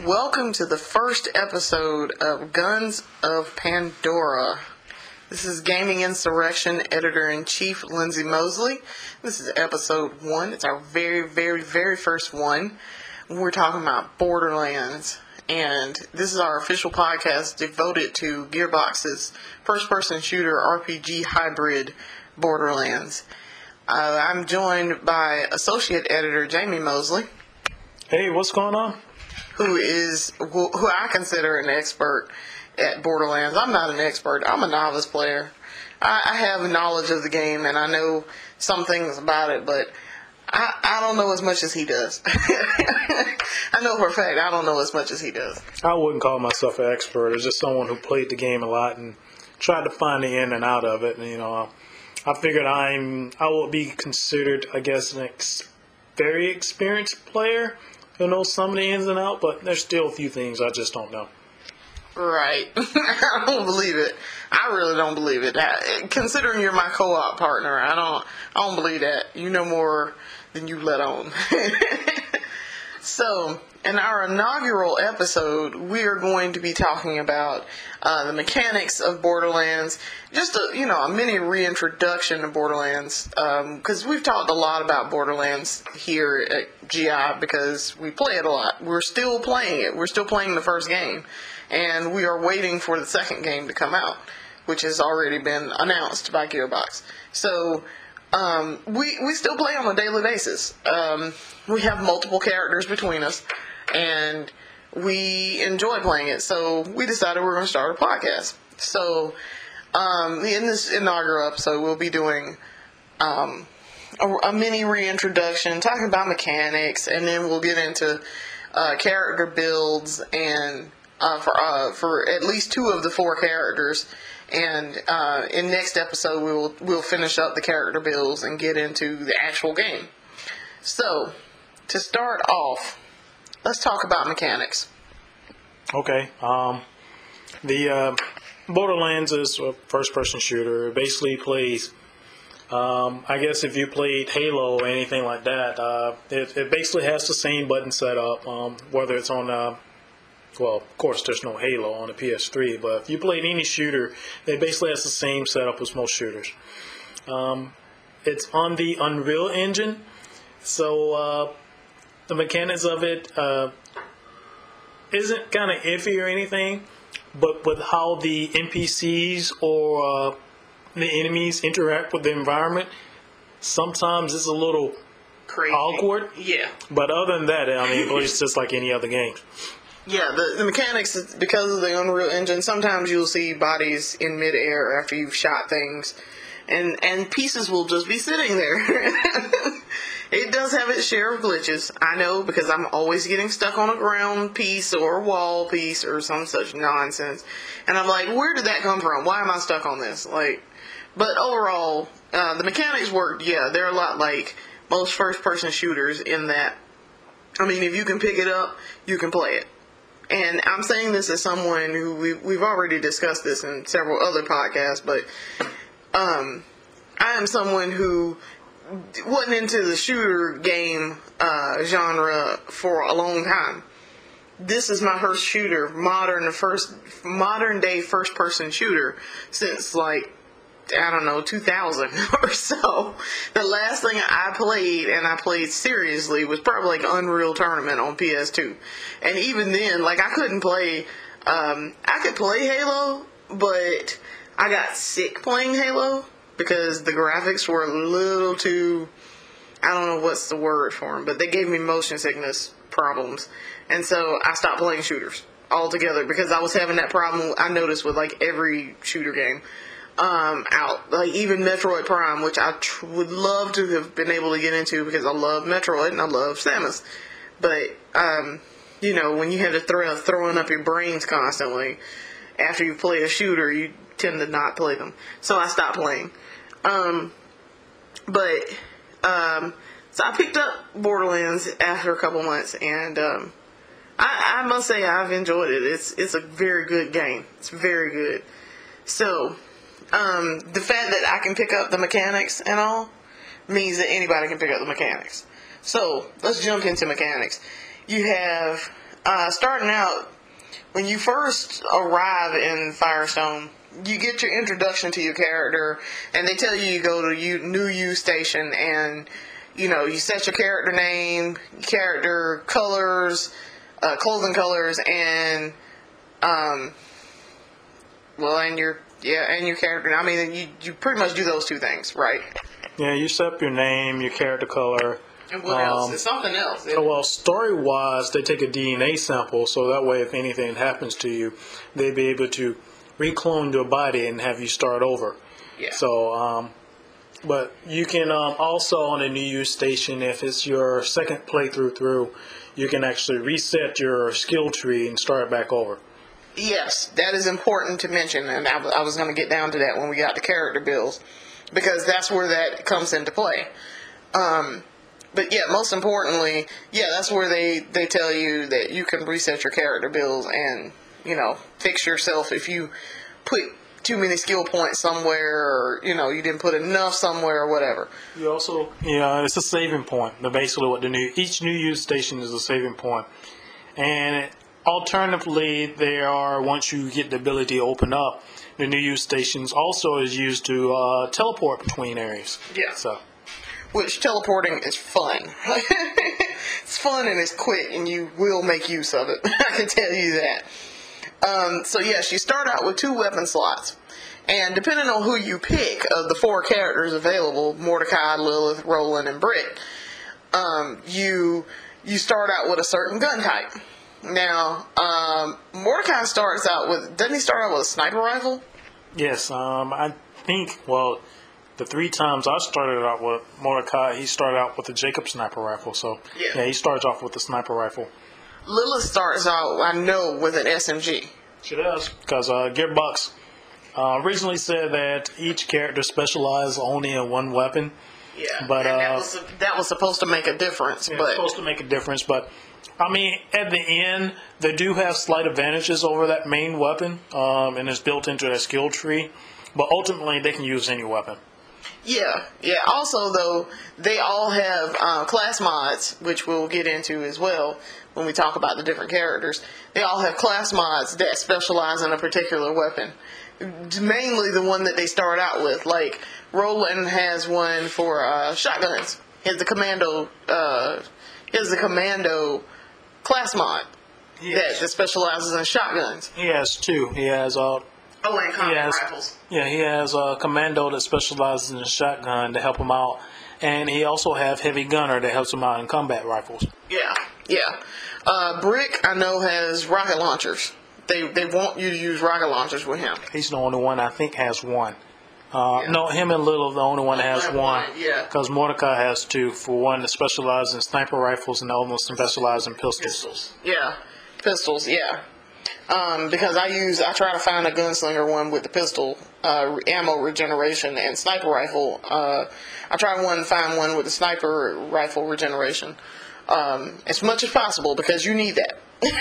Welcome to the first episode of Guns of Pandora. This is Gaming Insurrection Editor-in-Chief Lindsay Mosley. This is episode 1. It's our very first one. We're talking about Borderlands. And this is our official podcast devoted to Gearbox's first-person shooter RPG hybrid Borderlands. I'm joined by Associate Editor Jamie Mosley. Hey, what's going on? Who I consider an expert at Borderlands. I'm not an expert. I'm a novice player. I have knowledge of the game, and I know some things about it, but I don't know as much as he does. I know for a fact I don't know as much as he does. I wouldn't call myself an expert. It's just someone who played the game a lot and tried to find the in and out of it. And, I figured I will be considered, I guess, very experienced player who knows some of the ins and outs, but there's still a few things I just don't know. Right. I don't believe it. I really don't believe it. Considering you're my co-op partner, I don't believe that. You know more than you let on. So, in our inaugural episode, we are going to be talking about the mechanics of Borderlands, just a mini reintroduction to Borderlands, because we've talked a lot about Borderlands here at GI because we play it a lot. We're still playing it. We're still playing the first game, and we are waiting for the second game to come out, which has already been announced by Gearbox. So, we still play on a daily basis. We have multiple characters between us, and we enjoy playing it. So we decided we're going to start a podcast. So in this inaugural episode, we'll be doing a mini reintroduction, talking about mechanics, and then we'll get into character builds and for at least 2 of the 4 characters. And in next episode, we'll finish up the character builds and get into the actual game. So, to start off, let's talk about mechanics. Okay. The Borderlands is a first-person shooter. It basically plays, I guess if you played Halo or anything like that, it basically has the same button setup, whether it's on well, of course, there's no Halo on the PS3, but if you played any shooter, it basically has the same setup as most shooters. It's on the Unreal Engine, so the mechanics of it isn't kind of iffy or anything, but with how the NPCs or the enemies interact with the environment, sometimes it's a little crazy, awkward. Yeah. But other than that, it plays just like any other game. Yeah, the mechanics, because of the Unreal Engine, sometimes you'll see bodies in midair after you've shot things, and pieces will just be sitting there. It does have its share of glitches, I know, because I'm always getting stuck on a ground piece or a wall piece or some such nonsense. And I'm like, where did that come from? Why am I stuck on this? But overall, the mechanics work, yeah, they're a lot like most first-person shooters in that, if you can pick it up, you can play it. And I'm saying this as someone who we've already discussed this in several other podcasts, but I am someone who wasn't into the shooter game genre for a long time. This is my first shooter, modern day first person shooter since 2000 or so. The last thing I played, and I played seriously, was probably Unreal Tournament on PS2. And even then, I couldn't play, I could play Halo, but I got sick playing Halo because the graphics were a little too, I don't know what's the word for them, but they gave me motion sickness problems. And so I stopped playing shooters altogether because I was having that problem I noticed with every shooter game out. Even Metroid Prime, which I would love to have been able to get into because I love Metroid and I love Samus. But, when you have to throwing up your brains constantly after you play a shooter, you tend to not play them. So I stopped playing. So I picked up Borderlands after a couple months, and I must say I've enjoyed it. It's a very good game. It's very good. So, the fact that I can pick up the mechanics and all means that anybody can pick up the mechanics. So, let's jump into mechanics. You have starting out, when you first arrive in Firestone, you get your introduction to your character, and they tell you go to New U Station, and you set your character name, character colors, clothing colors, and and your character. I mean, you pretty much do those two things, right? Yeah, you set up your name, your character color. And what else? It's something else. Well, story-wise, they take a DNA sample, so that way, if anything happens to you, they'd be able to reclone your body and have you start over. Yeah. So, but you can also on a New Use Station, if it's your second playthrough through, you can actually reset your skill tree and start back over. Yes, that is important to mention, and I was going to get down to that when we got the character builds, because that's where that comes into play. But yeah, most importantly, that's where they tell you that you can reset your character builds and, fix yourself if you put too many skill points somewhere, or, you didn't put enough somewhere or whatever. You also, it's a saving point. Basically, each New Use Station is a saving point. And alternatively, once you get the ability to open up, the New Use Stations also is used to teleport between areas. Yeah. So. Which teleporting is fun. It's fun and it's quick, and you will make use of it. I can tell you that. So yes, you start out with 2 weapon slots. And depending on who you pick, of the 4 characters available, Mordecai, Lilith, Roland, and Britt, you start out with a certain gun type. Now, Mordecai starts out with, doesn't he start out with a sniper rifle? Yes, I think, the 3 times I started out with Mordecai, he started out with a Jacob sniper rifle. So, he starts off with a sniper rifle. Lilith starts out, I know, with an SMG. She does, because Gearbox originally said that each character specializes only in one weapon. Yeah, but and that was supposed to make a difference. It's supposed to make a difference, but I mean, at the end, they do have slight advantages over that main weapon, and it's built into their skill tree. But ultimately, they can use any weapon. Yeah. Also, though, they all have class mods, which we'll get into as well when we talk about the different characters. They all have class mods that specialize in a particular weapon. Mainly the one that they start out with. Like, Roland has one for shotguns. He has the commando class mod that specializes in shotguns. He has 2. He has and combat rifles. Yeah, he has a commando that specializes in the shotgun to help him out, and he also have heavy gunner that helps him out in combat rifles. Yeah. Brick, I know, has rocket launchers. They want you to use rocket launchers with him. He's the only one I think has one. No, him and Little are the only one that has one. Yeah. Because Mordecai has 2. For one that specializes in sniper rifles, and the other one specializes in pistols. Yeah, pistols. Yeah. Because I try to find a gunslinger one with the pistol ammo regeneration and sniper rifle. I try to find one with the sniper rifle regeneration as much as possible, because you need that.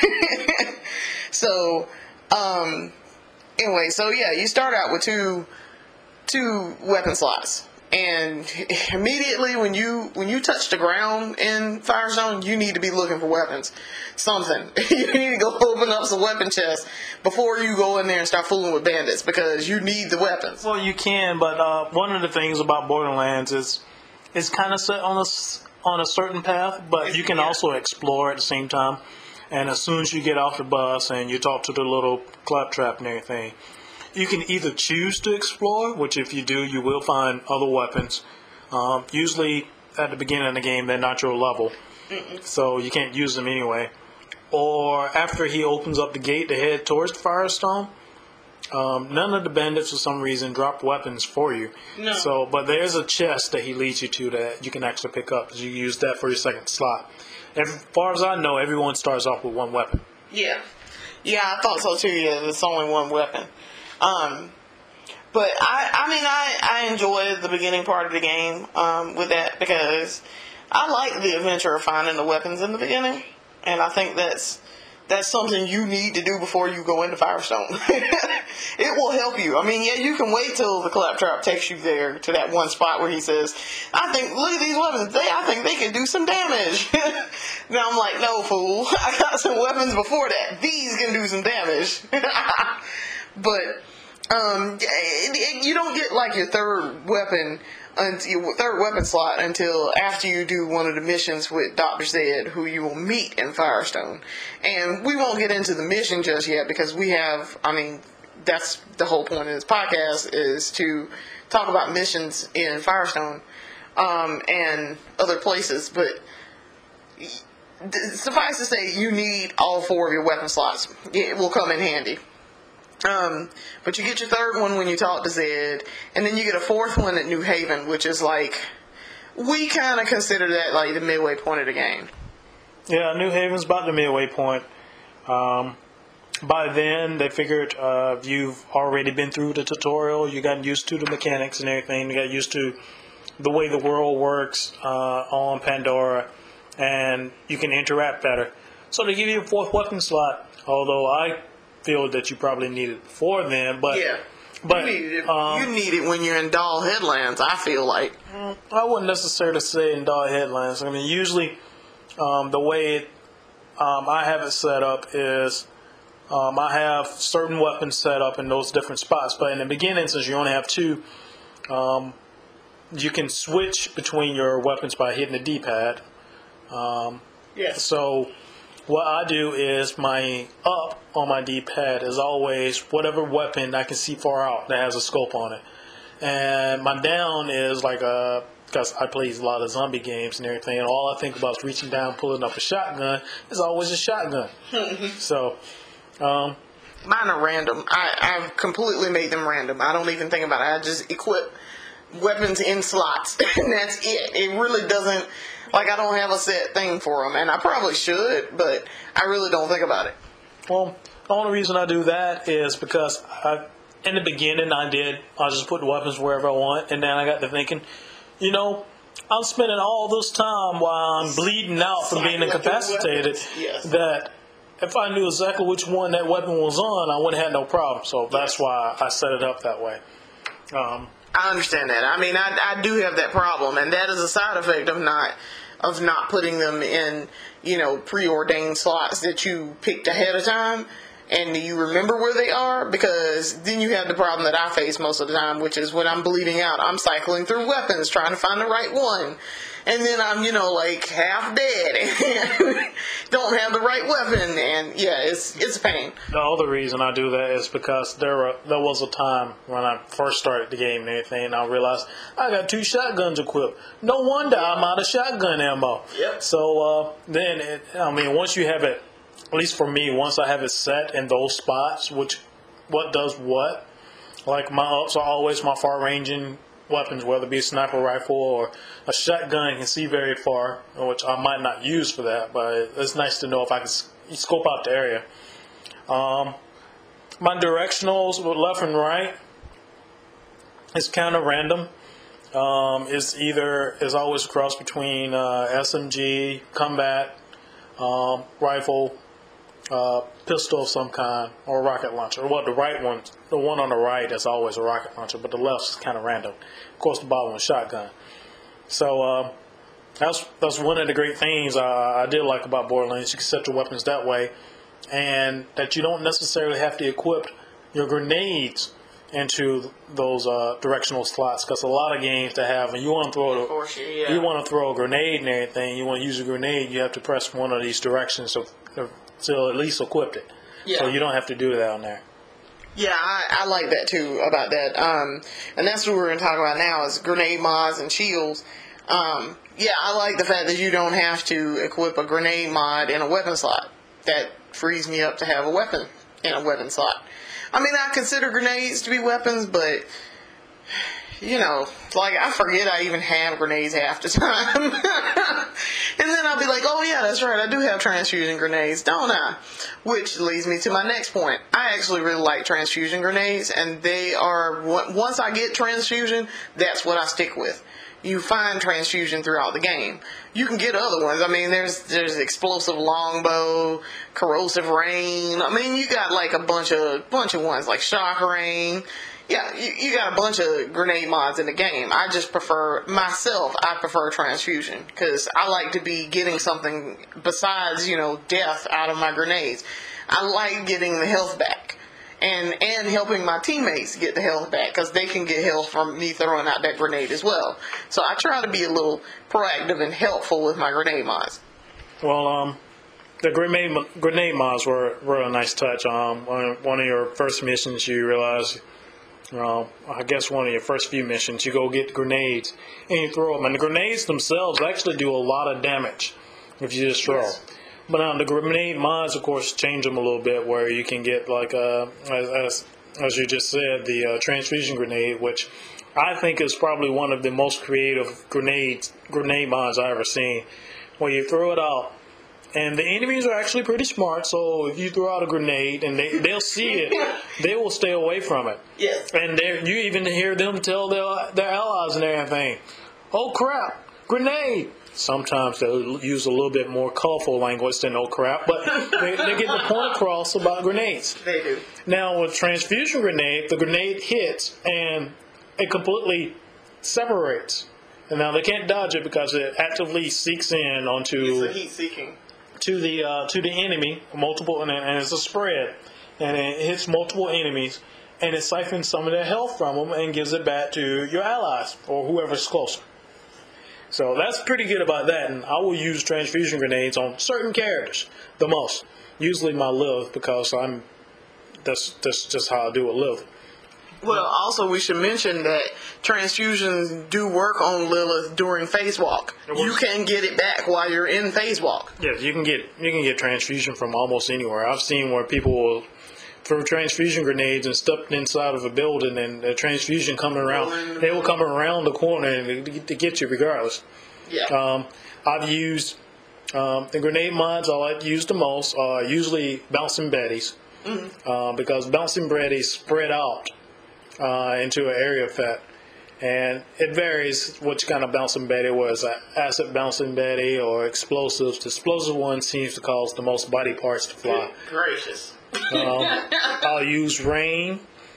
So anyway, you start out with two weapon slots. And immediately when you touch the ground in Firestone, you need to be looking for weapons. Something. You need to go open up some weapon chests before you go in there and start fooling with bandits, because you need the weapons. Well, you can, but one of the things about Borderlands is it's kind of set on a certain path, but you can also explore at the same time. And as soon as you get off the bus and you talk to the little claptrap and everything, you can either choose to explore, which if you do, you will find other weapons. Usually at the beginning of the game, they're not your level, so you can't use them anyway. Or after he opens up the gate to head towards the Firestone, none of the bandits for some reason drop weapons for you. No. So, but there's a chest that he leads you to that you can actually pick up. You use that for your second slot. As far as I know, everyone starts off with one weapon. Yeah, I thought so too. Yeah, it's only one weapon. But I enjoyed the beginning part of the game with that, because I like the adventure of finding the weapons in the beginning, and I think that's that's something you need to do before you go into Firestone. It will help you. I mean, yeah, you can wait till the claptrap takes you there to that one spot where he says, look at these weapons. I think they can do some damage. Now I'm like, no, fool. I got some weapons before that. These can do some damage. But you don't get like your third weapon slot until after you do one of the missions with Dr. Zed, who you will meet in Firestone. And we won't get into the mission just yet because that's the whole point of this podcast, is to talk about missions in Firestone and other places. But suffice to say, you need all 4 of your weapon slots. It will come in handy. But you get your third one when you talk to Zed, and then you get a 4th one at New Haven, which is like, we kind of consider that like the midway point of the game. Yeah, New Haven's about the midway point. By then, they figured you've already been through the tutorial, you got used to the mechanics and everything, you got used to the way the world works on Pandora, and you can interact better. So they give you a 4th weapon slot, although I feel that you probably need it before then, but yeah, but you need it when you're in Doll Headlands. I feel like I wouldn't necessarily say in Doll Headlands. I mean, usually the way I have it set up is I have certain weapons set up in those different spots. But in the beginning, since you only have 2, you can switch between your weapons by hitting the D-pad. yes. So what I do is my up on my D-pad is always whatever weapon I can see far out that has a scope on it. And my down is like because I play a lot of zombie games and everything, and all I think about is reaching down, pulling up a shotgun. It's always a shotgun. So, mine are random. I've completely made them random. I don't even think about it. I just equip weapons in slots, and that's it. It really doesn't, like, I don't have a set thing for them, and I probably should, but I really don't think about it. well, the only reason I do that is because in the beginning I just put the weapons wherever I want, and then I got to thinking, I'm spending all this time while I'm bleeding out from being incapacitated, yes, that if I knew exactly which one that weapon was on, I wouldn't have no problem. So that's why I set it up that way. I understand that. I mean, I do have that problem, and that is a side effect of not putting them in, preordained slots that you picked ahead of time, and you remember where they are, because then you have the problem that I face most of the time, which is when I'm bleeding out, I'm cycling through weapons trying to find the right one. And then I'm, like half dead and don't have the right weapon, and yeah, it's a pain. The other reason I do that is because there was a time when I first started the game and everything, and I realized I got 2 shotguns equipped. No wonder I'm out of shotgun ammo. Yep. So then, once you have it, at least for me, once I have it set in those spots, what does what, like my ups are always my far-ranging weapons, whether it be a sniper rifle or a shotgun can see very far, which I might not use for that, but it's nice to know if I can scope out the area. My directionals with left and right is kind of random. It's always a cross between SMG, combat, rifle, pistol of some kind, or a rocket launcher. Well, the one on the right is always a rocket launcher, but the left is kind of random. Of course, the bottom is shotgun. So that's one of the great things I did like about Borderlands. You can set your weapons that way, and that you don't necessarily have to equip your grenades into those directional slots, because a lot of games that have, and you want to throw a grenade and everything, you want to use a grenade, you have to press one of these directions to at least equip it. Yeah. So you don't have to do that on there. Yeah, I like that too, about that. And that's what we're going to talk about now, is grenade mods and shields. Yeah, I like the fact that you don't have to equip a grenade mod in a weapon slot. That frees me up to have a weapon in a weapon slot. I mean, I consider grenades to be weapons, but, I forget I even have grenades half the time. And then I'll be like, oh yeah, that's right, I do have transfusion grenades, don't I? Which leads me to my next point. I actually really like transfusion grenades, and they are, once I get transfusion, that's what I stick with. you find transfusion throughout the game. You can get other ones. I mean, there's explosive longbow, corrosive rain. I mean, you got like a bunch of ones like shock rain. Yeah, you got a bunch of grenade mods in the game. I prefer transfusion because I like to be getting something besides, death out of my grenades. I like getting the health back and helping my teammates get the health back because they can get health from me throwing out that grenade as well. So I try to be a little proactive and helpful with my grenade mods. Well, the grenade mods were a nice touch. On one of your first missions, you realize, I guess one of your first few missions, you go get grenades and you throw them. And the grenades themselves actually do a lot of damage if you just throw. Yes. But the grenade mods, of course, change them a little bit where you can get, like, as you just said, the transfusion grenade, which I think is probably one of the most creative grenade mods I've ever seen. Where you throw it out, and the enemies are actually pretty smart, so if you throw out a grenade and they'll see it, they will stay away from it. Yes. And you even hear them tell their allies and everything, "Oh crap, grenade!" Sometimes they'll use a little bit more colorful language than "oh crap," but they get the point across about grenades. They do. Now with transfusion grenade, the grenade hits and it completely separates. And now they can't dodge it because it actively seeks in onto It's a heat seeking. to the enemy, multiple, and it's a spread, and it hits multiple enemies, and it siphons some of their health from them and gives it back to your allies or whoever's closer. So that's pretty good about that, and I will use transfusion grenades on certain characters the most. Usually my Lilith, because that's just how I do it, Lilith. Well, also we should mention that transfusions do work on Lilith during phase walk. You can get it back while you're in phase walk. Yes, you can get transfusion from almost anywhere. I've seen where people will throw transfusion grenades and stuff inside of a building, and the transfusion coming around, they will come around the corner and to get you regardless. Yeah. I've used the grenade mods I like to use the most are usually bouncing betties, because bouncing betties spread out into an area effect. And it varies which kind of bouncing betty was, acid bouncing betty or explosives. The explosive one seems to cause the most body parts to fly. Gracious. I'll use rain.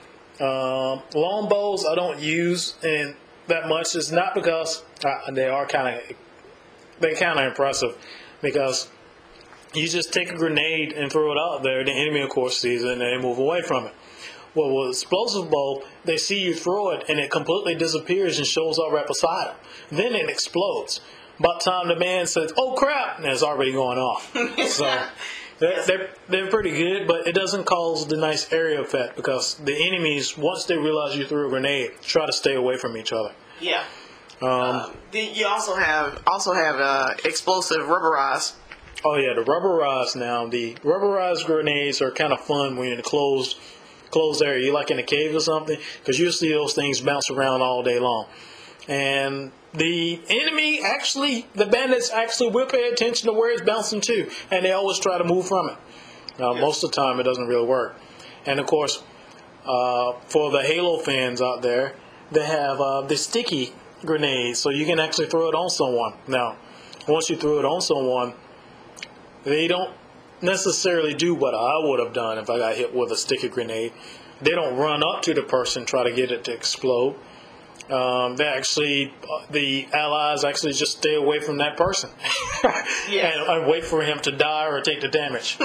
Longbows I don't use that much. It's not because they're kind of impressive, because you just take a grenade and throw it out there. The enemy, of course, sees it and they move away from it. Well, with explosive bow, they see you throw it and it completely disappears and shows up right beside them. Then it explodes. By the time the man says, "Oh crap," and it's already going off. So they're pretty good, but it doesn't cause the nice area effect, because the enemies, once they realize you threw a grenade, try to stay away from each other. Yeah. You also have explosive rubberized. Oh yeah, the rubberized now. The rubberized grenades are kind of fun when you're in a closed area. You're like in a cave or something, because you'll see those things bounce around all day long. And the bandits actually will pay attention to where it's bouncing to, and they always try to move from it. Most of the time it doesn't really work. And of course, for the Halo fans out there, they have the sticky grenades, so you can actually throw it on someone. Now, once you throw it on someone, they don't necessarily do what I would have done if I got hit with a sticky grenade. They don't run up to the person, try to get it to explode. The allies actually just stay away from that person and wait for him to die or take the damage.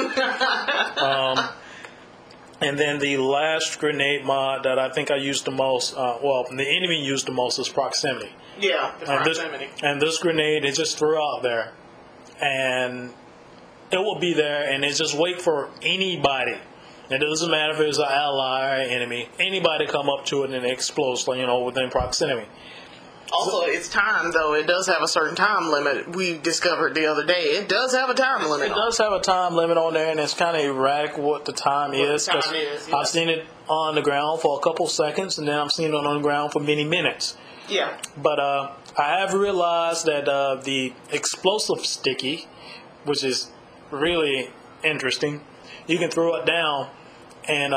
And then the last grenade mod that I think I used the most, the enemy used the most, is proximity. Yeah, the proximity. And this grenade, it just threw out there, and it will be there, and it just wait for anybody. It doesn't matter if it's an ally or an enemy. Anybody come up to it and it explodes, within proximity. Also, it's time, though. It does have a certain time limit. We discovered the other day. It does have a time limit. It does have a time limit on there, and it's kind of erratic what the time is. I've seen it on the ground for a couple seconds, and then I've seen it on the ground for many minutes. Yeah. But I have realized that the explosive sticky, which is really interesting, you can throw it down, and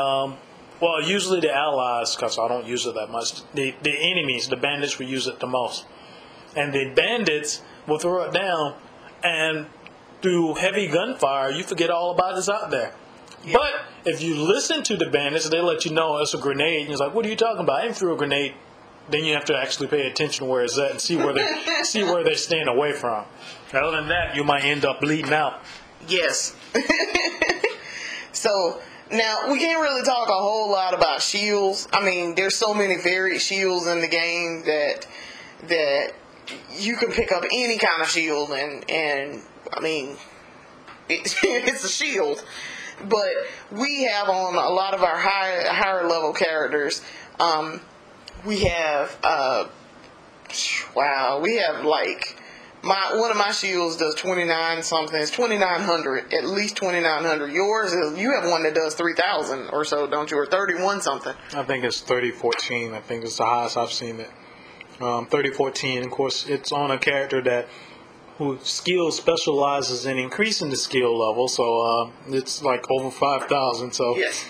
usually the allies, because I don't use it that much, the enemies, the bandits, will use it the most. and the bandits will throw it down, and through heavy gunfire, you forget all about it's out there. Yeah. But if you listen to the bandits, they let you know it's a grenade. And it's like, what are you talking about? I ain't threw a grenade. Then you have to actually pay attention to where it's at and see where they're staying away from. Other than that, you might end up bleeding out. Yes. So now we can't really talk a whole lot about shields. I mean, there's so many varied shields in the game that you can pick up any kind of shield, and I mean, it's a shield. But we have on a lot of our higher level characters. We have we have like one of my shields does 29 something. It's 2,900, at least 2,900. Yours is, you have one that does 3,000 or so, don't you? Or 31 something. I think it's 3014. I think it's the highest I've seen it. 3014. Of course, it's on a character whose skill specializes in increasing the skill level. So it's like over 5,000. So yes.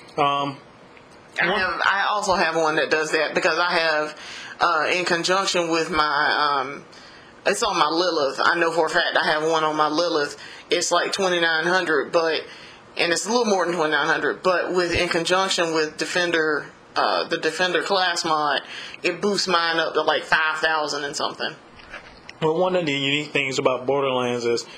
I also have one that does that because I have, in conjunction with my, it's on my Lilith. I know for a fact I have one on my Lilith. It's like 2,900, and it's a little more than 2,900. But in conjunction with Defender, the Defender class mod, it boosts mine up to like 5,000 and something. Well, one of the unique things about Borderlands is,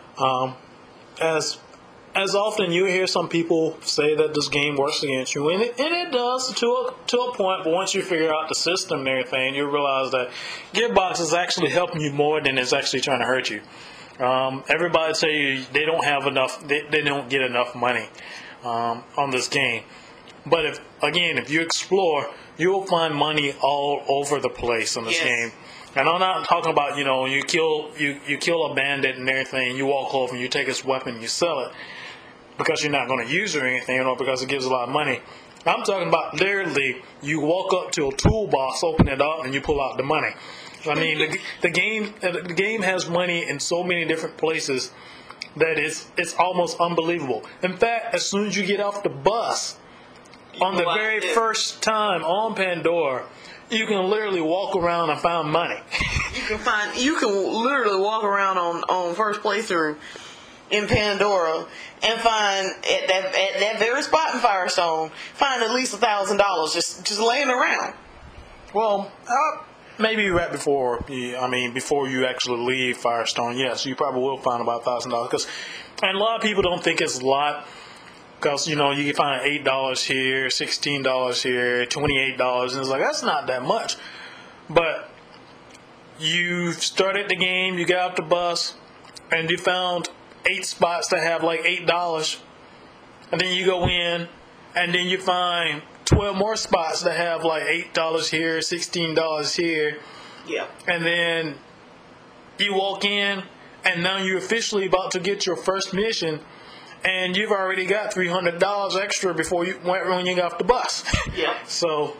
as often you hear some people say that this game works against you, and it does to a point, but once you figure out the system and everything, you realize that Gearbox is actually helping you more than it's actually trying to hurt you. Everybody say they don't have enough, they don't get enough money on this game. But if you explore, you will find money all over the place in this game. And I'm not talking about, you kill a bandit and everything, you walk over and you take his weapon, you sell it because you're not going to use it or anything, or because it gives a lot of money. I'm talking about literally, you walk up to a toolbox, open it up, and you pull out the money. I mean, the game has money in so many different places that it's almost unbelievable. In fact, as soon as you get off the bus, on the very first time on Pandora, you can literally walk around and find money. You can literally walk around on first playthrough in Pandora and find at that very spot in Firestone, find at least $1,000 just laying around. Well, maybe right before you actually leave Firestone, yes, you probably will find about $1,000. And a lot of people don't think it's a lot. Because, you can find $8 here, $16 here, $28, and it's like, that's not that much. But you started the game, you got off the bus, and you found 8 spots that have like $8. And then you go in, and then you find 12 more spots that have like $8 here, $16 here. Yeah. And then you walk in, and now you're officially about to get your first mission, and you've already got $300 extra when you got off the bus. Yeah. So,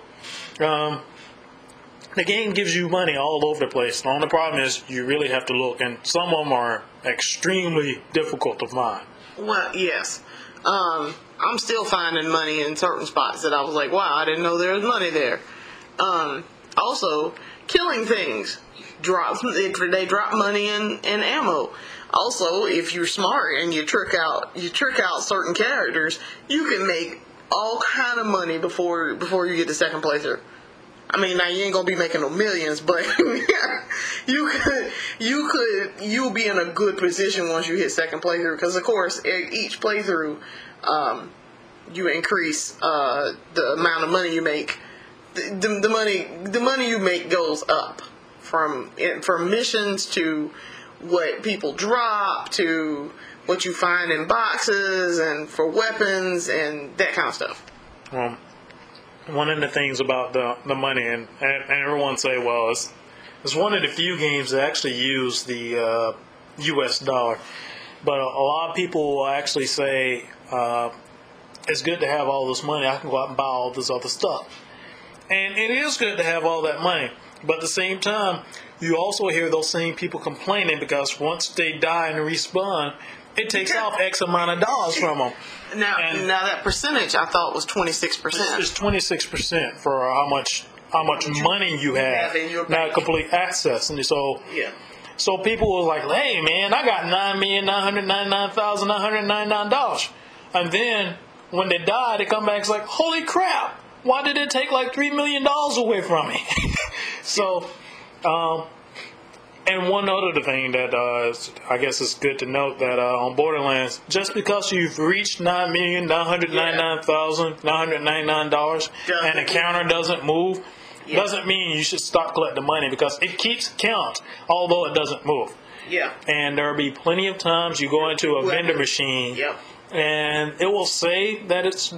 the game gives you money all over the place. The only problem is you really have to look, and some of them are extremely difficult to find. Well, yes. I'm still finding money in certain spots that I was like, wow, I didn't know there was money there. Also, killing things. They drop money and ammo. Also, if you're smart and you trick out certain characters, you can make all kind of money before you get the second playthrough. I mean, now you ain't gonna be making no millions, but you'll be in a good position once you hit second playthrough. Because of course, each playthrough, you increase the amount of money you make. The money you make goes up from missions to what people drop to what you find in boxes and for weapons and that kind of stuff. Well, one of the things about the money, and everyone say, well, it's one of the few games that actually use the U.S. dollar. But a lot of people will actually say, it's good to have all this money. I can go out and buy all this other stuff. And it is good to have all that money. But at the same time, you also hear those same people complaining because once they die and respawn, it takes off X amount of dollars from them. Now that percentage I thought was 26%. It's 26% for how how much money you have, in your not bank. complete access. And so, Yeah. so people were like, "Hey, man, I got $9,999,999,999," and then when they die, they come back. It's like, "Holy crap! Why did it take like $3 million away from me?" So, and one other thing that I guess is good to note that on Borderlands, just because you've reached $9,999,999 and the counter doesn't move, doesn't mean you should stop collecting money, because it keeps count, although it doesn't move. Yeah. And there'll be plenty of times you go into a vendor machine, Yep. and it will say that it's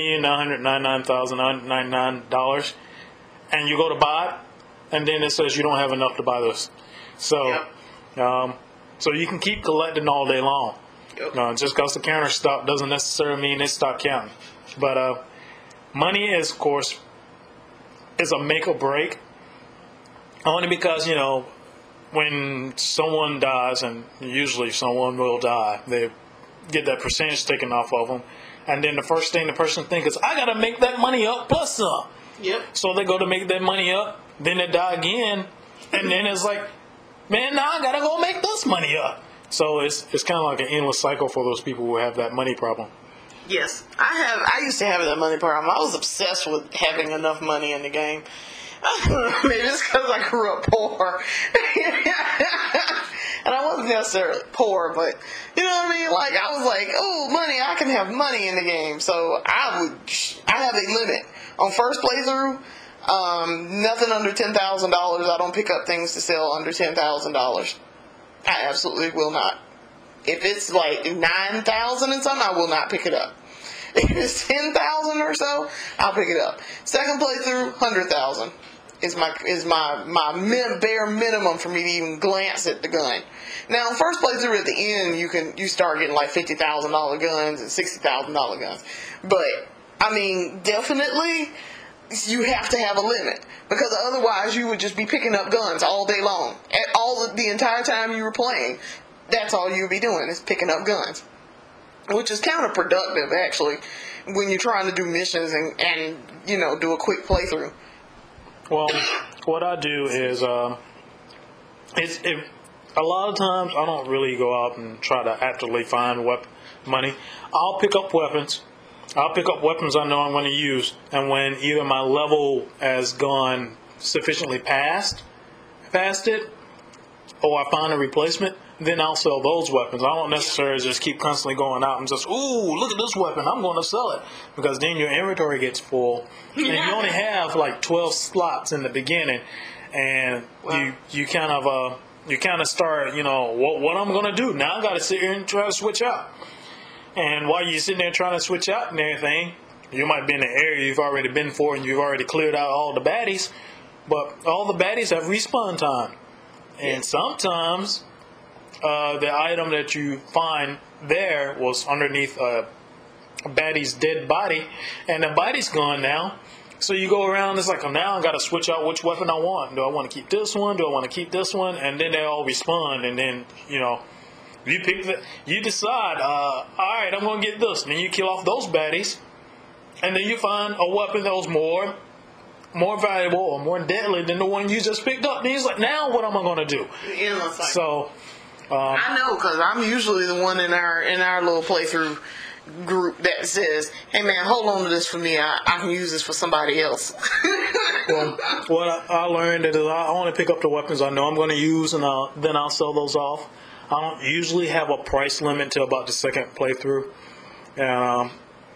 $9,999,999, and you go to buy it, and then it says you don't have enough to buy this. So, so you can keep collecting all day long. Yep. Just because the counter stopped doesn't necessarily mean it stopped counting. But money is, of course, is a make or break. Only because, when someone dies, and usually someone will die, they get that percentage taken off of them, and then the first thing the person thinks is, I gotta make that money up plus some. Yep. So they go to make that money up, then they die again, and then it's like, man, now I gotta go make this money up. So it's kind of like an endless cycle for those people who have that money problem. Yes, I used to have that money problem. I was obsessed with having enough money in the game. Maybe it's because I grew up poor. And I wasn't necessarily poor, but you know what I mean? Like, I was like, oh, money, I can have money in the game. So I have a limit. On first playthrough, nothing under $10,000. I don't pick up things to sell under $10,000. I absolutely will not. If it's like 9,000 and something, I will not pick it up. If it's 10,000 or so, I'll pick it up. Second playthrough, 100,000 is my bare minimum for me to even glance at the gun. Now, first playthrough at the end, you start getting like $50,000 guns and $60,000 guns. But I mean, definitely, you have to have a limit, because otherwise you would just be picking up guns all day long. The entire time you were playing, that's all you would be doing, is picking up guns, which is counterproductive, actually, when you're trying to do missions and do a quick playthrough. Well, what I do is, a lot of times I don't really go out and try to actively find money. I'll pick up weapons. I'll pick up weapons I know I'm going to use, and when either my level has gone sufficiently past it, or I find a replacement, then I'll sell those weapons. I don't necessarily just keep constantly going out and just, ooh, look at this weapon, I'm going to sell it, because then your inventory gets full, and you only have like 12 slots in the beginning, and you kind of start, what I'm going to do now. I got to sit here and try to switch out. And while you're sitting there trying to switch out and everything, you might be in an area you've already been for and you've already cleared out all the baddies, but all the baddies have respawn time. And sometimes the item that you find there was underneath a baddie's dead body, and the body's gone now. So you go around, it's like, now I got to switch out which weapon I want. Do I want to keep this one? Do I want to keep this one? And then they all respawn, and then, you decide, all right, I'm going to get this. And then you kill off those baddies, and then you find a weapon that was more valuable or more deadly than the one you just picked up. And he's like, now what am I going to do? So, I know, because I'm usually the one in our little playthrough group that says, hey man, hold on to this for me. I can use this for somebody else. Well, what I learned is I only pick up the weapons I know I'm going to use, and then I'll sell those off. I don't usually have a price limit till about the second playthrough, and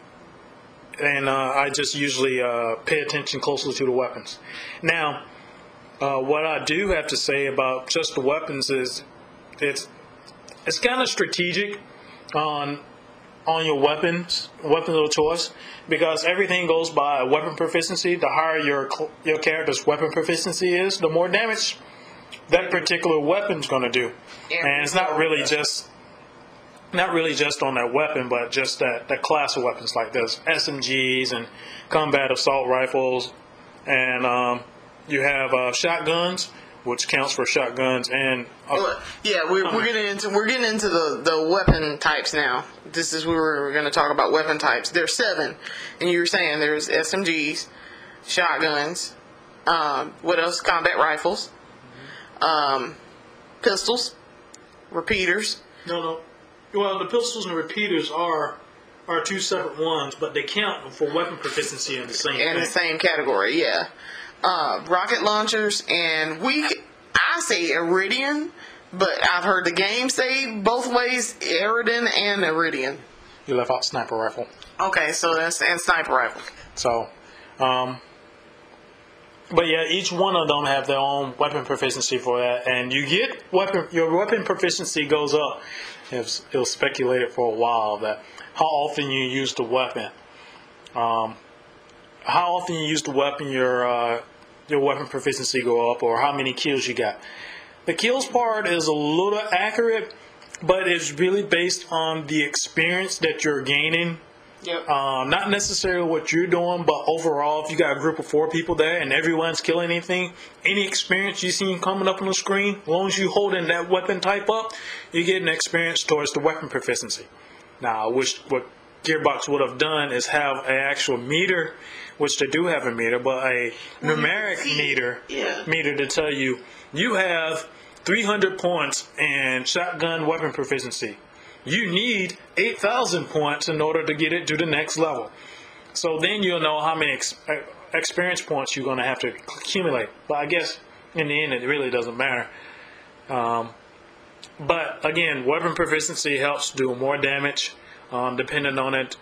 I just usually pay attention closely to the weapons. Now, what I do have to say about just the weapons is it's kind of strategic on your weapons of choice, because everything goes by weapon proficiency. The higher your character's weapon proficiency is, the more damage that particular weapon's going to do. And it's not really just on that weapon, but just that class of weapons, like there's SMGs and combat assault rifles, and you have shotguns, which counts for shotguns, and we're getting into the weapon types now. This is where we're going to talk about weapon types. There's 7, and you were saying there's SMGs, shotguns, What else? Combat rifles, pistols, repeaters. No. Well, the pistols and repeaters are two separate ones, but they count for weapon proficiency in the same In thing. the same category, yeah. Rocket launchers, and I say Iridian, but I've heard the game say both ways, Eridan and Iridian. You left out sniper rifle. Okay, so that's, and sniper rifle. So, but yeah, each one of them have their own weapon proficiency for that, and you get your weapon proficiency goes up. It was speculated for a while that how often you use the weapon, your weapon proficiency go up, or how many kills you got. The kills part is a little accurate, but it's really based on the experience that you're gaining. Yep. Not necessarily what you're doing, but overall, if you got a group of 4 people there and everyone's killing anything, any experience you see coming up on the screen, as long as you holding that weapon type up, you get an experience towards the weapon proficiency. Now, I wish what Gearbox would have done is have an actual meter, which they do have a meter, but a numeric meter to tell you have 300 points in shotgun weapon proficiency. You need 8,000 points in order to get it to the next level. So then you'll know how many experience points you're going to have to accumulate. But I guess in the end it really doesn't matter. But again, weapon proficiency helps do more damage, depending on it.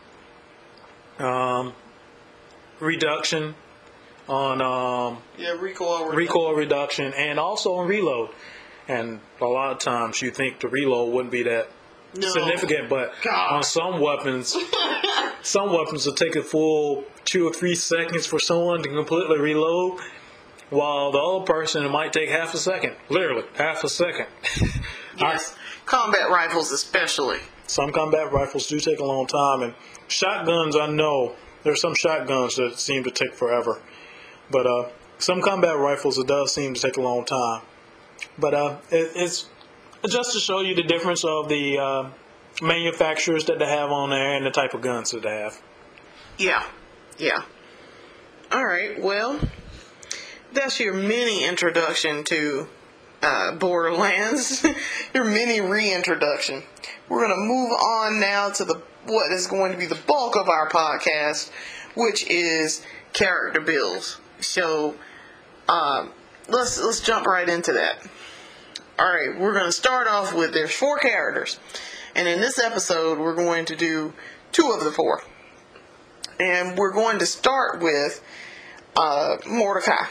Reduction on recoil reduction, and also on reload. And a lot of times you think the reload wouldn't be that significant, but on some weapons will take a full 2 or 3 seconds for someone to completely reload, while the other person, it might take half a second. Literally, half a second. Yes. Combat rifles especially. Some combat rifles do take a long time, and shotguns, I know, there's some shotguns that seem to take forever. But some combat rifles, it does seem to take a long time. But it's just to show you the difference of the manufacturers that they have on there and the type of guns that they have. Yeah. All right, well, that's your mini introduction to Borderlands, your mini reintroduction. We're going to move on now to what is going to be the bulk of our podcast, which is character builds. So let's jump right into that. All right, we're going to start off with, there's 4 characters, and in this episode we're going to do 2 of the 4, and we're going to start with Mordecai,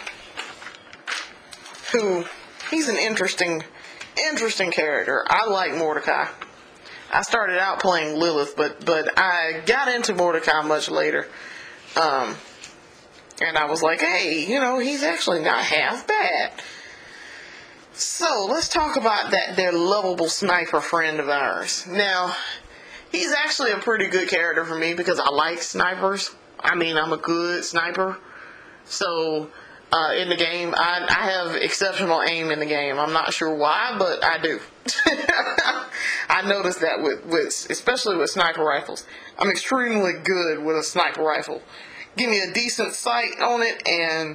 who, he's an interesting character. I like Mordecai. I started out playing Lilith, but I got into Mordecai much later, and I was like, hey, he's actually not half bad. So, let's talk about their lovable sniper friend of ours. Now, he's actually a pretty good character for me because I like snipers. I mean, I'm a good sniper. So, in the game, I have exceptional aim in the game. I'm not sure why, but I do. I noticed that with especially with sniper rifles. I'm extremely good with a sniper rifle. Give me a decent sight on it and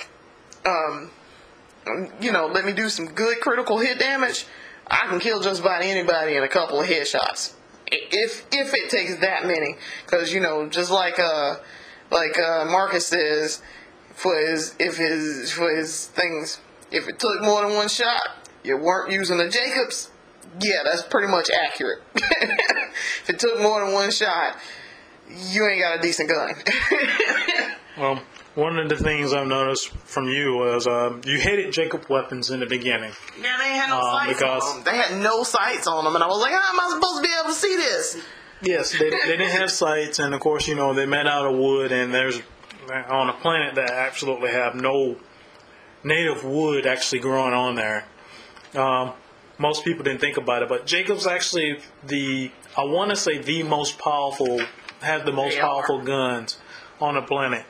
let me do some good critical hit damage. I can kill just about anybody in a couple of headshots, if it takes that many. Because just like Marcus says, for his things, if it took more than one shot, you weren't using a Jacobs. Yeah, that's pretty much accurate. If it took more than one shot, you ain't got a decent gun. Well, one of the things I've noticed from you was you hated Jacob weapons in the beginning. Yeah, they had no sights on them. They had no sights on them, and I was like, how am I supposed to be able to see this? Yes, they didn't have sights, and of course, they made out of wood, and there's on a planet that absolutely have no native wood actually growing on there. Most people didn't think about it, but Jacob's actually the most powerful, have the most powerful guns on the planet.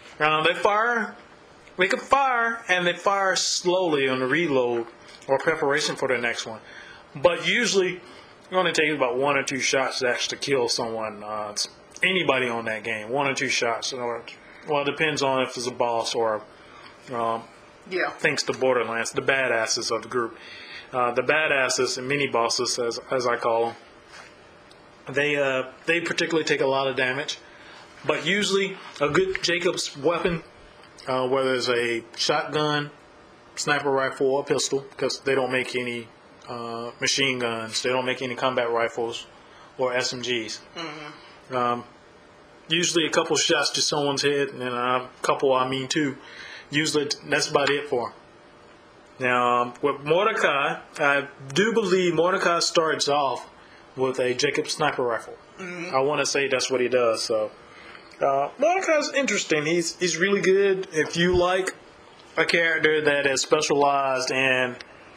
They can fire, and they fire slowly on the reload or preparation for the next one. But usually, it only takes about 1 or 2 shots to actually kill someone. Anybody on that game, 1 or 2 shots. Well, it depends on if it's a boss or Yeah. thanks to Borderlands, the badasses of the group. The badasses and mini bosses, as I call them, they particularly take a lot of damage. But usually, a good Jacob's weapon, whether it's a shotgun, sniper rifle, or pistol, because they don't make any machine guns, they don't make any combat rifles or SMGs. Usually, a couple shots to someone's head, and a couple, I mean two. Usually, that's about it for 'em. Now, with Mordecai, I do believe Mordecai starts off with a Jacob sniper rifle. I want to say that's what he does. So, Mordecai's interesting. He's really good. If you like a character that is specialized in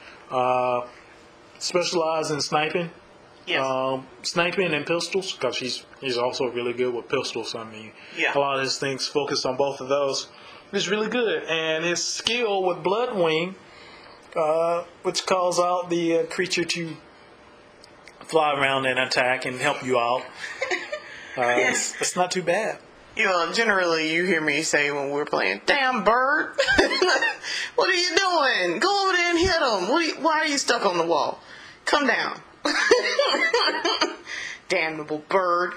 sniping, Yes. sniping and pistols, because he's also really good with pistols. I mean, Yeah. a lot of his things focus on both of those. He's really good, and his skill with Bloodwing, which calls out the creature to fly around and attack and help you out. Yes. It's not too bad. You know, generally you hear me say when we're playing, "Damn bird, what are you doing? Go over there and hit him. Why are you stuck on the wall? Come down." Damnable bird.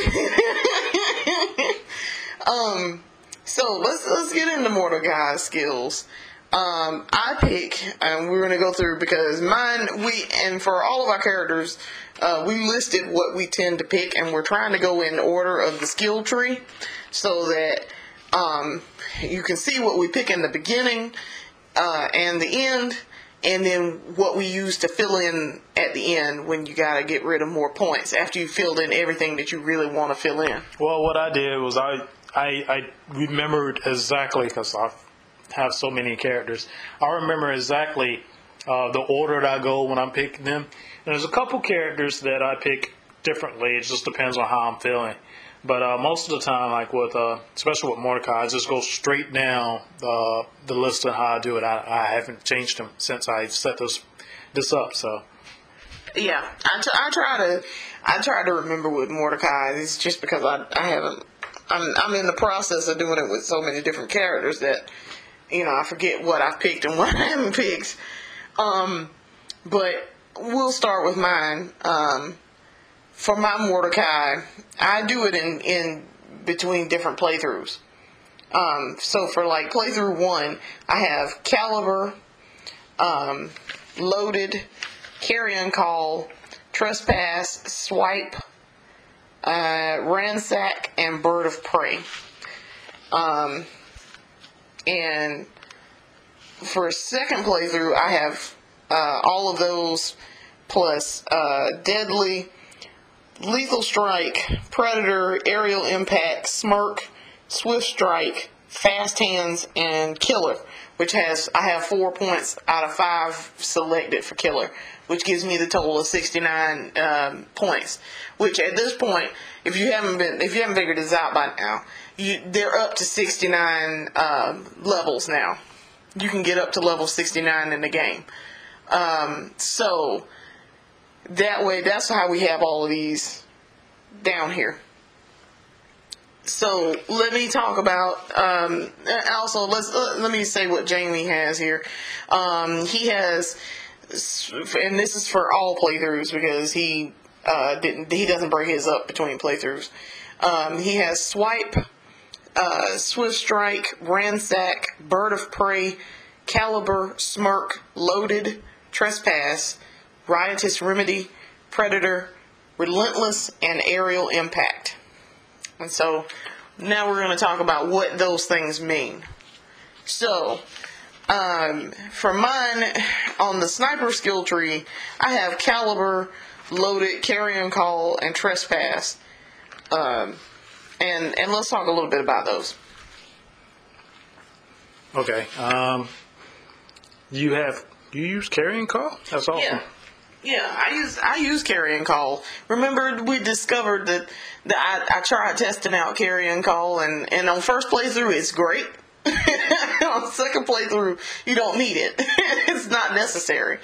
So let's get into Mordecai's skills. I pick, and we're gonna go through because and for all of our characters, we listed what we tend to pick, and we're trying to go in order of the skill tree, so that you can see what we pick in the beginning and the end, and then what we use to fill in at the end when you gotta get rid of more points after you filled in everything that you really want to fill in. Well, what I did was I remembered exactly, because I have so many characters. I remember exactly the order that I go when I'm picking them. And there's a couple characters that I pick differently. It just depends on how I'm feeling. But most of the time, like especially with Mordecai, I just go straight down the list of how I do it. I haven't changed them since I set this up. So yeah, I try to remember with Mordecai. It's just because I haven't. I'm in the process of doing it with so many different characters that I forget what I've picked and what I haven't picked. But we'll start with mine. For my Mordecai, I do it in between different playthroughs. So for like playthrough 1, I have Caliber, Loaded, Carrion Call, Trespass, Swipe, Ransack, and Bird of Prey. And for a second playthrough, I have all of those plus Deadly, Lethal Strike, Predator, Aerial Impact, Smirk, Swift Strike, Fast Hands, and Killer, which I have 4 points out of 5 selected for Killer, which gives me the total of 69 points. Which at this point, if you haven't figured this out by now, they're up to 69 levels now. You can get up to level 69 in the game. So that way, that's how we have all of these down here. So let me talk about. Also, let me say what Jamie has here. He has, and this is for all playthroughs because he doesn't break his up between playthroughs. He has Swipe, Swift Strike, Ransack, Bird of Prey, Caliber, Smirk, Loaded, Trespass, Riotous Remedy, Predator, Relentless, and Aerial Impact. And so now we're going to talk about what those things mean. So for mine, on the sniper skill tree, I have Caliber, Loaded, Carrion Call, and Trespass. And let's talk a little bit about those. okay, you use Carrion Call? That's awesome. Yeah, I use Carrion Call. Remember, we discovered that I tried testing out Carrion Call, and on first playthrough it's great. On second playthrough, you don't need it. It's not necessary.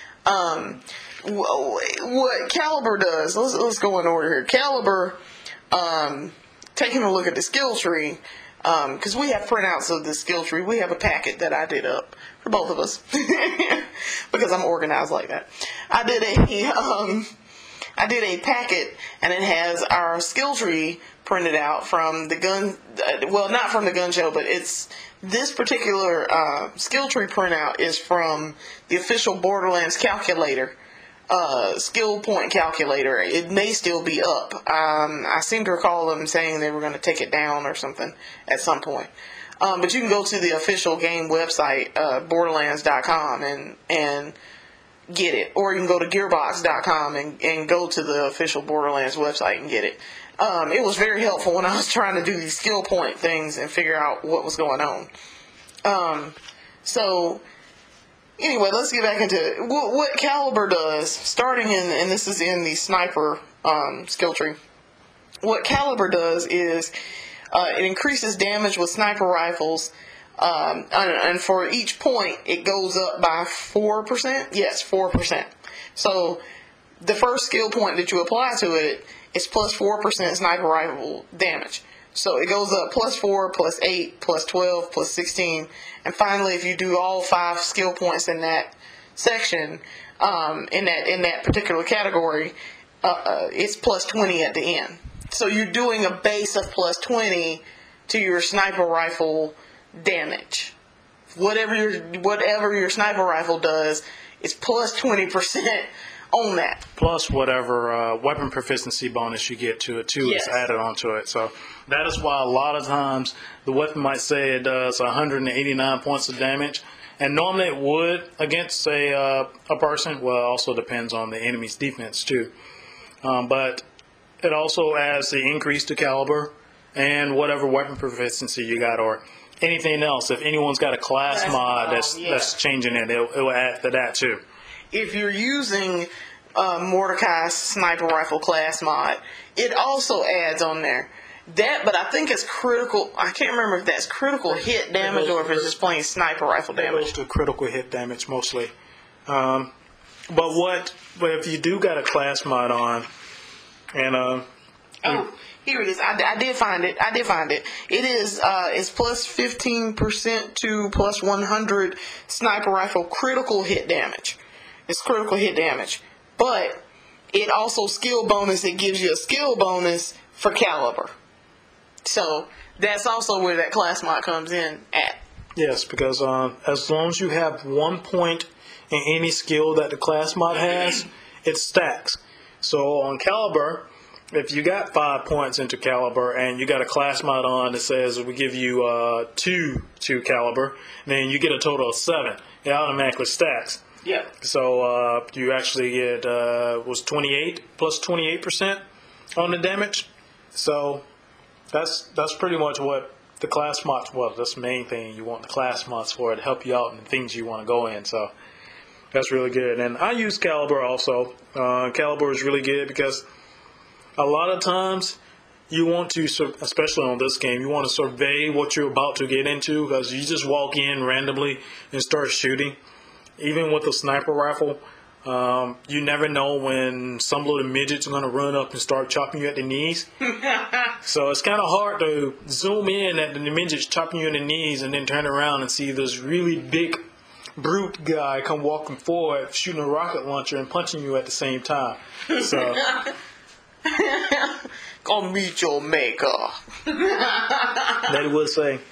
What Caliber does? Let's go in order here. Caliber, taking a look at the skill tree, because we have printouts of the skill tree. We have a packet that I did up for both of us because I'm organized like that. I did a packet, and it has our skill tree printed out from the gun. Well, not from the gun show, but it's this particular skill tree printout is from the official Borderlands calculator. Skill point calculator. It may still be up. I seem to recall them saying they were going to take it down or something at some point. But you can go to the official game website, Borderlands.com, and get it. Or you can go to Gearbox.com and go to the official Borderlands website and get it. It was very helpful when I was trying to do these skill point things and figure out what was going on. So anyway, let's get back into it. What Caliber does, starting in, and this is in the sniper skill tree, what Caliber does is it increases damage with sniper rifles, and for each point, it goes up by 4%. Yes, 4%. So the first skill point that you apply to it is plus 4% sniper rifle damage. So it goes up plus 4, plus 8, plus 12, plus 16, and finally, if you do all 5 skill points in that section, in that particular category, it's plus 20 at the end. So you're doing a base of plus 20 to your sniper rifle damage. Whatever your sniper rifle does, it's plus 20% on that. Plus whatever weapon proficiency bonus you get to it too is added onto it. So that is why a lot of times the weapon might say it does 189 points of damage, and normally it would against a person. Well, it also depends on the enemy's defense too. But it also adds the increase to caliber and whatever weapon proficiency you got or anything else. If anyone's got a class mod that's changing it, it will add to that too. If you're using Mordecai's sniper rifle class mod, it also adds on there. But I think it's critical. I can't remember if that's critical hit damage or if it's just plain sniper rifle damage. It goes to critical hit damage mostly. But if you do got a class mod on, and here it is. I did find it. It is it's plus 15% to plus 100 sniper rifle critical hit damage. It's critical hit damage. But it also skill bonus. It gives you a skill bonus for caliber. So that's also where that class mod comes in at. Yes, because as long as you have 1 point in any skill that the class mod has, it stacks. So on caliber, if you got 5 points into caliber and you got a class mod on that says we give you 2 to caliber, then you get a total of 7. It automatically stacks. Yeah. So you actually get was 28 plus 28% on the damage. So that's pretty much what the class mods. Well, that's the main thing you want the class mods for, to help you out in the things you want to go in. So that's really good. And I use Caliber also. Caliber is really good because a lot of times you want to, especially on this game, you want to survey what you're about to get into, because you just walk in randomly and start shooting. Even with a sniper rifle, you never know when some little midget's going to run up and start chopping you at the knees. So it's kind of hard to zoom in at the midget's chopping you in the knees and then turn around and see this really big brute guy come walking forward, shooting a rocket launcher and punching you at the same time. So Go meet your maker. That it would say.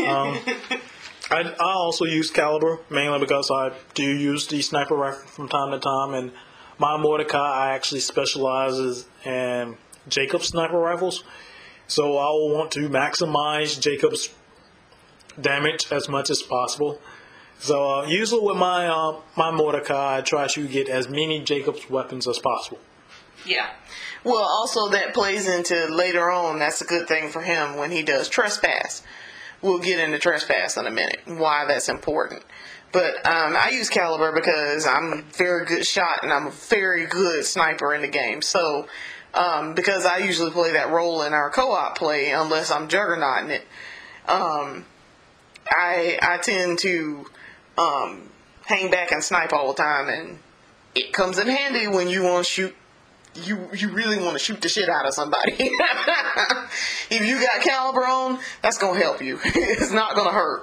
I also use Caliber mainly because I do use the sniper rifle from time to time, and my Mordecai actually specializes in Jacob's sniper rifles, so I will want to maximize Jacob's damage as much as possible. So usually with my Mordecai, I try to get as many Jacob's weapons as possible. Yeah. Well, also that plays into later on. That's a good thing for him when he does trespass. We'll get into trespass in a minute, why that's important. But I use Caliber because I'm a very good shot and I'm a very good sniper in the game. So because I usually play that role in our co-op play, unless I'm juggernauting it, I tend to hang back and snipe all the time, and it comes in handy when you want to shoot you really want to shoot the shit out of somebody. If you got caliber on, that's gonna help you. It's not gonna hurt.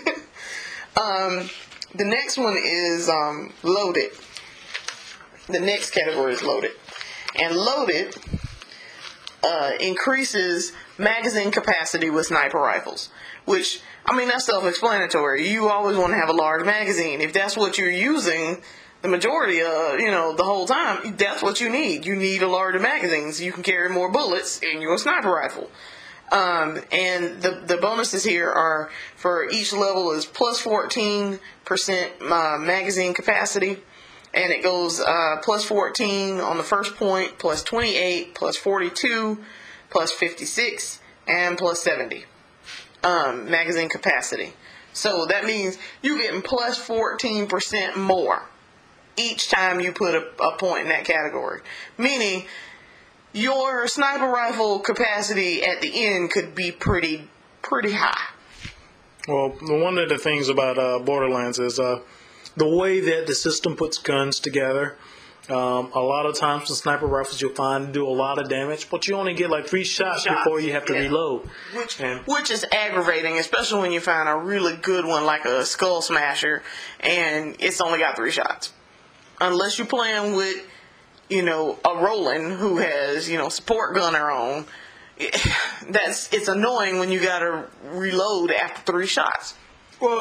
The next one is loaded. The next category is loaded, and loaded increases magazine capacity with sniper rifles, which, I mean, that's self-explanatory. You always want to have a large magazine. If that's what you're using the majority of, the whole time, that's what you need. You need a larger magazine so you can carry more bullets in your sniper rifle. And the bonuses here are, for each level, is plus 14% magazine capacity. And it goes plus 14 on the first point, plus 28, plus 42, plus 56, and plus 70 magazine capacity. So that means you're getting plus 14% more each time you put a point in that category. Meaning your sniper rifle capacity at the end could be pretty high. Well, one of the things about Borderlands is the way that the system puts guns together. A lot of times the sniper rifles you'll find do a lot of damage, but you only get like 3 shots before you have to reload. Which is aggravating, especially when you find a really good one like a Skull Smasher and it's only got 3 shots. Unless you're playing with, a Roland who has, support gunner on. It's annoying when you gotta reload after 3 shots. Well,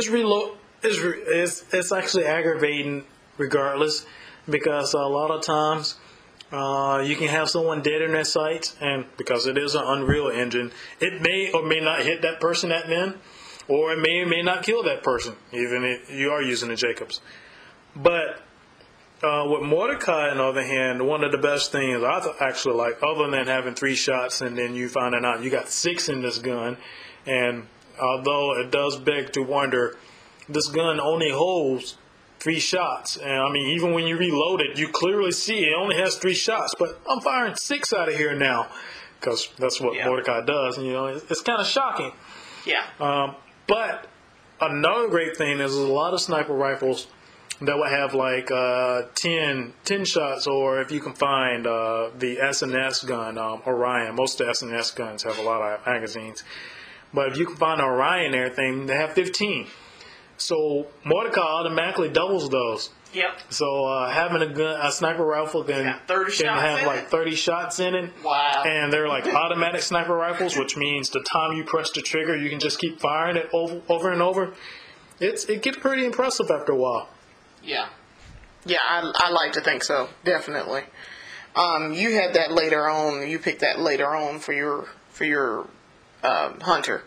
it's actually aggravating regardless, because a lot of times you can have someone dead in their sights, and because it is an Unreal Engine, it may or may not hit that person at the end, or it may or may not kill that person, even if you are using the Jacobs. But with Mordecai, on the other hand, one of the best things I actually like, other than having 3 shots and then you finding out you got 6 in this gun, and although it does beg to wonder, this gun only holds 3 shots. And I mean, even when you reload it, you clearly see it only has 3 shots, but I'm firing 6 out of here now, because that's what Mordecai does. And, it's kind of shocking. Yeah. But another great thing is a lot of sniper rifles that will have like 10 shots, or if you can find the S&S gun, Orion. Most of the S&S guns have a lot of magazines. But if you can find an Orion and everything, they have 15. So Mordecai automatically doubles those. Yep. So having a sniper rifle can have like 30 shots in it. Wow. And they're like automatic sniper rifles, which means the time you press the trigger, you can just keep firing it over and over. It gets pretty impressive after a while. Yeah. Yeah, I like to think so. Definitely. You had that later on. You picked that later on for your hunter.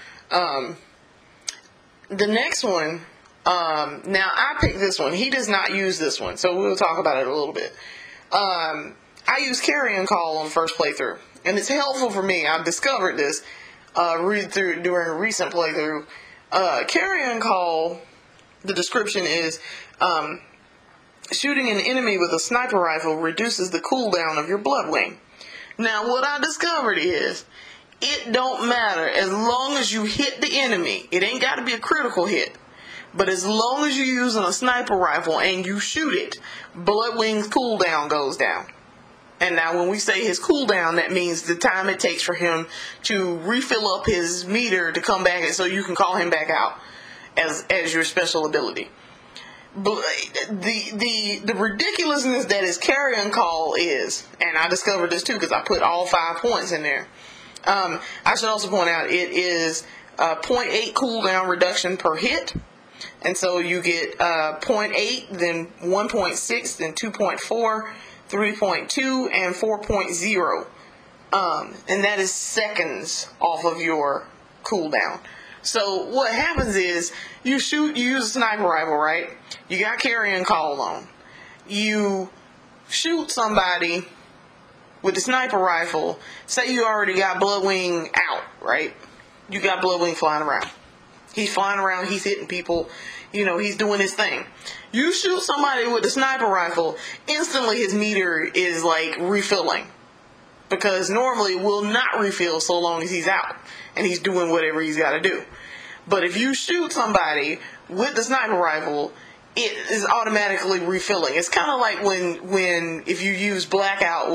The next one, now I picked this one. He does not use this one, so we'll talk about it a little bit. I use Carrion Call on first playthrough, and it's helpful for me. I've discovered this during a recent playthrough. Carrion Call, the description is, shooting an enemy with a sniper rifle reduces the cooldown of your Bloodwing. Now, what I discovered is, it don't matter as long as you hit the enemy. It ain't got to be a critical hit. But as long as you're using a sniper rifle and you shoot it, Bloodwing's cooldown goes down. And now when we say his cooldown, that means the time it takes for him to refill up his meter to come back, so you can call him back out as your special ability. But the ridiculousness that his Carrion Call is, and I discovered this too because I put all 5 points in there. I should also point out it is 0.8 cooldown reduction per hit. And so you get 0.8, then 1.6, then 2.4, 3.2, and 4.0. And that is seconds off of your cooldown. So what happens is you use a sniper rifle, right? You got Carrion Call on. You shoot somebody with the sniper rifle. Say you already got Bloodwing out, right? You got Bloodwing flying around. He's flying around, he's hitting people, he's doing his thing. You shoot somebody with a sniper rifle, instantly his meter is like refilling. Because normally it will not refill so long as he's out and he's doing whatever he's got to do. But if you shoot somebody with the sniper rifle, it is automatically refilling. It's kind of like when if you use Blackout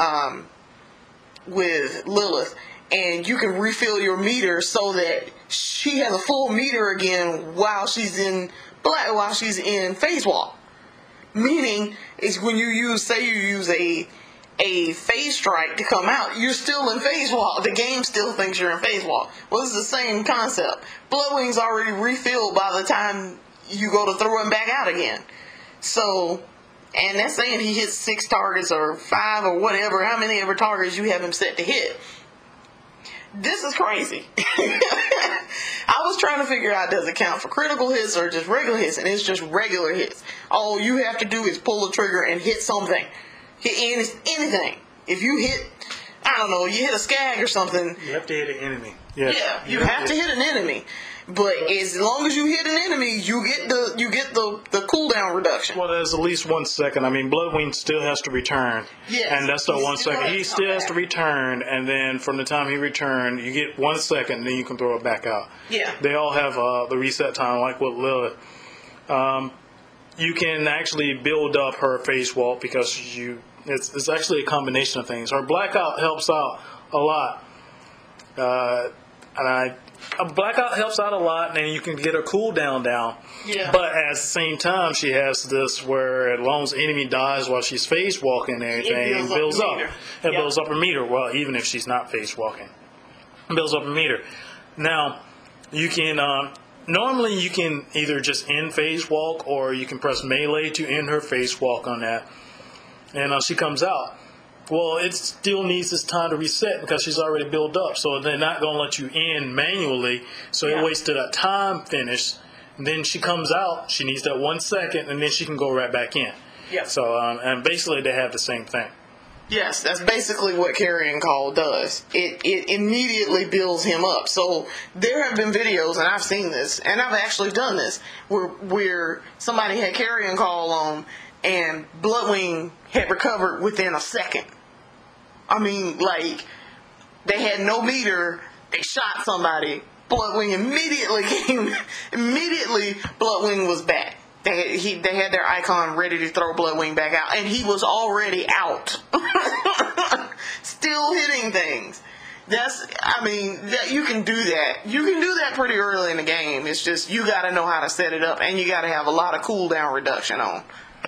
with Lilith, and you can refill your meter so that she has a full meter again while she's in phase walk. Meaning, is when you use a phase strike to come out, you're still in phase walk. The game still thinks you're in phase walk. Well, it's the same concept. Bloodwing's already refilled by the time you go to throw him back out again. So, and that's saying he hits 6 targets or 5 or whatever, how many ever targets you have him set to hit. This is crazy. I was trying to figure out, does it count for critical hits or just regular hits? And it's just regular hits. All you have to do is pull the trigger and hit something. Hit anything. If you hit, I don't know, you hit a skag or something. You have to hit an enemy. Yes. Yeah, you have to hit an enemy. But as long as you hit an enemy, you get the cooldown reduction. Well, there's at least 1 second. I mean, Bloodwing still has to return. Yes. And that's the 1 second. He still has to return, and then from the time he returned, you get 1 second, and then you can throw it back out. Yeah. They all have the reset time, like with Lilith. You can actually build up her face walk because it's actually a combination of things. Her Blackout helps out a lot. Blackout helps out a lot, and you can get her cooldown down. Yeah. But at the same time, she has this where as long as the enemy dies while she's phase walking and everything, it builds up. It builds up her meter. Well, even if she's not phase walking, it builds up her meter. Now, you can normally you can either just end phase walk or you can press melee to end her phase walk on that, and she comes out. Well, it still needs this time to reset because she's already built up. So they're not going to let you in manually. So it waits till that time finish. And then she comes out. She needs that 1 second, and then she can go right back in. Yeah. So, and basically they have the same thing. Yes, that's basically what Carrion Call does. It immediately builds him up. So there have been videos, and I've seen this, and I've actually done this, where somebody had Carrion Call on, and Bloodwing had recovered within a second. I mean, like, they had no meter, they shot somebody, Bloodwing immediately Bloodwing was back. They had their icon ready to throw Bloodwing back out, and he was already out. Still hitting things. You can do that. You can do that pretty early in the game. It's just, you gotta know how to set it up, and you gotta have a lot of cooldown reduction on.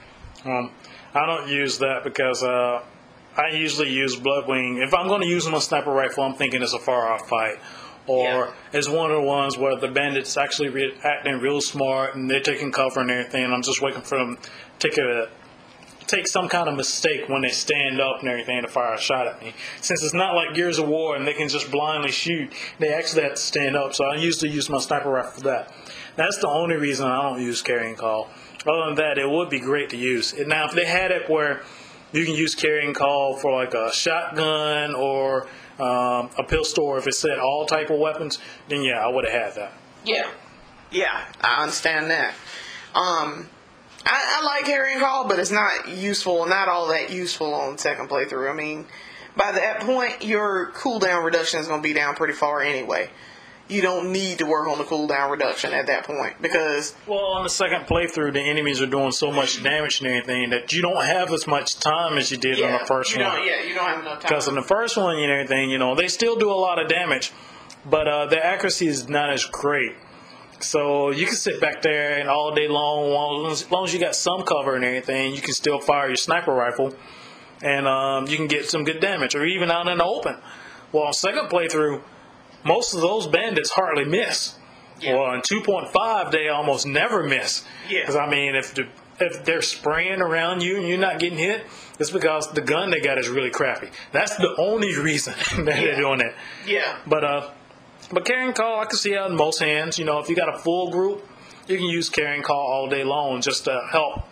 I don't use that because I usually use Bloodwing. If I'm going to use him on sniper rifle, I'm thinking it's a far-off fight. Or it's one of the ones where the bandits actually acting real smart and they're taking cover and everything, and I'm just waiting for them to take some kind of mistake when they stand up and everything to fire a shot at me. Since it's not like Gears of War and they can just blindly shoot, they actually have to stand up. So I usually use my sniper rifle for that. That's the only reason I don't use Carrion Call. Other than that, it would be great to use. Now, if they had it where you can use Carrion Call for like a shotgun or a pistol, or if it said all type of weapons, then yeah, I would have had that. Yeah, I understand that. I like Carrion Call, but it's not all that useful on second playthrough. I mean, by that point, your cooldown reduction is going to be down pretty far anyway. You don't need to work on the cooldown reduction at that point because... Well, on the second playthrough, the enemies are doing so much damage and everything that you don't have as much time as you did on the first one. You don't have enough time. Because in the first one and everything, they still do a lot of damage, but the accuracy is not as great. So you can sit back there and all day long, as long as you got some cover and everything, you can still fire your sniper rifle, and you can get some good damage, or even out in the open. Well, on second playthrough, most of those bandits hardly miss. Yeah. Well, in 2.5, they almost never miss. Because, I mean, if they're spraying around you and you're not getting hit, it's because the gun they got is really crappy. That's the only reason that they're doing it. Yeah. But Carrion Call, I can see out in most hands. If you got a full group, you can use Carrion Call all day long just to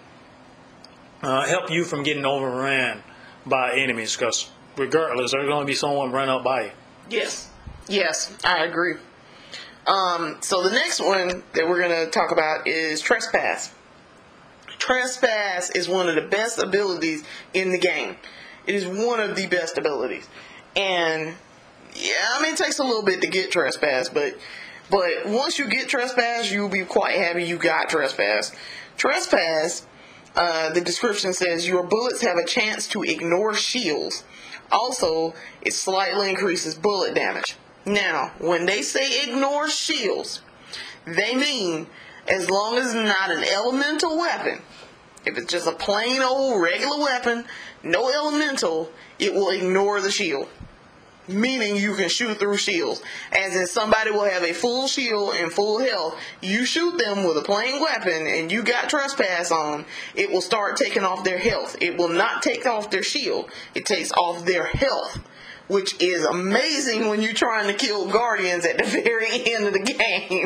help you from getting overran by enemies. Because regardless, there's going to be someone run up by you. Yes, I agree. So the next one that we're going to talk about is Trespass. Trespass is one of the best abilities in the game. It is one of the best abilities. And, it takes a little bit to get Trespass, but once you get Trespass, you'll be quite happy you got Trespass. Trespass, the description says your bullets have a chance to ignore shields. Also, it slightly increases bullet damage. Now, when they say ignore shields, they mean as long as it's not an elemental weapon. If it's just a plain old regular weapon, no elemental, it will ignore the shield. Meaning you can shoot through shields. As in somebody will have a full shield and full health. You shoot them with a plain weapon and you got trespass on, it will start taking off their health. It will not take off their shield. It takes off their health. Which is amazing when you're trying to kill guardians at the very end of the game.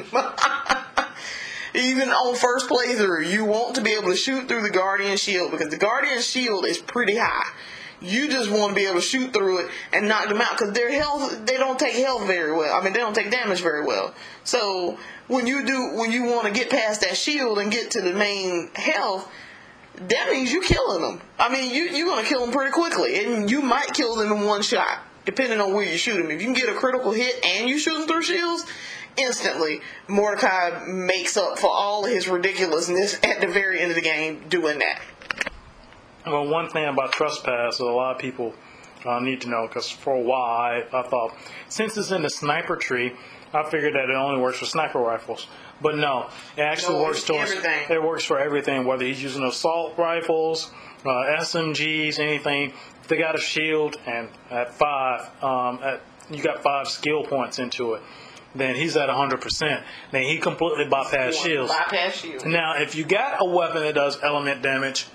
Even on first playthrough, you want to be able to shoot through the guardian shield because the guardian shield is pretty high. You just want to be able to shoot through it and knock them out because their health, they don't take health very well. I mean, they don't take damage very well. So when you want to get past that shield and get to the main health, that means you're killing them. I mean, you're going to kill them pretty quickly, and you might kill them in one shot, depending on where you shoot them. If you can get a critical hit and you shoot them through shields, instantly Mordecai makes up for all of his ridiculousness at the very end of the game doing that. Well, one thing about trespass that a lot of people need to know, because for a while I thought, since it's in the sniper tree, I figured that it only works for sniper rifles. But no, it actually works for everything. It works for everything, whether he's using assault rifles, SMGs, anything. If they got a shield, and at 5, you got 5 skill points into it, then he's at 100%. Then he completely bypassed shields. Now, if you got a weapon that does element damage,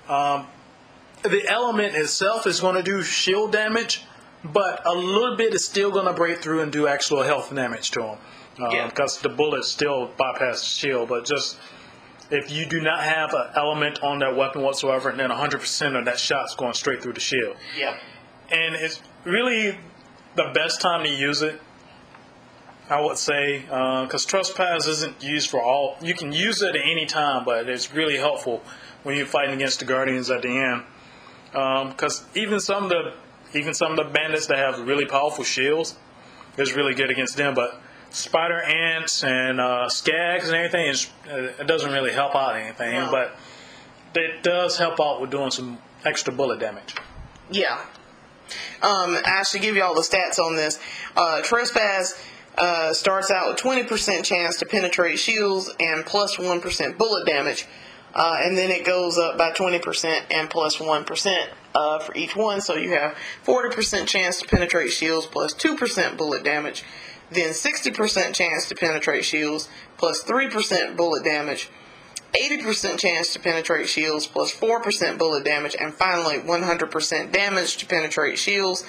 the element itself is going to do shield damage, but a little bit is still going to break through and do actual health damage to him. Because the bullets still bypass the shield. But just if you do not have an element on that weapon whatsoever, then 100% of that shot's going straight through the shield. Yeah. And it's really the best time to use it, I would say, because trespass isn't used for all. You can use it at any time, but it's really helpful when you're fighting against the guardians at the end. Because even some of the bandits that have really powerful shields, it's really good against them. But spider ants and skags and everything, it doesn't really help out anything. No. But it does help out with doing some extra bullet damage. Yeah. I should give you all the stats on this. Trespass starts out with 20% chance to penetrate shields and plus 1% bullet damage. And then it goes up by 20% and plus 1% for each one. So you have 40% chance to penetrate shields plus 2% bullet damage. Then 60% chance to penetrate shields plus 3% bullet damage. 80% chance to penetrate shields plus 4% bullet damage. And finally, 100% damage to penetrate shields.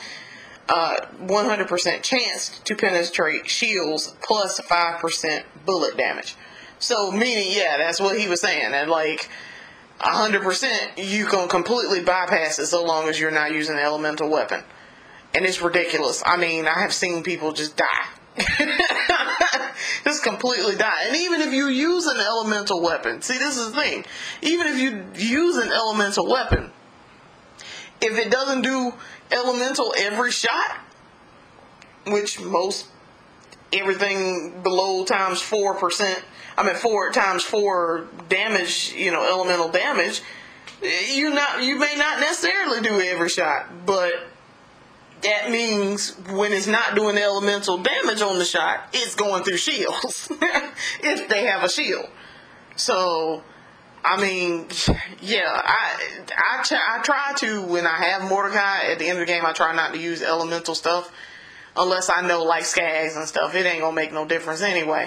100% chance to penetrate shields plus 5% bullet damage. So, meaning, yeah, that's what he was saying. That, like, 100%, you can completely bypass it so long as you're not using an elemental weapon. And it's ridiculous. I mean, I have seen people just die. Just completely die. And even if you use an elemental weapon, see, this is the thing. Even if you use an elemental weapon, if it doesn't do elemental every shot, which most everything below times 4%, 4 times 4 damage, elemental damage, you may not necessarily do every shot, but that means when it's not doing elemental damage on the shot, it's going through shields, if they have a shield. So, yeah, I try to, when I have Mordecai, at the end of the game, I try not to use elemental stuff, unless I know, like, skags and stuff. It ain't gonna make no difference anyway.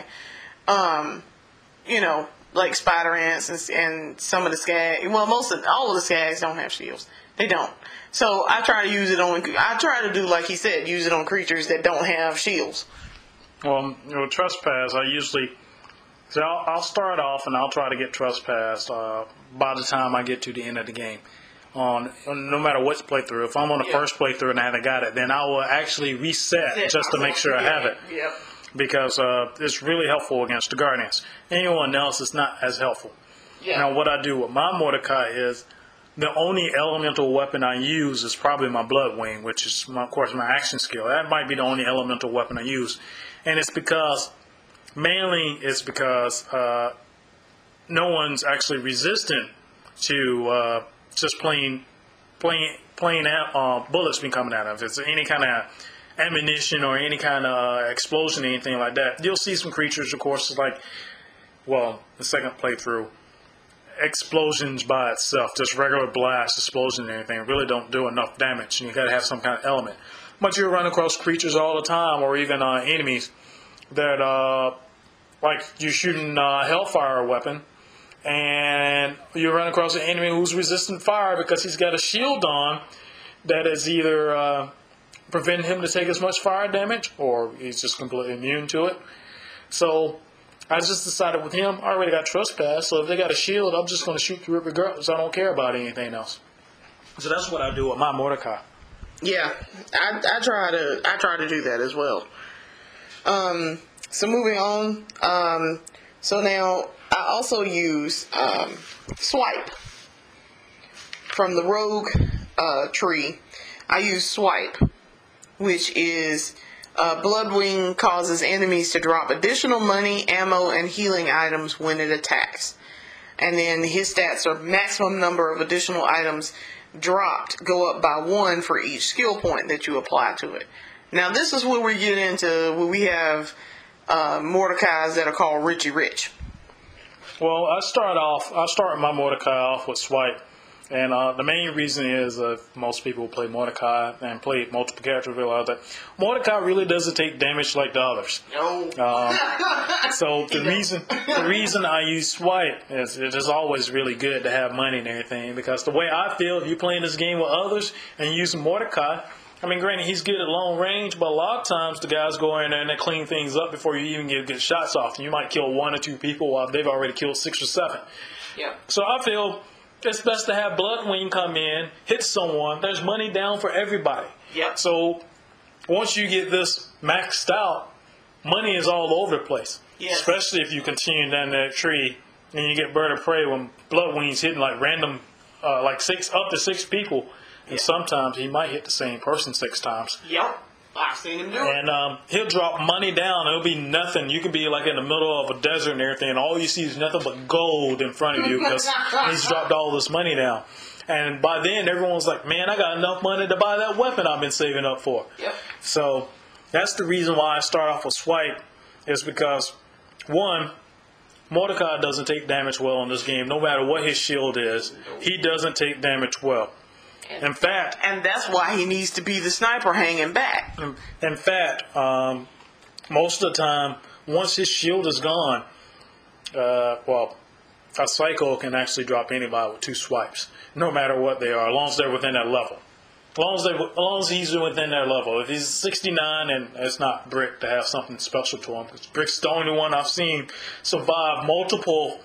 Like spider ants and some of the skags. Well, all of the skags don't have shields. They don't. So I try to use it on. I try to do like he said, use it on creatures that don't have shields. Well, trespass. I'll start off and I'll try to get trespassed by the time I get to the end of the game. No matter what playthrough. If I'm on the first playthrough and I haven't got it, then I will actually reset just to make sure I have it. Yep. Because it's really helpful against the guardians. Anyone else is not as helpful. Yeah. Now, what I do with my Mordecai is the only elemental weapon I use is probably my Bloodwing, which is, of course, my action skill. That might be the only elemental weapon I use. And it's because no one's actually resistant to just plain bullets being coming at them. If it's any kind of ammunition or any kind of explosion or anything like that, you'll see some creatures, of course, like, well, the second playthrough, explosions by itself, just regular blast, explosion and anything, really don't do enough damage, and you got to have some kind of element. But you'll run across creatures all the time, or even enemies that, like you're shooting a Hellfire weapon, and you run across an enemy who's resistant fire because he's got a shield on that is either preventing him to take as much fire damage, or he's just completely immune to it. So I just decided with him, I already got trespass, so if they got a shield, I'm just going to shoot through it regardless. I don't care about anything else. So that's what I do with my Mordecai. Yeah, I try to do that as well. So moving on. So now I also use Swipe from the Rogue tree. I use Swipe, which is Bloodwing causes enemies to drop additional money, ammo, and healing items when it attacks. And then his stats are maximum number of additional items dropped go up by 1 for each skill point that you apply to it. Now this is where we get into where we have Mordecais that are called Richie Rich. Well, I start my Mordecai off with Swipe. And the main reason is most people play Mordecai and play multiple characters realize that Mordecai really doesn't take damage like the others. No. So the reason I use Swipe is it is always really good to have money and everything, because the way I feel, if you're playing this game with others and using Mordecai, I mean, granted, he's good at long range, but a lot of times the guys go in there and they clean things up before you even get good shots off. And you might kill 1 or 2 people while they've already killed 6 or 7. Yeah. So I feel it's best to have Bloodwing come in, hit someone. There's money down for everybody. Yep. So once you get this maxed out, money is all over the place. Yes. Especially if you continue down that tree and you get Bird of Prey when Bloodwing's hitting like random, up to 6 people. And sometimes he might hit the same person 6 times. Yep. I've seen him do it. And he'll drop money down. It'll be nothing. You can be like in the middle of a desert and everything, and all you see is nothing but gold in front of you because he's dropped all this money down. And by then, everyone's like, man, I got enough money to buy that weapon I've been saving up for. Yep. So that's the reason why I start off with Swipe, is because, one, Mordecai doesn't take damage well in this game. No matter what his shield is, he doesn't take damage well. In fact, and that's why he needs to be the sniper hanging back. In fact, most of the time, once his shield is gone, a Psycho can actually drop anybody with 2 swipes, no matter what they are, as long as they're within that level. As long as he's within that level. If he's 69 and it's not Brick to have something special to him, because Brick's the only one I've seen survive multiple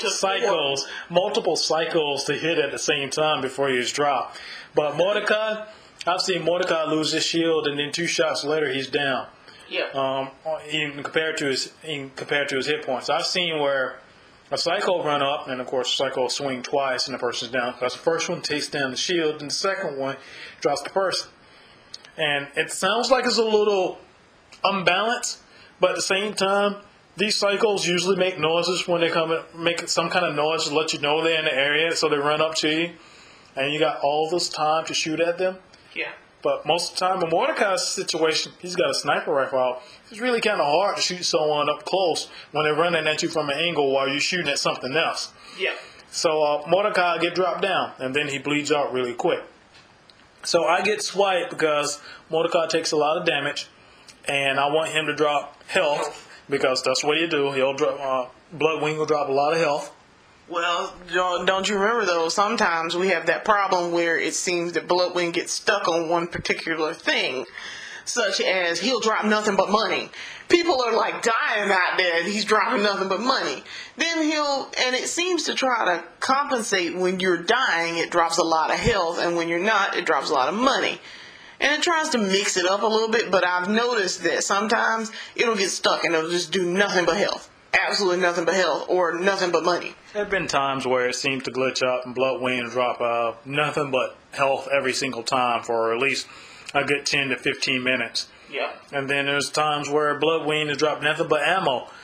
cycles to hit at the same time before he was dropped. But Mordecai, I've seen Mordecai lose his shield and then 2 shots later he's down. Yeah. Even compared to his hit points. I've seen where a Psycho run up and of course Psycho swing twice and the person's down, because the first one takes down the shield and the second one drops the person. And it sounds like it's a little unbalanced, but at the same time, these Psychos usually make noises when they come, make some kind of noise to let you know they're in the area, so they run up to you, and you got all this time to shoot at them. Yeah. But most of the time, in Mordecai's situation, he's got a sniper rifle out. It's really kind of hard to shoot someone up close when they're running at you from an angle while you're shooting at something else. Yeah. So Mordecai get dropped down, and then he bleeds out really quick. So I get Swipe because Mordecai takes a lot of damage, and I want him to drop health, because that's what he'll do. He'll drop, Bloodwing will drop a lot of health. Well, don't you remember though, sometimes we have that problem where it seems that Bloodwing gets stuck on one particular thing, such as he'll drop nothing but money. People are like dying out there and he's dropping nothing but money. Then and it seems to try to compensate when you're dying, it drops a lot of health, and when you're not, it drops a lot of money. And it tries to mix it up a little bit, but I've noticed that sometimes it'll get stuck and it'll just do nothing but health. Absolutely nothing but health, or nothing but money. There have been times where it seems to glitch out and Bloodwing drop nothing but health every single time for at least a good 10 to 15 minutes. Yeah. And then there's times where Bloodwing has dropped nothing but ammo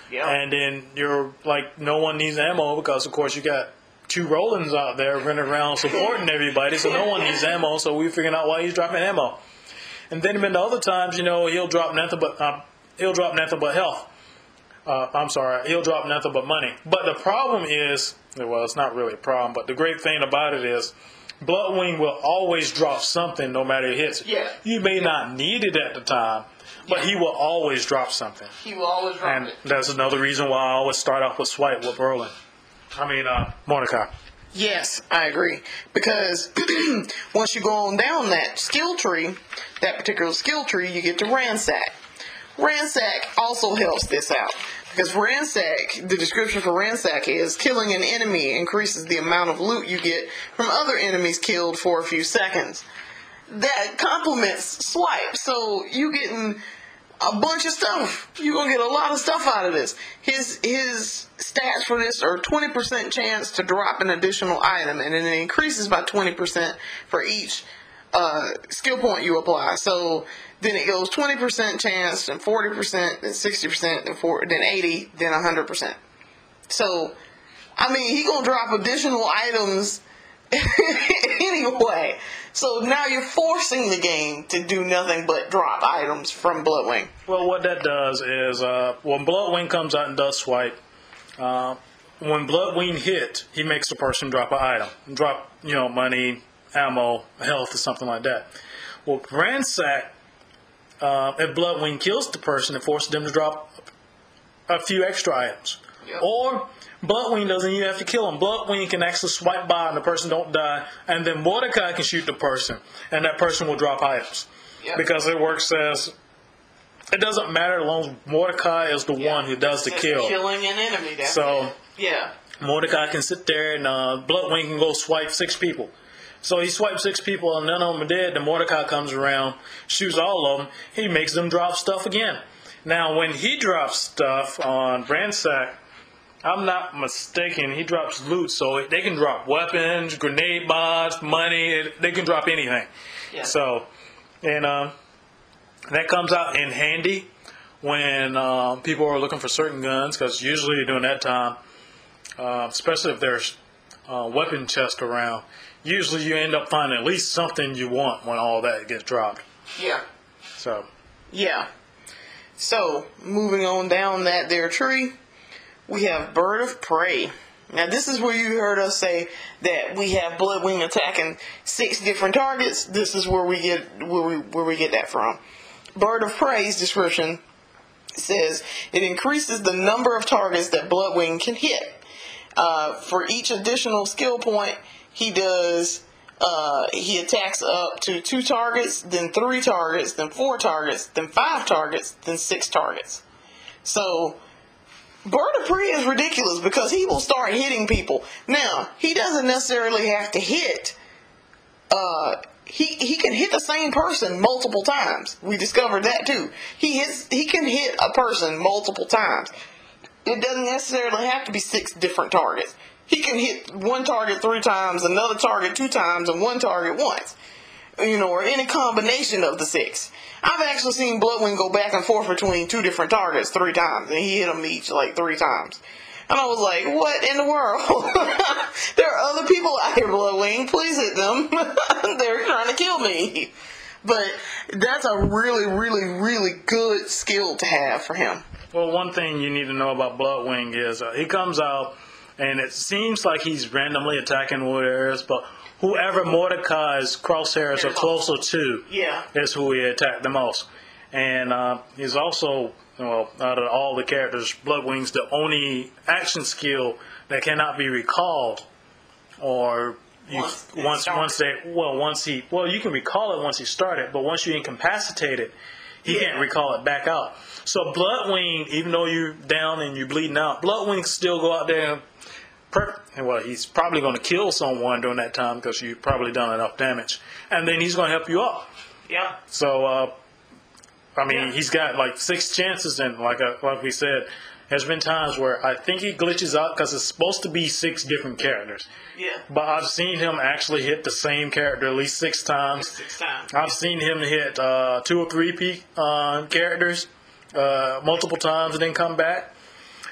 Yeah. And then you're like, no one needs ammo because, of course, you got two Rollins out there running around supporting everybody, so no one needs ammo. So we figuring out why he's dropping ammo. And then the other times, he'll drop nothing but health. He'll drop nothing but money. But the problem is, well, it's not really a problem, but the great thing about it is, Bloodwing will always drop something no matter who hits it. Yeah. You may not need it at the time, but he will always drop something. He will always drop And it. that's another reason why I always start off with Swipe with Mordecai. Yes, I agree. Because once you go on down that skill tree, that particular skill tree, you get to Ransack. Ransack also helps this out. Because Ransack, the description for Ransack is, killing an enemy increases the amount of loot you get from other enemies killed for a few seconds. That complements Swipe. So you getting a bunch of stuff. You're going to get a lot of stuff out of this. His stats for this are 20% chance to drop an additional item, and then it increases by 20% for each skill point you apply. So then it goes 20% chance, then 40%, then 60%, then 80, then 100%. So, I mean, he going to drop additional items anyway. So now you're forcing the game to do nothing but drop items from Bloodwing. Well, what that does is, when Bloodwing comes out and does Swipe, when Bloodwing hit, he makes the person drop an item. Drop, money, ammo, health, or something like that. Well, Ransack, if Bloodwing kills the person, it forces them to drop a few extra items. Yep. Or Bloodwing doesn't even have to kill him. Bloodwing can actually swipe by and the person don't die, and then Mordecai can shoot the person, and that person will drop items. Yep. Because it works as, it doesn't matter as long as Mordecai is the one who does the kill. Killing an enemy. That's So, it. Yeah. Mordecai can sit there and Bloodwing can go swipe 6 people. So he swipes 6 people and none of them are dead. Then Mordecai comes around, shoots all of them. He makes them drop stuff again. Now, when he drops stuff on Ransack, I'm not mistaken, he drops loot. So they can drop weapons, grenade mods, money. They can drop anything. Yeah. So, and that comes out in handy when people are looking for certain guns, because usually during that time, especially if there's weapon chest around, usually you end up finding at least something you want when all that gets dropped. Yeah. So. Yeah. So, moving on down that there tree, we have Bird of Prey. Now, this is where you heard us say that we have Bloodwing attacking 6 different targets. This is where we get where we get that from. Bird of Prey's description says it increases the number of targets that Bloodwing can hit. For each additional skill point, he attacks up to 2 targets, then 3 targets, then 4 targets, then 5 targets, then 6 targets. So, Bird of Prey is ridiculous because he will start hitting people. Now, he doesn't necessarily have to hit. He can hit the same person multiple times. We discovered that too. He can hit a person multiple times. It doesn't necessarily have to be 6 different targets. He can hit one target 3 times, another target 2 times, and one target once. Or any combination of the 6. I've actually seen Bloodwing go back and forth between 2 different targets 3 times, and he hit them each like 3 times. And I was like, what in the world? There are other people out here, Bloodwing. Please hit them. They're trying to kill me. But that's a really, really, really good skill to have for him. Well, one thing you need to know about Bloodwing is he comes out, and it seems like he's randomly attacking warriors, but whoever Mordecai's crosshairs are closer to is who he attacked the most. And he's also, out of all the characters, Bloodwing's the only action skill that cannot be recalled, or you can recall it once he started, but once you incapacitate it, he can't recall it back out. So Bloodwing, even though you're down and you're bleeding out, Bloodwing can still go out there and he's probably going to kill someone during that time because you've probably done enough damage, and then he's going to help you up. Yeah. So, he's got like 6 chances, and like we said, there's been times where I think he glitches out because it's supposed to be 6 different characters. Yeah. But I've seen him actually hit the same character at least 6 times. 6 times. I've seen him hit 2 or 3 characters multiple times and then come back.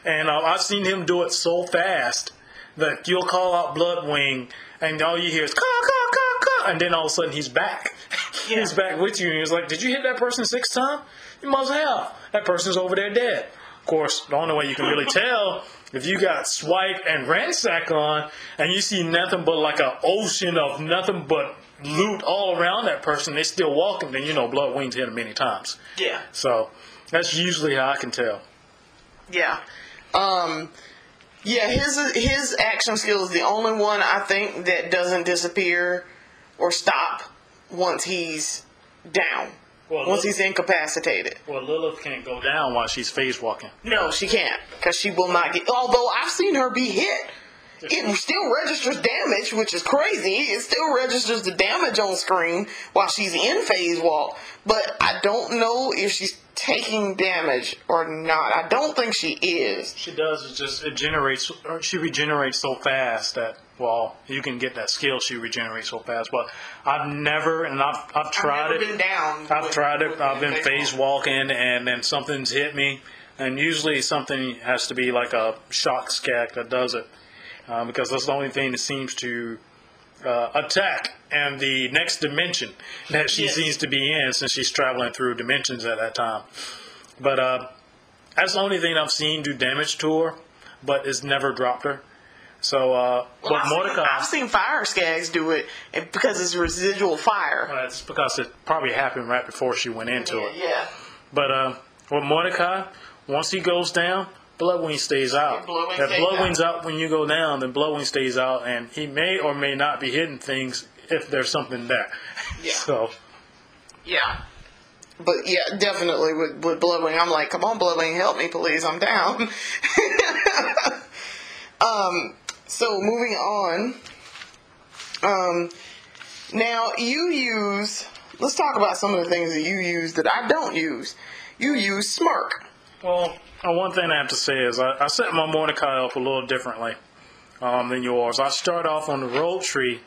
And I've seen him do it so fast that you'll call out Bloodwing, and all you hear is, caw, caw, caw, caw, and then all of a sudden he's back. Yeah. He's back with you, and he's like, did you hit that person 6 times? You must have. That person's over there dead. Of course, the only way you can really tell, if you got Swipe and Ransack on, and you see nothing but like an ocean of nothing but loot all around that person, they're still walking, then you know Bloodwing's hit him many times. Yeah. So that's usually how I can tell. Yeah. Yeah, his action skill is the only one I think that doesn't disappear or stop once he's down. Well, once he's incapacitated. Well, Lilith can't go down while she's phase walking. No, she can't, because she will not get... Although I've seen her be hit, it still registers damage, which is crazy. It still registers the damage on screen while she's in phase walk. But I don't know if she's taking damage or not. I don't think she is. She does. She regenerates so fast that, well, you can get that skill. She regenerates so fast. But I've never, and I've tried I've never it. been down. I've tried it. I've been phase walking, and then something's hit me. And usually something has to be like a shock skag that does it. Because that's the only thing that seems to attack and the next dimension that she seems to be in, since she's traveling through dimensions at that time. But that's the only thing I've seen do damage to her, but it's never dropped her. So, but Mordecai... I've seen fire skags do it because it's residual fire. That's because it probably happened right before she went into it. Yeah. But with Mordecai, once he goes down, Bloodwing stays out. If Bloodwing's out when you go down, then Bloodwing stays out, and he may or may not be hitting things if there's something there. Yeah. So. Yeah. But yeah, definitely with Bloodwing, I'm like, come on, Bloodwing, help me, please, I'm down. So moving on. Now let's talk about some of the things that you use that I don't use. You use Smirk. Well, one thing I have to say is I set my Mordecai up a little differently than yours. I start off on the road tree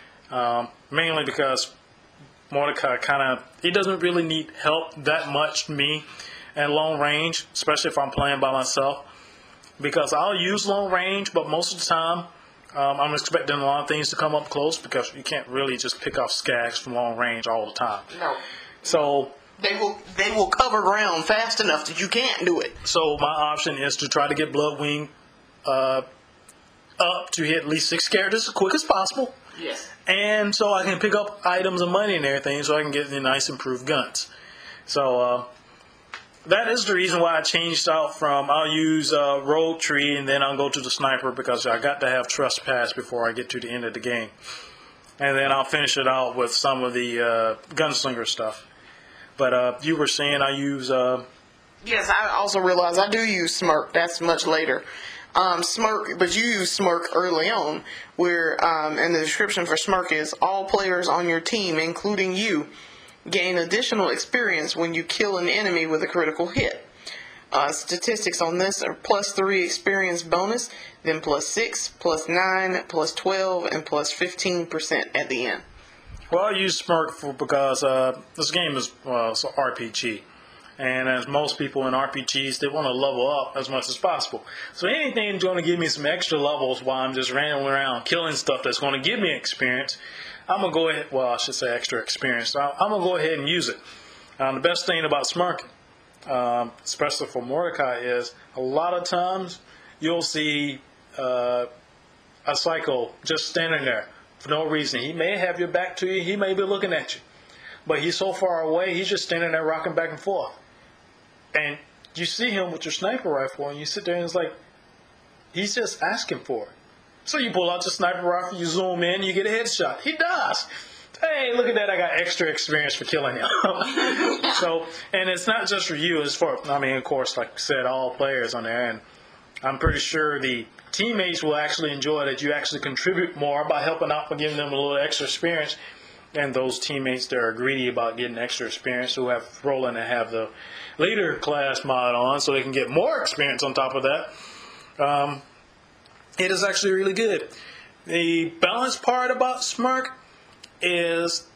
mainly because Mordecai he doesn't really need help that much to me at long range, especially if I'm playing by myself. Because I'll use long range, but most of the time I'm expecting a lot of things to come up close, because you can't really just pick off skags from long range all the time. No. So they will cover ground fast enough that you can't do it. So my option is to try to get Bloodwing up to hit at least 6 characters as quick as possible. Yes. And so I can pick up items and money and everything, so I can get the nice improved guns. So that is the reason why I changed out from I'll use Road Tree and then I'll go to the Sniper, because I got to have Trespass before I get to the end of the game. And then I'll finish it out with some of the Gunslinger stuff. But you were saying I use... Yes, I also realize I do use Smirk. That's much later. Smirk, but you use Smirk early on, where and the description for Smirk is all players on your team, including you, gain additional experience when you kill an enemy with a critical hit. Statistics on this are +3 experience bonus, then +6, +9, +12, and +15% at the end. Well, I use Smirk because this game is it's an RPG. And as most people in RPGs, they want to level up as much as possible. So anything that's going to give me some extra levels while I'm just rambling around killing stuff that's going to give me experience, I'm going to go ahead, well, I should say extra experience. I'm going to go ahead and use it. The best thing about Smirk, especially for Mordecai, is a lot of times you'll see a Psycho just standing there for no reason. He may have your back to you, he may be looking at you, but he's so far away, he's just standing there rocking back and forth. And you see him with your sniper rifle, and you sit there and it's like, he's just asking for it. So you pull out your sniper rifle, you zoom in, you get a headshot. He does. Hey, look at that, I got extra experience for killing him. So, and it's not just for you, it's for, I mean, of course, like I said, all players on there, and I'm pretty sure the teammates will actually enjoy that you actually contribute more by helping out by giving them a little extra experience. And those teammates that are greedy about getting extra experience, who have rolling and have the leader class mod on, so they can get more experience on top of that. It is actually really good. The balanced part about Smirk is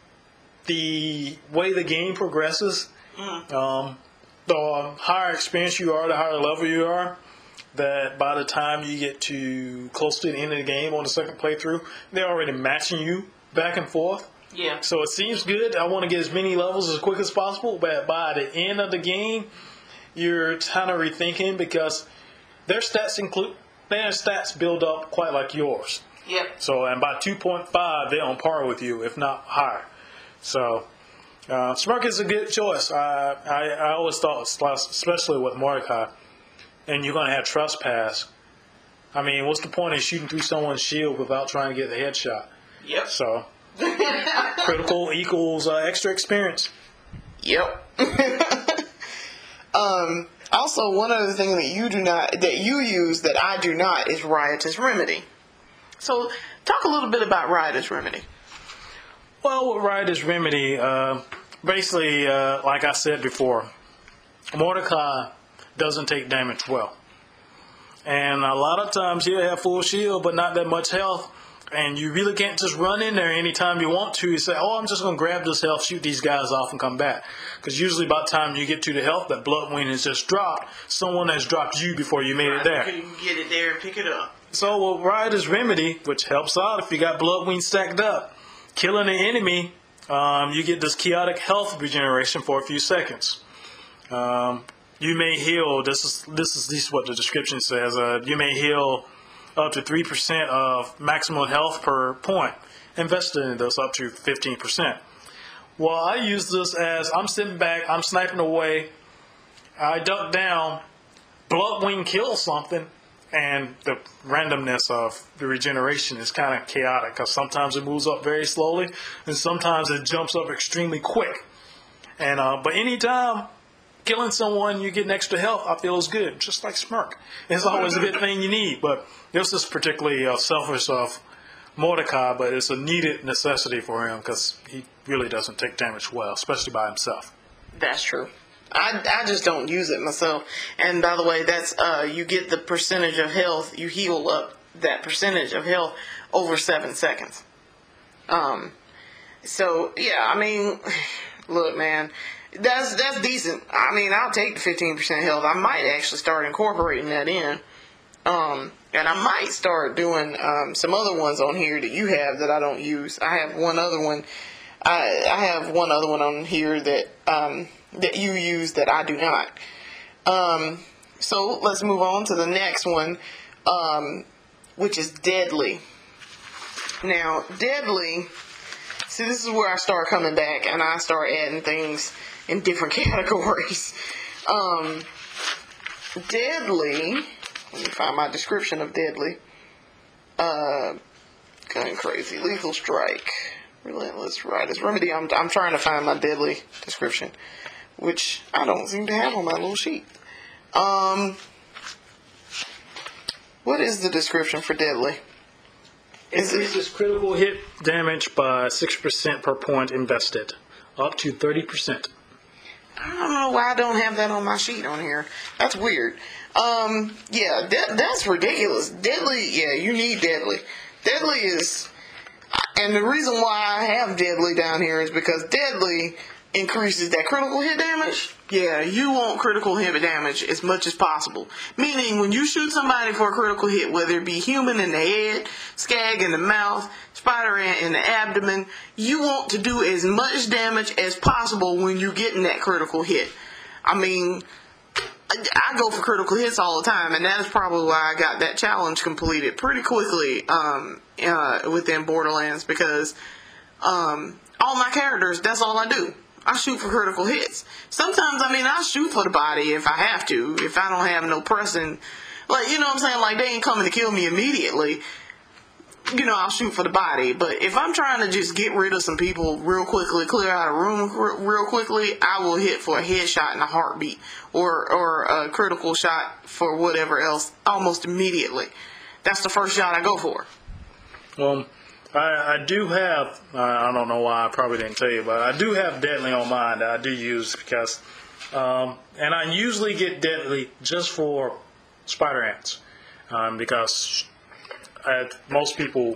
the way the game progresses. The higher experience you are, the higher level you are, that by the time you get to close to the end of the game on the second playthrough, they're already matching you back and forth. Yeah. So it seems good. I want to get as many levels as quick as possible, but by the end of the game, you're kind of rethinking because their stats build up quite like yours. Yep. So, and by 2.5, they're on par with you, if not higher. So, Smirk is a good choice. I always thought, especially with Mordecai, and you're going to have Trespass. I mean, what's the point of shooting through someone's shield without trying to get the headshot? Yep. So, critical equals extra experience. Yep. Also, one other thing that you use that I do not is Riotous Remedy. So, talk a little bit about Riotous Remedy. Well, with Riotous Remedy, basically, like I said before, Mordecai doesn't take damage well. And a lot of times he'll have full shield, but not that much health. And you really can't just run in there anytime you want to. You say, oh, I'm just going to grab this health, shoot these guys off, and come back. Because usually by the time you get to the health, that Bloodwind has just dropped. Someone has dropped you before you made it there. You can get it there and pick it up. So with Riotous Remedy, which helps out if you got Bloodwind stacked up, killing the enemy, you get this chaotic health regeneration for a few seconds. You may heal. This is what the description says. You may heal up to 3% of maximum health per point. Invested in this up to 15%. Well, I use this as I'm sitting back, I'm sniping away, I duck down, Bloodwing kills something, and the randomness of the regeneration is kind of chaotic because sometimes it moves up very slowly and sometimes it jumps up extremely quick. And but anytime killing someone, you get an extra health, I feel is good, just like Smirk. It's always a good thing you need, but this is particularly selfish of Mordecai, but it's a needed necessity for him because he really doesn't take damage well, especially by himself. That's true. I just don't use it myself. And by the way, that's you get the percentage of health, you heal up that percentage of health over 7 seconds. So yeah, I mean, look, man. That's decent. I mean, I'll take the 15% health. I might actually start incorporating that in. And I might start doing some other ones on here that you have that I don't use. I have one other one. I have one other one on here that that you use that I do not. So let's move on to the next one, which is Deadly. Now, Deadly. See, this is where I start coming back and I start adding things in different categories. Deadly, let me find my description of Deadly. Going crazy, Lethal Strike, Relentless, Riotous Remedy. I'm trying to find my Deadly description, which I don't seem to have on my little sheet. What is the description for Deadly? Increases critical hit damage by 6% per point invested, up to 30%. I don't know why I don't have that on my sheet on here. That's weird. Yeah, that's ridiculous. Deadly, yeah, you need Deadly. Deadly is, and the reason why I have Deadly down here is because Deadly increases that critical hit damage. Yeah, you want critical hit damage as much as possible. Meaning, when you shoot somebody for a critical hit, whether it be human in the head, Skag in the mouth, Spider Ant in the abdomen, you want to do as much damage as possible when you're getting that critical hit. I mean, I go for critical hits all the time, and that is probably why I got that challenge completed pretty quickly within Borderlands, because all my characters, that's all I do. I shoot for critical hits. Sometimes, I mean, I shoot for the body if I have to, if I don't have no pressing, like, you know what I'm saying, like, they ain't coming to kill me immediately, you know, I'll shoot for the body. But if I'm trying to just get rid of some people real quickly, clear out a room real quickly, I will hit for a headshot in a heartbeat, or a critical shot for whatever else almost immediately. That's the first shot I go for. Well, I do have, I don't know why I probably didn't tell you, but I do have Deadly on mine that I do use because, and I usually get Deadly just for Spider Ants, because most people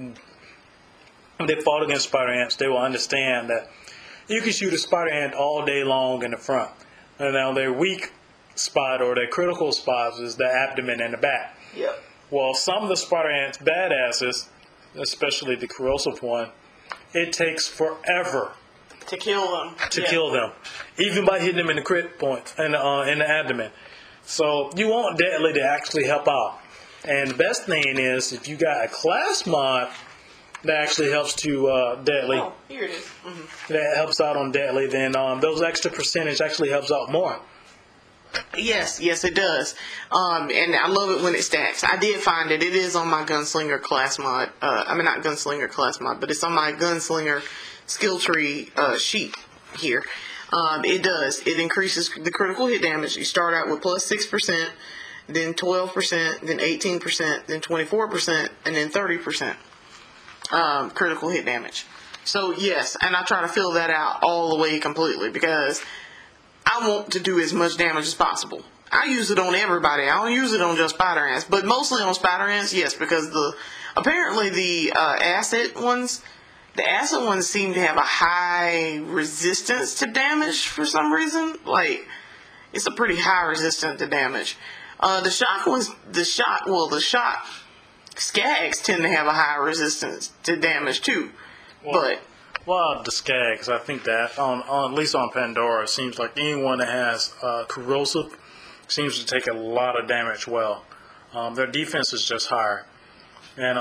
that fought against Spider Ants, they will understand that you can shoot a Spider Ant all day long in the front. And now they're weak spot or their critical spots is the abdomen and the back. Yep. Well, some of the spider ants' badasses, especially the corrosive one, it takes forever To kill them. to kill them, even by hitting them in the crit points and in the abdomen. So you want Deadly to actually help out. And the best thing is if you got a class mod that actually helps to Deadly, Oh, here it is. Mm-hmm. that helps out on Deadly, then those extra percentage actually helps out more. Yes, it does. And I love it when it stacks. I did find it. It is on my Gunslinger class mod. Not Gunslinger class mod, but it's on my Gunslinger skill tree sheet here. It does. It increases the critical hit damage. You start out with plus 6%, then 12%, then 18%, then 24%, and then 30% critical hit damage. So, yes, and I try to fill that out all the way completely because I want to do as much damage as possible. I use it on everybody. I don't use it on just spider ants, but mostly on spider ants, yes, because apparently the acid ones seem to have a high resistance to damage for some reason. Like, it's a pretty high resistance to damage. The shock skags tend to have a high resistance to damage too. Well, the Skags, I think that on at least on Pandora, it seems like anyone that has corrosive seems to take a lot of damage. Well, their defense is just higher, and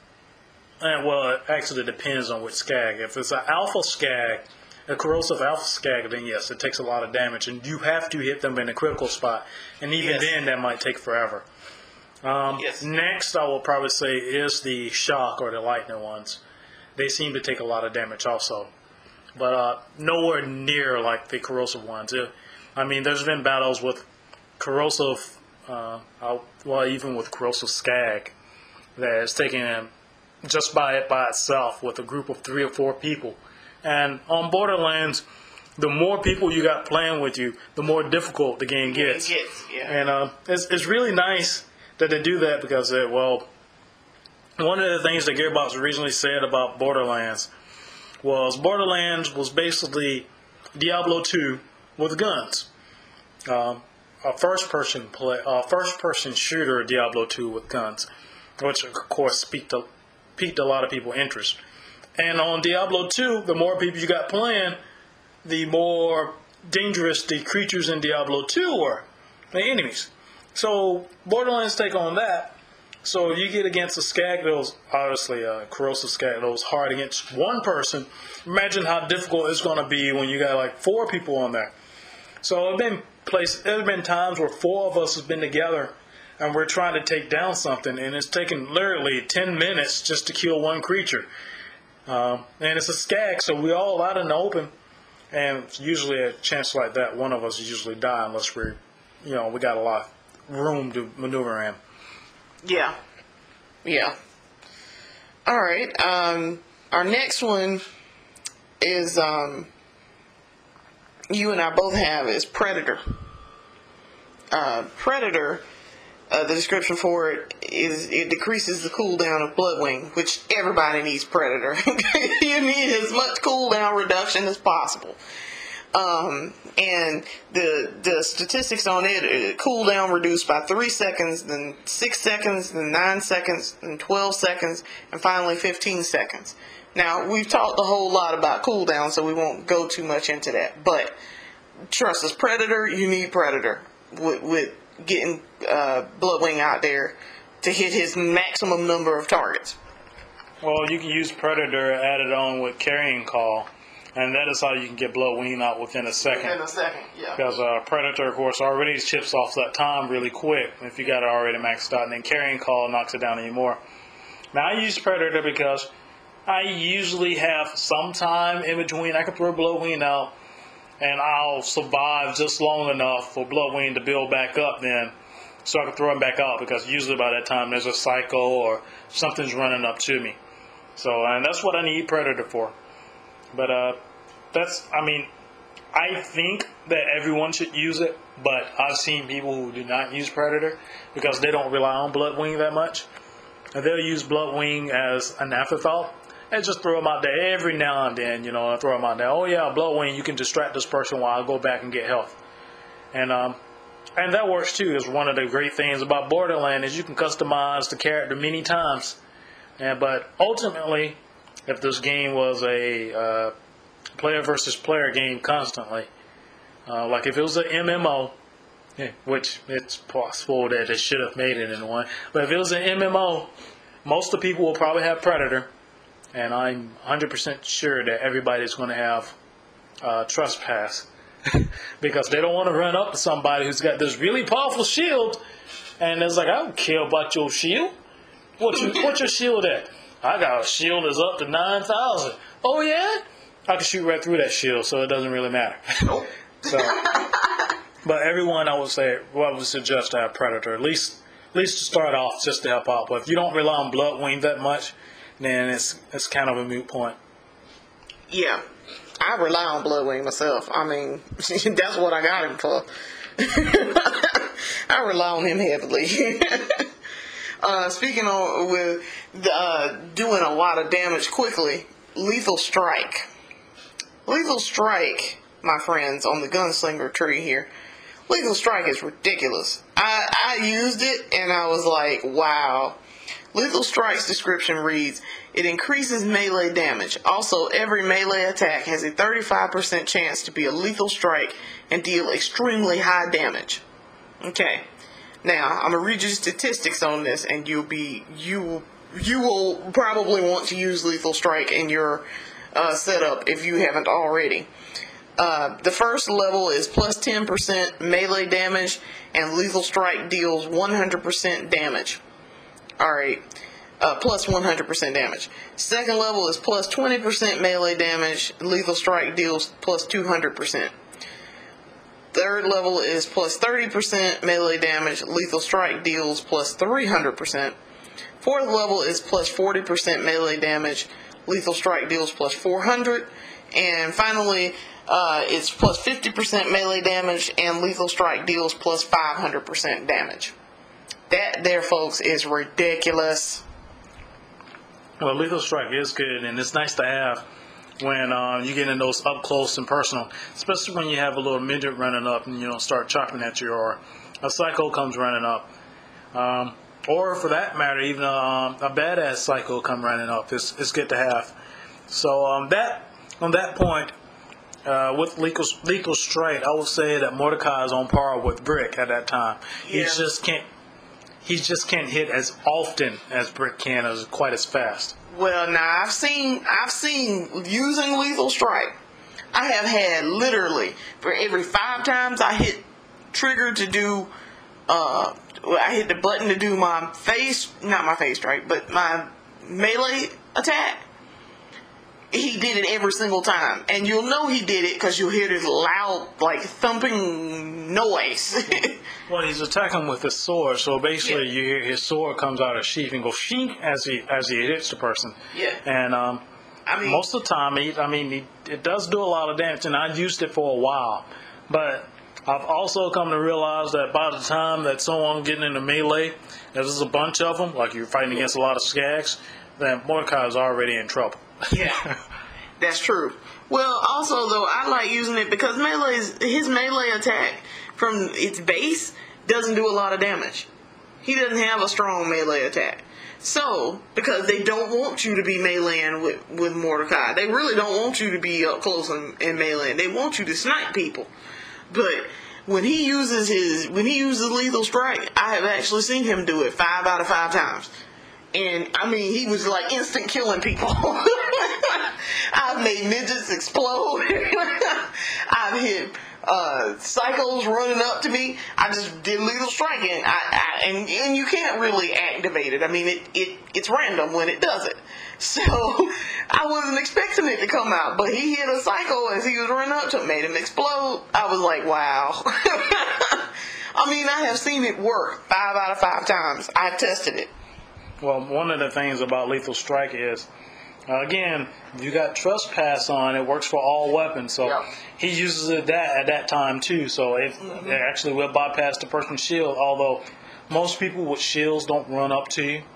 well, it actually depends on which Skag. If it's an alpha Skag, a corrosive alpha Skag, then yes, it takes a lot of damage, and you have to hit them in a critical spot, and even then, that might take forever. Next, I will probably say is the shock or the lightning ones. They seem to take a lot of damage also, but nowhere near like the corrosive ones. There's been battles with corrosive, even with corrosive Skag, that is taking them just by itself with a group of 3 or 4 people. And on Borderlands, the more people you got playing with you, the more difficult the game gets. And it's really nice that they do that because, one of the things that Gearbox originally said about Borderlands was basically Diablo 2 with guns. A first-person shooter Diablo 2 with guns, which of course piqued a lot of people's interest. And on Diablo 2, the more people you got playing, the more dangerous the creatures in Diablo 2 were, the enemies. So Borderlands take on that. So you get against a Skag that was obviously a corrosive Skag that was hard against one person. Imagine how difficult it's going to be when you got like 4 people on there. So there's been times where 4 of us have been together and we're trying to take down something, and it's taken literally 10 minutes just to kill one creature. And it's a Skag, so we're all out in the open. And usually a chance like that, one of us usually die unless we got a lot of room to maneuver in. Yeah. All right. Our next one is you and I both have is Predator. Predator. The description for it is it decreases the cooldown of Bloodwing, which everybody needs Predator. You need as much cooldown reduction as possible. And the statistics on it, cooldown reduced by 3 seconds, then 6 seconds, then 9 seconds, then 12 seconds, and finally 15 seconds. Now, we've talked a whole lot about cooldown, so we won't go too much into that. But trust us, Predator, you need Predator with getting Bloodwing out there to hit his maximum number of targets. Well, you can use Predator added on with Carrying Call, and that is how you can get Bloodwing out within a second. Yeah. Because Predator, of course, already chips off that time really quick if you got it already maxed out, and then Carrying Call knocks it down anymore. Now, I use Predator because I usually have some time in between. I can throw Bloodwing out, and I'll survive just long enough for Bloodwing to build back up then, so I can throw him back out, because usually by that time there's a cycle or something's running up to me. So, and that's what I need Predator for. But I think that everyone should use it, but I've seen people who do not use Predator because they don't rely on Bloodwing that much. And they'll use Bloodwing as an afterthought and just throw him out there every now and then, throw him out there. Oh yeah, Bloodwing, you can distract this person while I go back and get health. And And that works too. Is one of the great things about Borderlands is you can customize the character many times. But ultimately, if this game was a player versus player game constantly, like if it was an MMO, which it's possible that they should have made it in one, but if it was an MMO, most of the people will probably have Predator, and I'm 100% sure that everybody's going to have Trespass. Because they don't want to run up to somebody who's got this really powerful shield, and it's like, I don't care about your shield. What's your shield at? I got a shield that's up to 9,000. Oh yeah? I can shoot right through that shield, so it doesn't really matter. Nope. But everyone, I would suggest to have Predator, at least to start off, just to help out. But if you don't rely on Bloodwing that much, then it's kind of a moot point. Yeah. I rely on Bloodwing myself. I mean, that's what I got him for. I rely on him heavily. Speaking of doing a lot of damage quickly, Lethal Strike. Lethal Strike, my friends, on the Gunslinger tree here. Lethal Strike is ridiculous. I used it and I was like, wow. Lethal Strike's description reads, it increases melee damage. Also, every melee attack has a 35% chance to be a lethal strike and deal extremely high damage. Okay. Now, I'm going to read you statistics on this, and you will probably want to use Lethal Strike in your setup if you haven't already. The first level is plus 10% melee damage, and Lethal Strike deals 100% damage. Alright, plus 100% damage. Second level is plus 20% melee damage. Lethal Strike deals plus 200%. Third level is plus 30% melee damage. Lethal Strike deals plus 300%. Fourth level is plus 40% melee damage. Lethal Strike deals plus 400. And finally, it's plus 50% melee damage, and Lethal Strike deals plus 500% damage. That there, folks, is ridiculous. Well, Lethal Strike is good, and it's nice to have when you get in those up close and personal, especially when you have a little midget running up and start chopping at you, or a psycho comes running up, or for that matter, even a badass psycho come running up. It's good to have. So on that point, with Lethal Strike, I would say that Mordecai is on par with Brick at that time. Yeah. He just can't hit as often as Brick can, as quite as fast. Well, now I've seen using Lethal Strike. I have had literally for every 5 times I hit trigger to do, I hit the button to do not my face strike, but my melee attack. He did it every single time, and you'll know he did it because you'll hear this loud, like, thumping noise. Well, he's attacking with his sword, so basically you hear his sword comes out of sheath and goes shink as he hits the person. Yeah. And most of the time, it does do a lot of damage, and I've used it for a while. But I've also come to realize that by the time that someone getting into melee, if there's a bunch of them, like you're fighting against a lot of skags, then Mordecai is already in trouble. Yeah, that's true. Well, also though, I like using it because his melee attack from its base doesn't do a lot of damage. He doesn't have a strong melee attack. So, because they don't want you to be meleeing with Mordecai, they really don't want you to be up close and meleeing. They want you to snipe people. But when he uses Lethal Strike, I have actually seen him do it 5 out of 5 times. And, he was like instant killing people. I've made midgets explode. I've hit psychos running up to me. I just did Lethal Strike, and you can't really activate it. It's random when it does it. So, I wasn't expecting it to come out, but he hit a psycho as he was running up to him, made him explode. I was like, wow. I have seen it work 5 out of 5 times. I've tested it. Well, one of the things about Lethal Strike is, again, if you got Trespass on, it works for all weapons. So he uses it at that time too. So it actually will bypass the person's shield. Although most people with shields don't run up to you,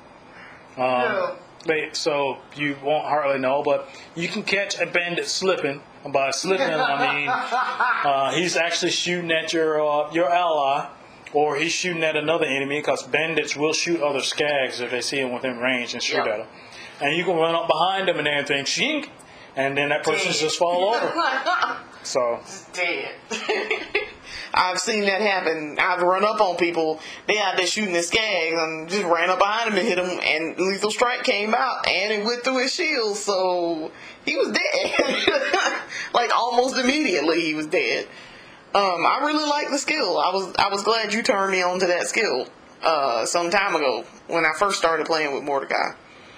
so you won't hardly know. But you can catch a bandit slipping. By slipping, he's actually shooting at your ally. or he's shooting at another enemy, because bandits will shoot other skags if they see him within range and shoot at them. And you can run up behind them and everything, shink, and then that person's just fall over. So dead. I've seen that happen. I've run up on people. They out there shooting their skags and just ran up behind him and hit him. And lethal strike came out and it went through his shield, so he was dead. Like almost immediately, he was dead. I really like the skill. I was glad you turned me on to that skill some time ago when I first started playing with Mordecai.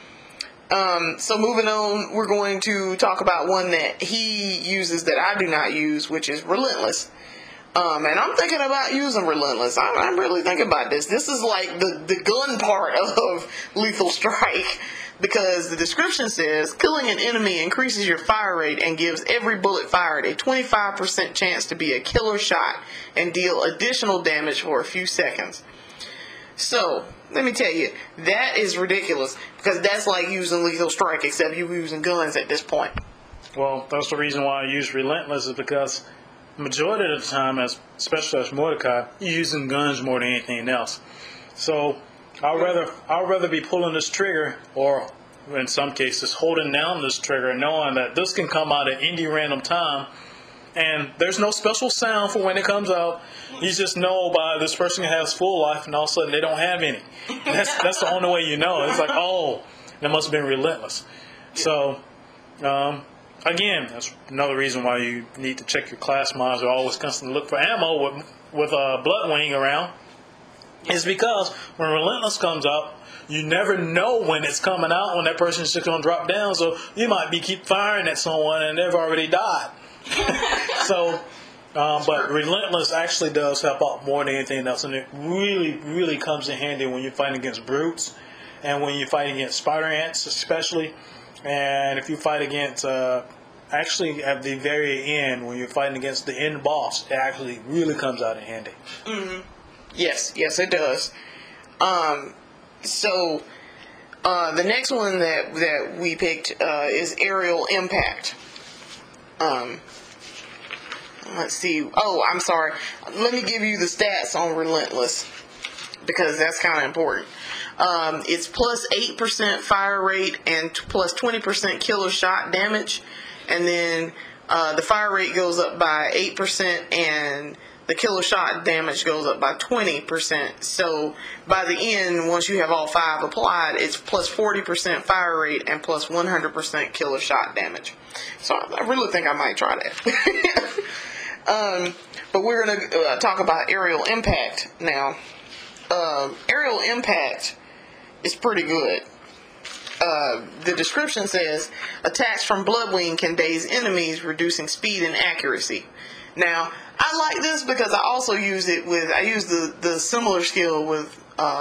So moving on, we're going to talk about one that he uses that I do not use, which is Relentless. And I'm thinking about using Relentless. I'm really thinking about this. This is like the gun part of Lethal Strike, because the description says, killing an enemy increases your fire rate and gives every bullet fired a 25% chance to be a killer shot and deal additional damage for a few seconds. So, let me tell you, that is ridiculous, because that's like using Lethal Strike, except you're using guns at this point. Well, that's the reason why I use Relentless, is because majority of the time, especially as Mordecai, you're using guns more than anything else. So I'd rather be pulling this trigger, or in some cases holding down this trigger, knowing that this can come out at any random time, and there's no special sound for when it comes out. You just know by this person has full life, and all of a sudden they don't have any. That's the only way you know. It's like, oh, that must have been Relentless. So, again, that's another reason why you need to check your class mods, or always constantly look for ammo with Bloodwing around. Is because when Relentless comes out, you never know when it's coming out, when that person's just going to drop down. So you might keep firing at someone and they've already died. So, but Relentless actually does help out more than anything else, and it really, really comes in handy when you're fighting against brutes, and when you're fighting against spider ants especially, and if you fight against, actually at the very end, when you're fighting against the end boss, it actually really comes out in handy. Mm-hmm. Yes, it does. So, the next one that we picked is Aerial Impact. Let's see. Oh, I'm sorry. Let me give you the stats on Relentless, because that's kind of important. It's plus 8% fire rate and plus 20% killer shot damage. And then the fire rate goes up by 8% and the killer shot damage goes up by 20%. So by the end, once you have all 5 applied, it's plus 40% fire rate and plus 100% killer shot damage. So I really think I might try that. But we're going to talk about Aerial Impact now. Aerial Impact is pretty good. The description says, attacks from Bloodwing can daze enemies, reducing speed and accuracy. Now, I like this because I also use it with, I use the similar skill with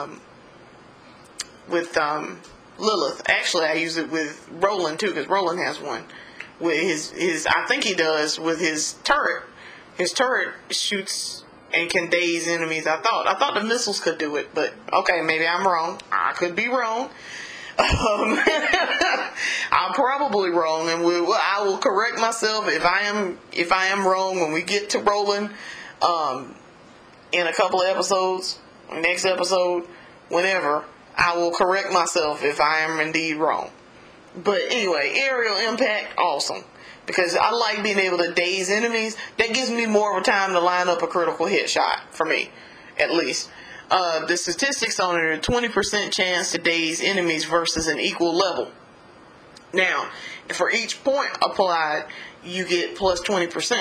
Lilith. Actually, I use it with Roland too, because Roland has one. With his, I think he does with his turret. His turret shoots and can daze enemies. I thought the missiles could do it, but okay, maybe I'm wrong. I could be wrong. I'm probably wrong, and I will correct myself if I am wrong when we get to Roland in a couple of episodes, next episode, whenever. I will correct myself if I am indeed wrong. But anyway, Aerial Impact, awesome. Because I like being able to daze enemies. That gives me more of a time to line up a critical hit shot, for me, at least. The statistics on it are 20% chance to daze enemies versus an equal level. Now, for each point applied, you get plus 20%.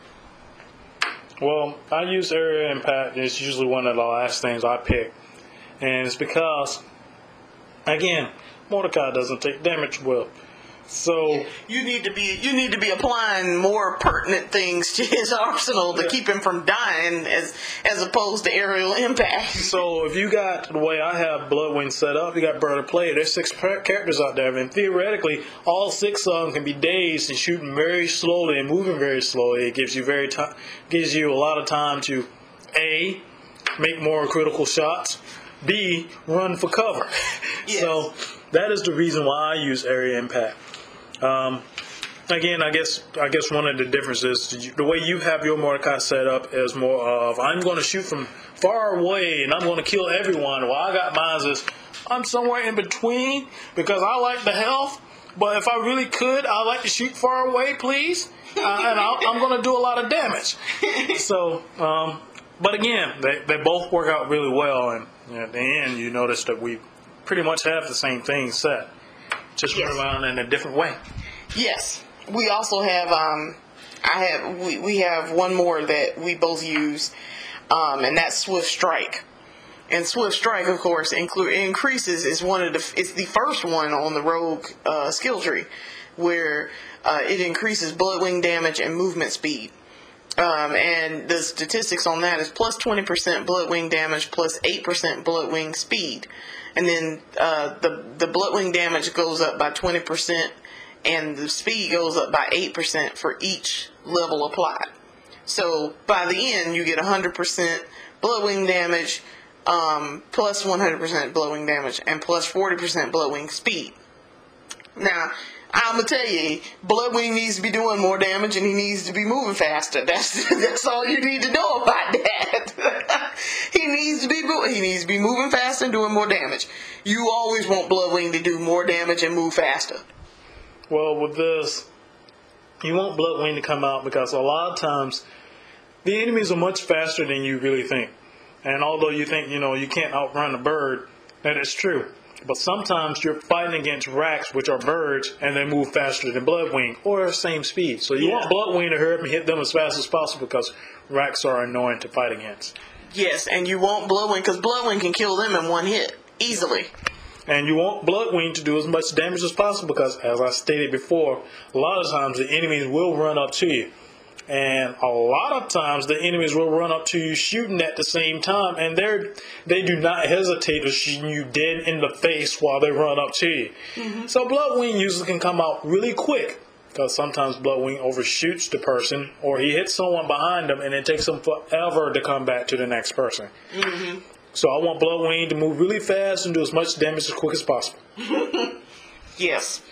Well, I use Aerial Impact. It's usually one of the last things I pick. And it's because, again, Mordecai doesn't take damage well. So you need to be applying more pertinent things to his arsenal to keep him from dying, as opposed to Aerial Impact. So if you got the way I have Bloodwing set up, you got Bird of Prey. There's 6 characters out there, and theoretically, all 6 of them can be dazed and shooting very slowly and moving very slowly. It gives you a lot of time to A, make more critical shots, B, run for cover. Yes. So that is the reason why I use Aerial Impact. again, I guess one of the differences, the way you have your Mordecai set up is more of, I'm going to shoot from far away and I'm going to kill everyone. While I got mine is, I'm somewhere in between because I like the health, but if I really could, I'd like to shoot far away, please. And I'm going to do a lot of damage. So, but again, they both work out really well, and at the end, you notice that we pretty much have the same thing set, just run around in a different way. Yes, we also have. We have one more that we both use, and that's Swift Strike. And Swift Strike, of course, increases is it's the first one on the rogue skill tree, where it increases bloodwing damage and movement speed. And the statistics on that is plus 20% bloodwing damage, plus 8% bloodwing speed. And then the bloodwing damage goes up by 20%, and the speed goes up by 8% for each level applied. So by the end, you get 100% bloodwing damage, plus 100% bloodwing damage, and plus 40% bloodwing speed. Now, I'm gonna tell you, Bloodwing needs to be doing more damage, and he needs to be moving faster. That's all you need to know about that. He needs to be moving faster and doing more damage. You always want Bloodwing to do more damage and move faster. Well, with this, you want Bloodwing to come out because a lot of times the enemies are much faster than you really think. And although you think, you can't outrun a bird, that is true. But sometimes you're fighting against racks, which are birds, and they move faster than Bloodwing, or the same speed. So you want Bloodwing to hurry up and hit them as fast as possible because racks are annoying to fight against. Yes, and you want Bloodwing because Bloodwing can kill them in one hit, easily. And you want Bloodwing to do as much damage as possible because, as I stated before, a lot of times the enemies will run up to you. And a lot of times the enemies will run up to you shooting at the same time, and they do not hesitate to shoot you dead in the face while they run up to you. Mm-hmm. So Bloodwing usually can come out really quick because sometimes Bloodwing overshoots the person, or he hits someone behind them and it takes them forever to come back to the next person. Mm-hmm. So I want Bloodwing to move really fast and do as much damage as quick as possible. Yes.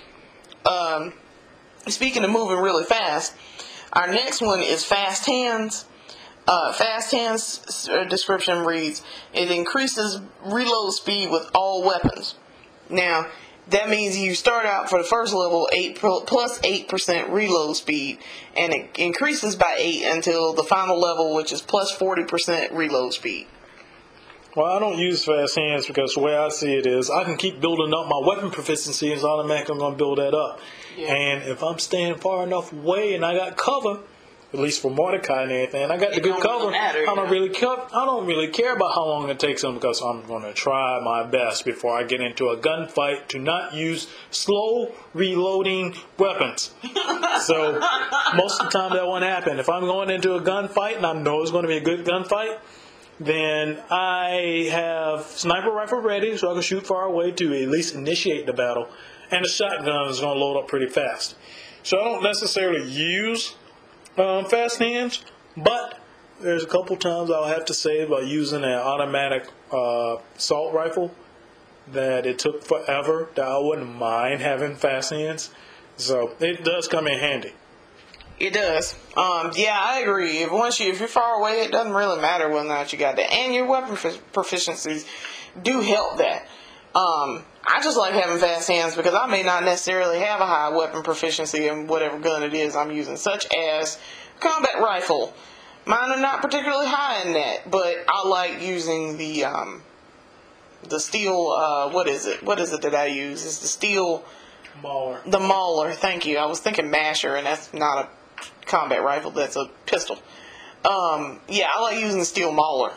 Speaking of moving really fast, our next one is Fast Hands. Fast Hands description reads, it increases reload speed with all weapons. Now, that means you start out for the first level plus 8% reload speed, and it increases by 8 until the final level, which is plus 40% reload speed. Well, I don't use Fast Hands because the way I see it is I can keep building up my weapon proficiency, and automatically I'm going to build that up. Yeah. And if I'm staying far enough away and I got cover, at least for Mordecai and everything, I got the good cover. I don't really care about how long it takes them because I'm going to try my best before I get into a gunfight to not use slow reloading weapons. So most of the time that won't happen. If I'm going into a gunfight and I know it's going to be a good gunfight, then I have sniper rifle ready so I can shoot far away to at least initiate the battle. And the shotgun is going to load up pretty fast. So I don't necessarily use Fast Hands, but there's a couple times I'll have to say about using an automatic assault rifle that it took forever that I wouldn't mind having Fast Hands. So it does come in handy. It does. Yeah, I agree. If you're far away, it doesn't really matter whether or not you got that. And your weapon proficiencies do help that. I just like having Fast Hands because I may not necessarily have a high weapon proficiency in whatever gun it is I'm using, such as combat rifle. Mine are not particularly high in that, but I like using the steel. What is it? What is it that I use? It's the steel Mauler. The Mauler. Thank you. I was thinking Masher, and that's not a combat rifle. That's a pistol. Yeah, I like using the steel Mauler.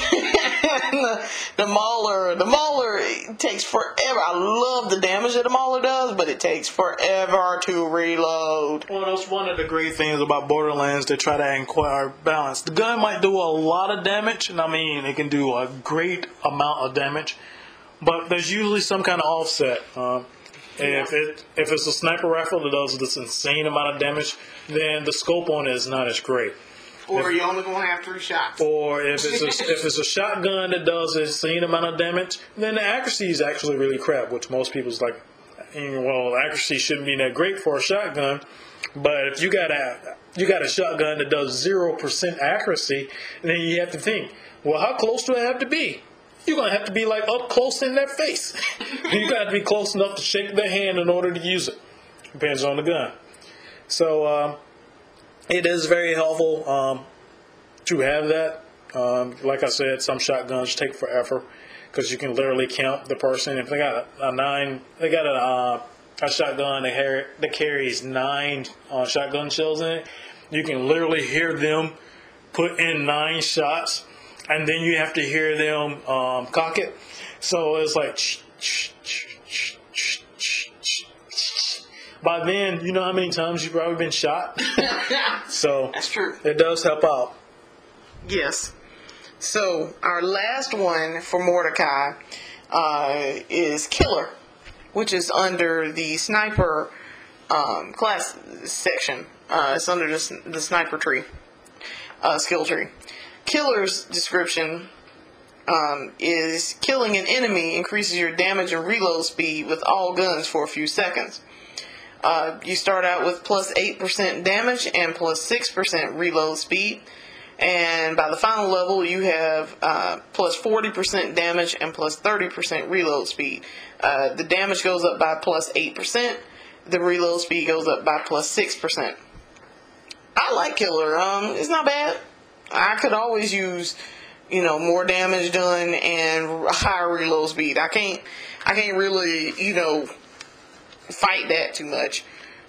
the Mauler takes forever. I love the damage that the Mauler does, but it takes forever to reload. Well, that's one of the great things about Borderlands. They try to inquire balance. The gun might do a lot of damage, and I mean it can do a great amount of damage, but there's usually some kind of offset. If it's a sniper rifle that does this insane amount of damage, then the scope on it is not as great. Or you're only going to have 3 shots. Or if it's a shotgun that does an insane amount of damage, then the accuracy is actually really crap, which most people's like, well, accuracy shouldn't be that great for a shotgun. But if you got a shotgun that does 0% accuracy, then you have to think, well, how close do I have to be? You're gonna have to be like up close in their face. You got to be close enough to shake their hand in order to use it. Depends on the gun. So it is very helpful to have that. Like I said, some shotguns take forever because you can literally count the person. If they got a shotgun that carries 9 shotgun shells in it, you can literally hear them put in 9 shots, and then you have to hear them cock it. So it's like, by then, you know how many times you've probably been shot. So That's true. It does help out. Yes. So our last one for Mordecai is Killer, which is under the sniper class section. It's under the sniper tree, skill tree. Killer's description is killing an enemy increases your damage and reload speed with all guns for a few seconds. You start out with plus 8% damage and plus 6% reload speed. And by the final level, you have plus 40% damage and plus 30% reload speed. The damage goes up by plus 8%. The reload speed goes up by plus 6%. I like Killer. It's not bad. I could always use, more damage done and higher reload speed. I can't really, fight that too much.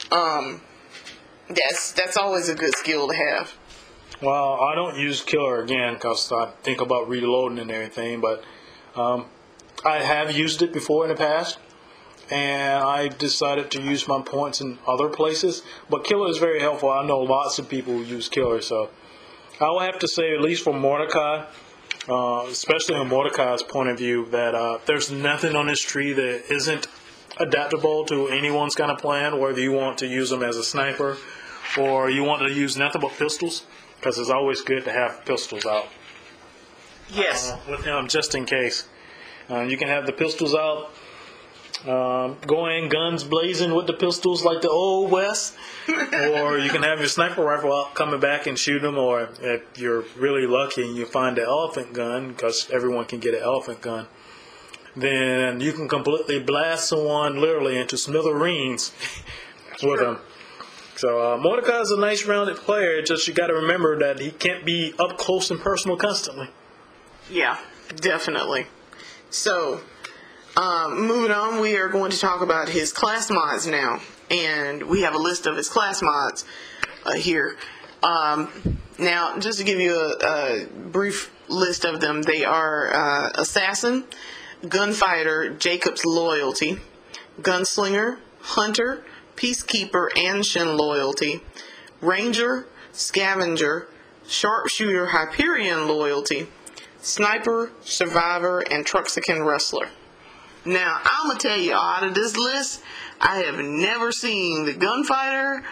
That's always a good skill to have. Well, I don't use Killer again because I think about reloading and everything, but I have used it before in the past, and I decided to use my points in other places. But Killer is very helpful. I know lots of people who use Killer, so I will have to say, at least for Mordecai, especially from Mordecai's point of view, that there's nothing on this tree that isn't adaptable to anyone's kind of plan, whether you want to use them as a sniper or you want to use nothing but pistols. Because it's always good to have pistols out. Yes. With him, just in case. You can have the pistols out, going guns blazing with the pistols like the old West. Or you can have your sniper rifle out, coming back and shoot them. Or if you're really lucky and you find the elephant gun, because everyone can get an elephant gun, then you can completely blast someone literally into smithereens with them. So Mordecai is a nice rounded player. Just you got to remember that he can't be up close and personal constantly. Yeah, definitely. So moving on, we are going to talk about his class mods now, and we have a list of his class mods here. Now, just to give you a brief list of them, they are Assassin, Gunfighter, Jacob's Loyalty, Gunslinger, Hunter, Peacekeeper, Anshin Loyalty, Ranger, Scavenger, Sharpshooter, Hyperion Loyalty, Sniper, Survivor, and Truxican Wrestler. Now, I'm going to tell you, out of this list, I have never seen the Gunfighter,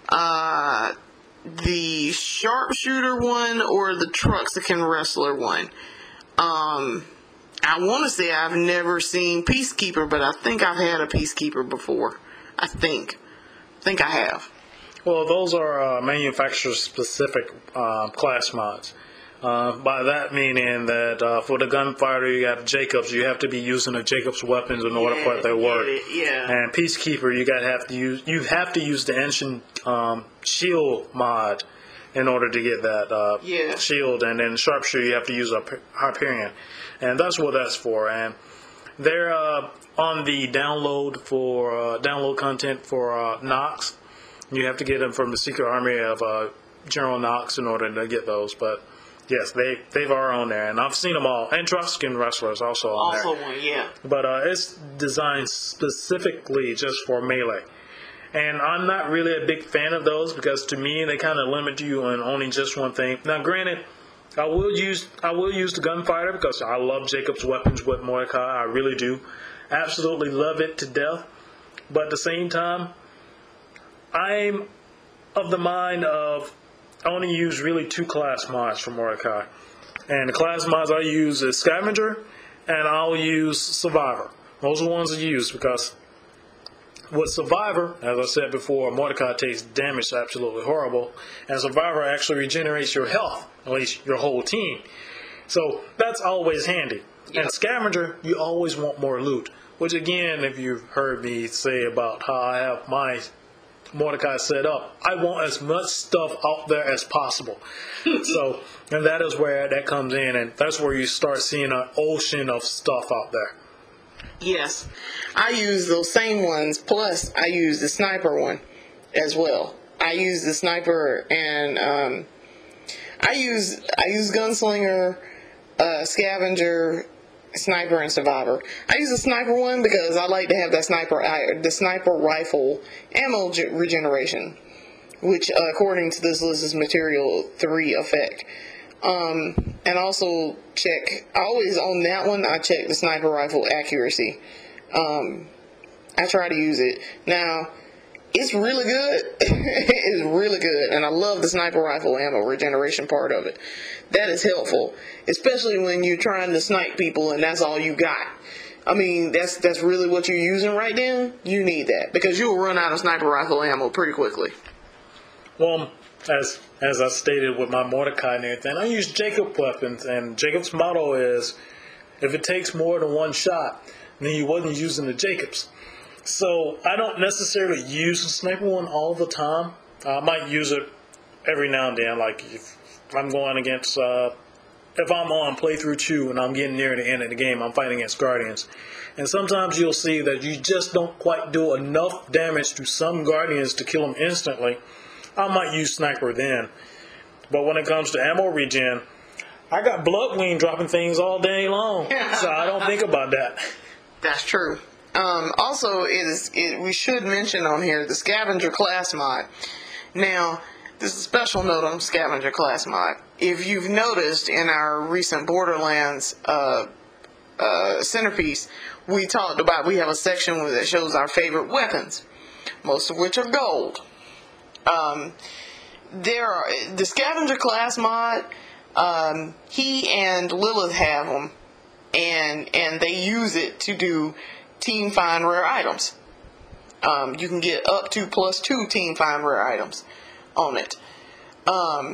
the Sharpshooter one, or the Truxican Wrestler one. I want to say I've never seen Peacekeeper, but I think I've had a Peacekeeper before. I think I have. Well, those are manufacturer-specific class mods. By that meaning that for the Gunfighter, you got Jacobs. You have to be using the Jacobs weapons in order for it to work. Yeah. And Peacekeeper, you have to use the Ancient Shield mod in order to get that shield. And then Sharpshooter, you have to use a Hyperion, and that's what that's for. And they're on the download content for Knox. You have to get them from the Secret Army of General Knox in order to get those. But yes, they are on there, and I've seen them all. And Truxican Wrestler is also on there. Also one, yeah. But it's designed specifically just for melee. And I'm not really a big fan of those because to me they kind of limit you on only just one thing. Now, granted, I will use the Gunfighter because I love Jacob's weapons with Mordecai. I really do. Absolutely love it to death. But at the same time, I'm of the mind of I only use really 2 class mods for Mordecai. And the class mods I use is Scavenger and I'll use Survivor. Those are the ones I use because with Survivor, as I said before, Mordecai takes damage absolutely horrible, and Survivor actually regenerates your health, at least your whole team. So that's always handy. Yep. And Scavenger, you always want more loot, which again, if you've heard me say about how I have my Mordecai set up, I want as much stuff out there as possible. So, and that is where that comes in, and that's where you start seeing an ocean of stuff out there. Yes, I use those same ones. Plus, I use the sniper one as well. I use the sniper, and I use gunslinger, scavenger, sniper, and survivor. I use the sniper one because I like to have that the sniper rifle ammo regeneration, which according to this list is material 3 effect. And also always on that one, I check the sniper rifle accuracy. I try to use it. Now, it's really good. It's really good. And I love the sniper rifle ammo regeneration part of it. That is helpful, especially when you're trying to snipe people and that's all you got. I mean, that's really what you're using right now. You need that because you'll run out of sniper rifle ammo pretty quickly. Well, as I stated with my Mordecai and everything, I use Jacob weapons, and Jacob's motto is, if it takes more than one shot, then you wasn't using the Jacobs. So I don't necessarily use the sniper one all the time. I might use it every now and then, like if I'm going against, if I'm on playthrough 2 and I'm getting near the end of the game, I'm fighting against Guardians. And sometimes you'll see that you just don't quite do enough damage to some Guardians to kill them instantly. I might use sniper then. But when it comes to ammo regen, I got Bloodwing dropping things all day long, so I don't think about that. That's true. Also, we should mention on here the Scavenger class mod. Now, this is a special note on Scavenger class mod. If you've noticed in our recent Borderlands centerpiece, we have a section that shows our favorite weapons, most of which are gold. The Scavenger class mod, he and Lilith have them, and they use it to do Team Find rare items. You can get up to +2 Team Find rare items on it. Now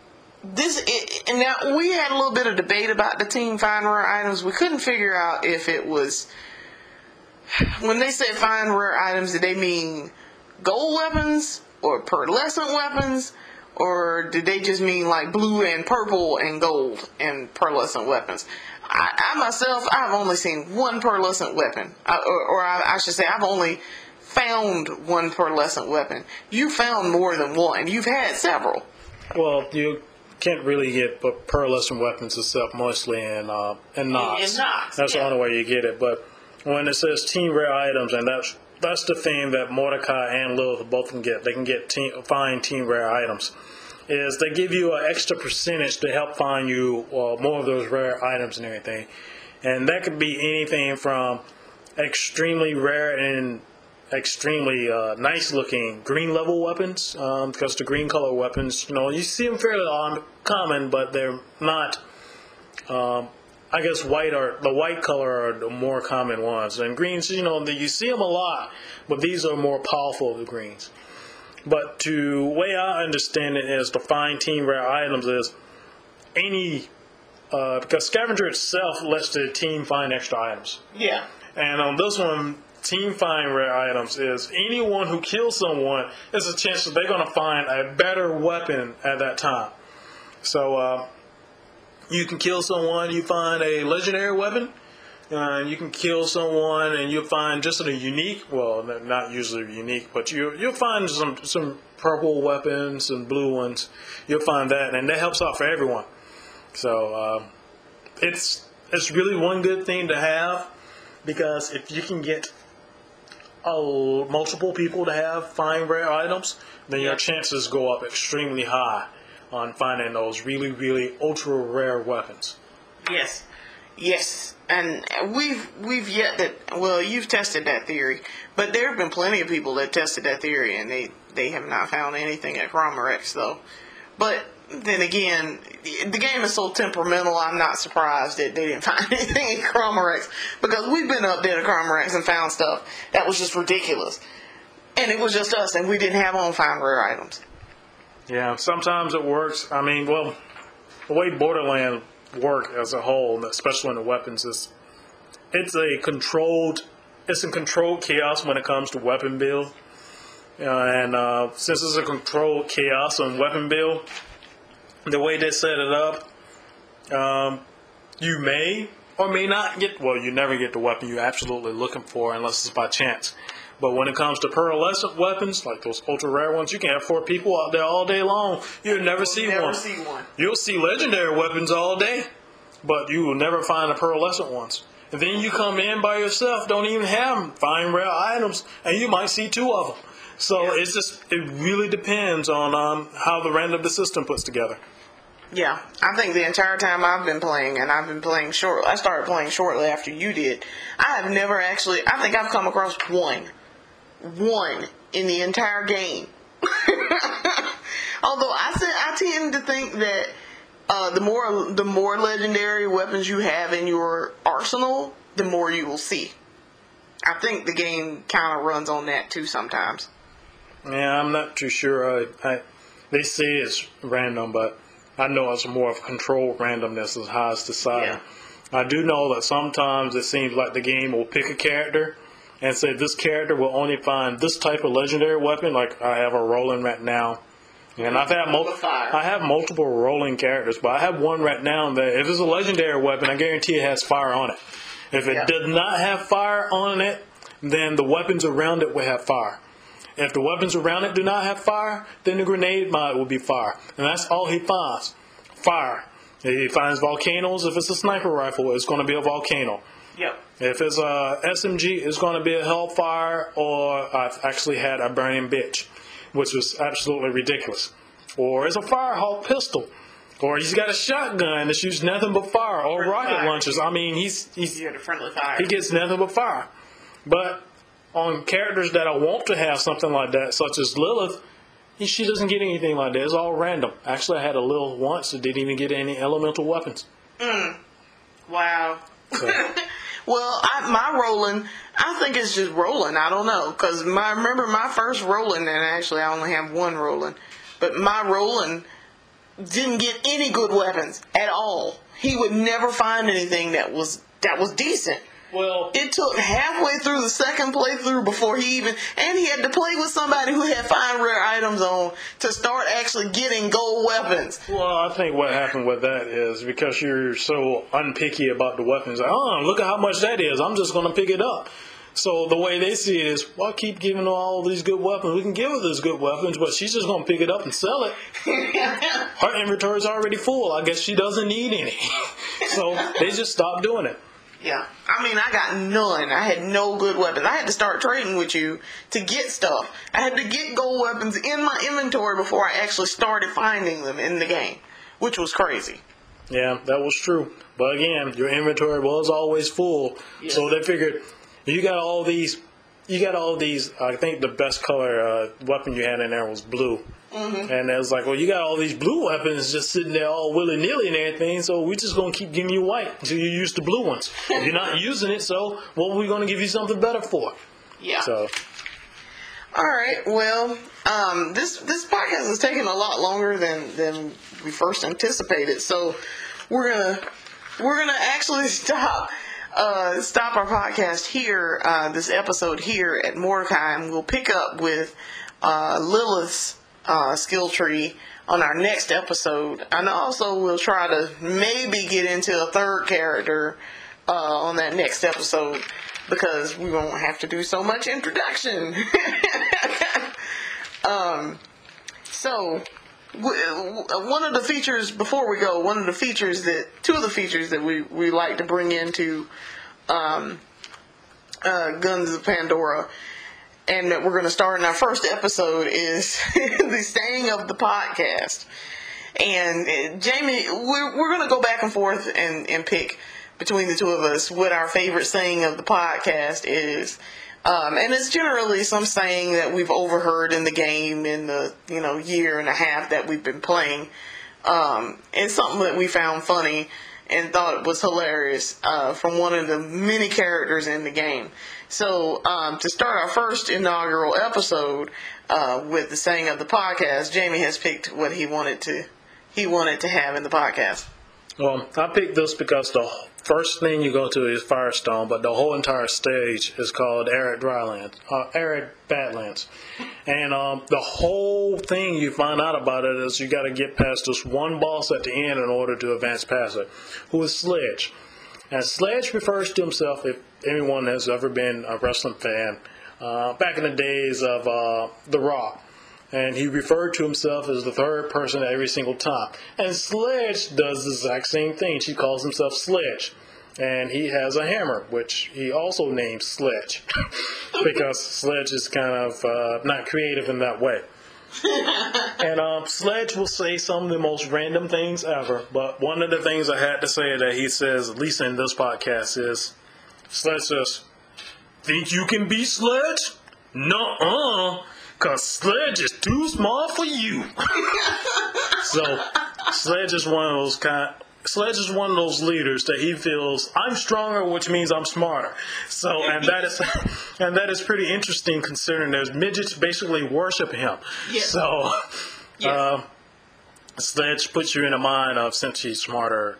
we had a little bit of debate about the Team Find rare items. We couldn't figure out if it was, when they said find rare items, did they mean gold weapons or pearlescent weapons, or did they just mean like blue and purple and gold and pearlescent weapons? I myself, I've only seen one pearlescent weapon, or I should say I've only found one pearlescent weapon. You found more than one. You've had several. Well, you can't really get pearlescent weapons except mostly in Nox. In Nox, that's the only way you get it. But when it says team rare items, and that's the thing that Mordecai and Lilith both can get. They can get find team rare items. Is they give you an extra percentage to help find you more of those rare items and everything. And that could be anything from extremely rare and extremely nice looking green level weapons, because the green color weapons, you see them fairly common, but they're not, I guess the white color are the more common ones. And greens, you see them a lot, but these are more powerful of the greens. But the way I understand it is to find team rare items is because Scavenger itself lets the team find extra items. Yeah. And on this one, team find rare items is anyone who kills someone, there's a chance that they're going to find a better weapon at that time. So you can kill someone, you find a legendary weapon. You can kill someone and you'll find just a unique, well, not usually unique, but you'll find some purple weapons and blue ones. You'll find that, and that helps out for everyone. So it's really one good thing to have, because if you can get multiple people to find rare items, then your chances go up extremely high on finding those really, really ultra rare weapons. Yes. Yes, and we've yet that. Well, you've tested that theory, but there have been plenty of people that tested that theory, and they have not found anything at Chromarex though. But then again, the game is so temperamental. I'm not surprised that they didn't find anything in Chromarex, because we've been up there to Chromarex and found stuff that was just ridiculous, and it was just us, and we didn't have on find rare items. Yeah, sometimes it works. I mean, well, the way Borderlands work as a whole, especially in the weapons, is it's a controlled chaos when it comes to weapon build. And since it's a controlled chaos on weapon build, the way they set it up, you may or may not get, well, you never get the weapon you're absolutely looking for unless it's by chance. But when it comes to pearlescent weapons, like those ultra rare ones, you can have 4 people out there all day long. You'll never see one. You'll see legendary weapons all day, but you will never find the pearlescent ones. And then you come in by yourself, don't even have find rare items, and you might see 2 of them. So it's just, it really depends on how the random the system puts together. Yeah, I think the entire time I've been playing, and I've been playing I started playing shortly after you did, I have never actually, I think I've come across one in the entire game. Although I tend to think that the more legendary weapons you have in your arsenal, the more you will see. I think the game kind of runs on that too sometimes. Yeah, I'm not too sure. They say it's random, but I know it's more of controlled randomness as how it's decided. Yeah. I do know that sometimes it seems like the game will pick a character and say this character will only find this type of legendary weapon. Like I have a Roland right now, and I have multiple Roland characters, but I have one right now that if it's a legendary weapon, I guarantee it has fire on it. If it does not have fire on it, then the weapons around it will have fire. If the weapons around it do not have fire, then the grenade mod will be fire. And that's all he finds. Fire. He finds volcanoes. If it's a sniper rifle, it's going to be a volcano. Yep. If it's a SMG, it's going to be a hellfire, or I've actually had a burning bitch, which was absolutely ridiculous. Or it's a firehawk pistol. Or he's got a shotgun that shoots nothing but fire, or rocket launchers. I mean, he's the friendly fire. He gets nothing but fire. But on characters that I want to have something like that, such as Lilith, she doesn't get anything like that. It's all random. Actually, I had a Lilith once that didn't even get any elemental weapons. Wow. So. Well, my Roland, I think it's just Roland. I don't know. Because I remember my first Roland, and actually I only have one Roland, but my Roland didn't get any good weapons at all. He would never find anything that was decent. Well, it took halfway through the second playthrough before he had to play with somebody who had find rare items on to start actually getting gold weapons. Well, I think what happened with that is because you're so unpicky about the weapons. Like, oh, look at how much that is. I'm just going to pick it up. So the way they see it is, well, keep giving her all these good weapons. We can give her these good weapons, but she's just going to pick it up and sell it. Her inventory is already full. I guess she doesn't need any. So they just stopped doing it. Yeah. I mean, I got none. I had no good weapons. I had to start trading with you to get stuff. I had to get gold weapons in my inventory before I actually started finding them in the game, which was crazy. Yeah, that was true. But again, your inventory was always full. Yes. So they figured, you got all these, I think the best color weapon you had in there was blue. Mm-hmm. And it was like, well, you got all these blue weapons just sitting there all willy-nilly and everything, so we're just going to keep giving you white until you use the blue ones. You're not using it, so what are we going to give you something better for? Yeah. So. All right, well, this podcast is taking a lot longer than we first anticipated, so we're gonna actually stop our podcast here, this episode here at Mordecai, and we'll pick up with Lilith's skill tree on our next episode, and also we'll try to maybe get into a third character on that next episode, because we won't have to do so much introduction. So one of the features that we like to bring into Guns of Pandora, and that we're going to start in our first episode, is the saying of the podcast. And Jamie, we're going to go back and forth and pick between the two of us what our favorite saying of the podcast is. And it's generally some saying that we've overheard in the game in the year and a half that we've been playing. and something that we found funny and thought was hilarious from one of the many characters in the game. So to start our first inaugural episode with the saying of the podcast, Jamie has picked what he wanted to have in the podcast. Well, I picked this because the first thing you go to is Firestone, but the whole entire stage is called Arid Badlands. And the whole thing you find out about it is you got to get past this one boss at the end in order to advance past it, who is Sledge. And Sledge refers to himself, if anyone has ever been a wrestling fan, back in the days of The Rock. And he referred to himself as the third person every single time. And Sledge does the exact same thing. He calls himself Sledge. And he has a hammer, which he also names Sledge. Because Sledge is kind of not creative in that way. And Sledge will say some of the most random things ever. But one of the things I had to say that he says, at least in this podcast, is Sledge says, "Think you can beat Sledge? Nuh-uh. Because Sledge is too small for you." So Sledge is one of those leaders that he feels, I'm stronger, which means I'm smarter. So and that is pretty interesting considering there's midgets basically worship him. Yes. So Yes. Sledge puts you in the mind of since he's stronger,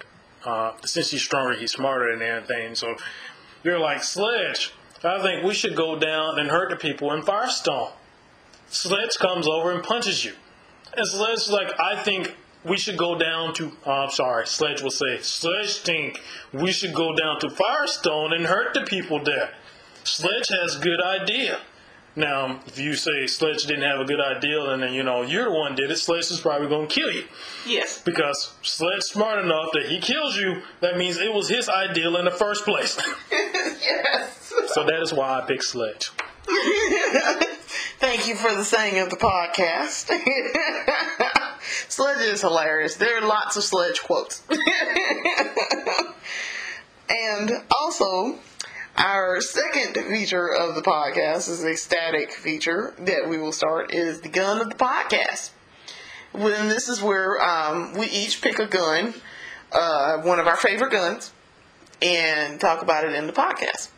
he's smarter than anything. So you're like, Sledge, I think we should go down and hurt the people in Firestone. Sledge comes over and punches you. And Sledge is like, I think we should go down to, Sledge will say, Sledge think we should go down to Firestone and hurt the people there. Sledge has a good idea. Now, if you say Sledge didn't have a good idea and then, you're the one did it, Sledge is probably going to kill you. Yes. Because Sledge smart enough that he kills you, that means it was his idea in the first place. Yes. So that is why I picked Sledge. Thank you for the saying of the podcast. Sledge is hilarious. There are lots of Sledge quotes. And also, our second feature of the podcast is a static feature that we will start, is the gun of the podcast. When this is where we each pick a gun, one of our favorite guns, and talk about it in the podcast.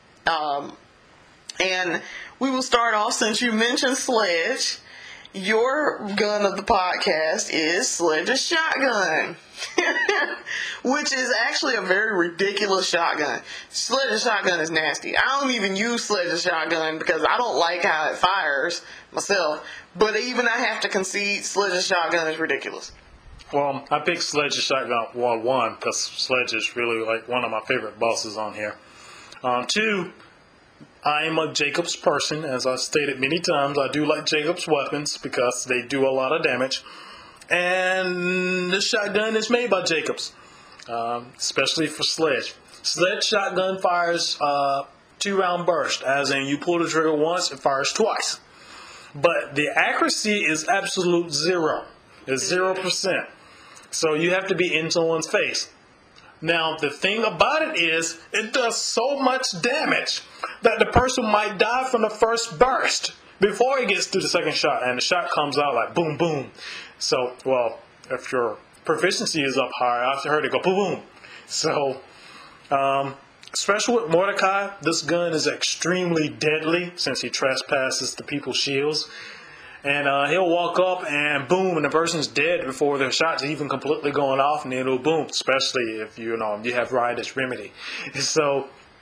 And we will start off, since you mentioned Sledge, your gun of the podcast is Sledge's shotgun. Which is actually a very ridiculous shotgun. Sledge's shotgun is nasty. I don't even use Sledge's shotgun because I don't like how it fires myself. But even I have to concede, Sledge's shotgun is ridiculous. Well, I picked Sledge's shotgun, one, because Sledge is really like one of my favorite bosses on here. Two, I am a Jacobs person. As I've stated many times, I do like Jacobs weapons because they do a lot of damage. And the shotgun is made by Jacobs, especially for Sledge. Sledge shotgun fires 2-round burst, as in you pull the trigger once, it fires twice. But the accuracy is absolute zero. It's 0%. So you have to be in someone's face. Now, the thing about it is, it does so much damage that the person might die from the first burst before he gets to the second shot. And the shot comes out like boom, boom. So, well, if your proficiency is up high, I've heard it go boom, boom. So, especially with Mordecai, this gun is extremely deadly since he trespasses the people's shields. And he'll walk up and boom, and the person's dead before their shot's even completely going off, and it'll boom, especially if you have Riotous Remedy. So,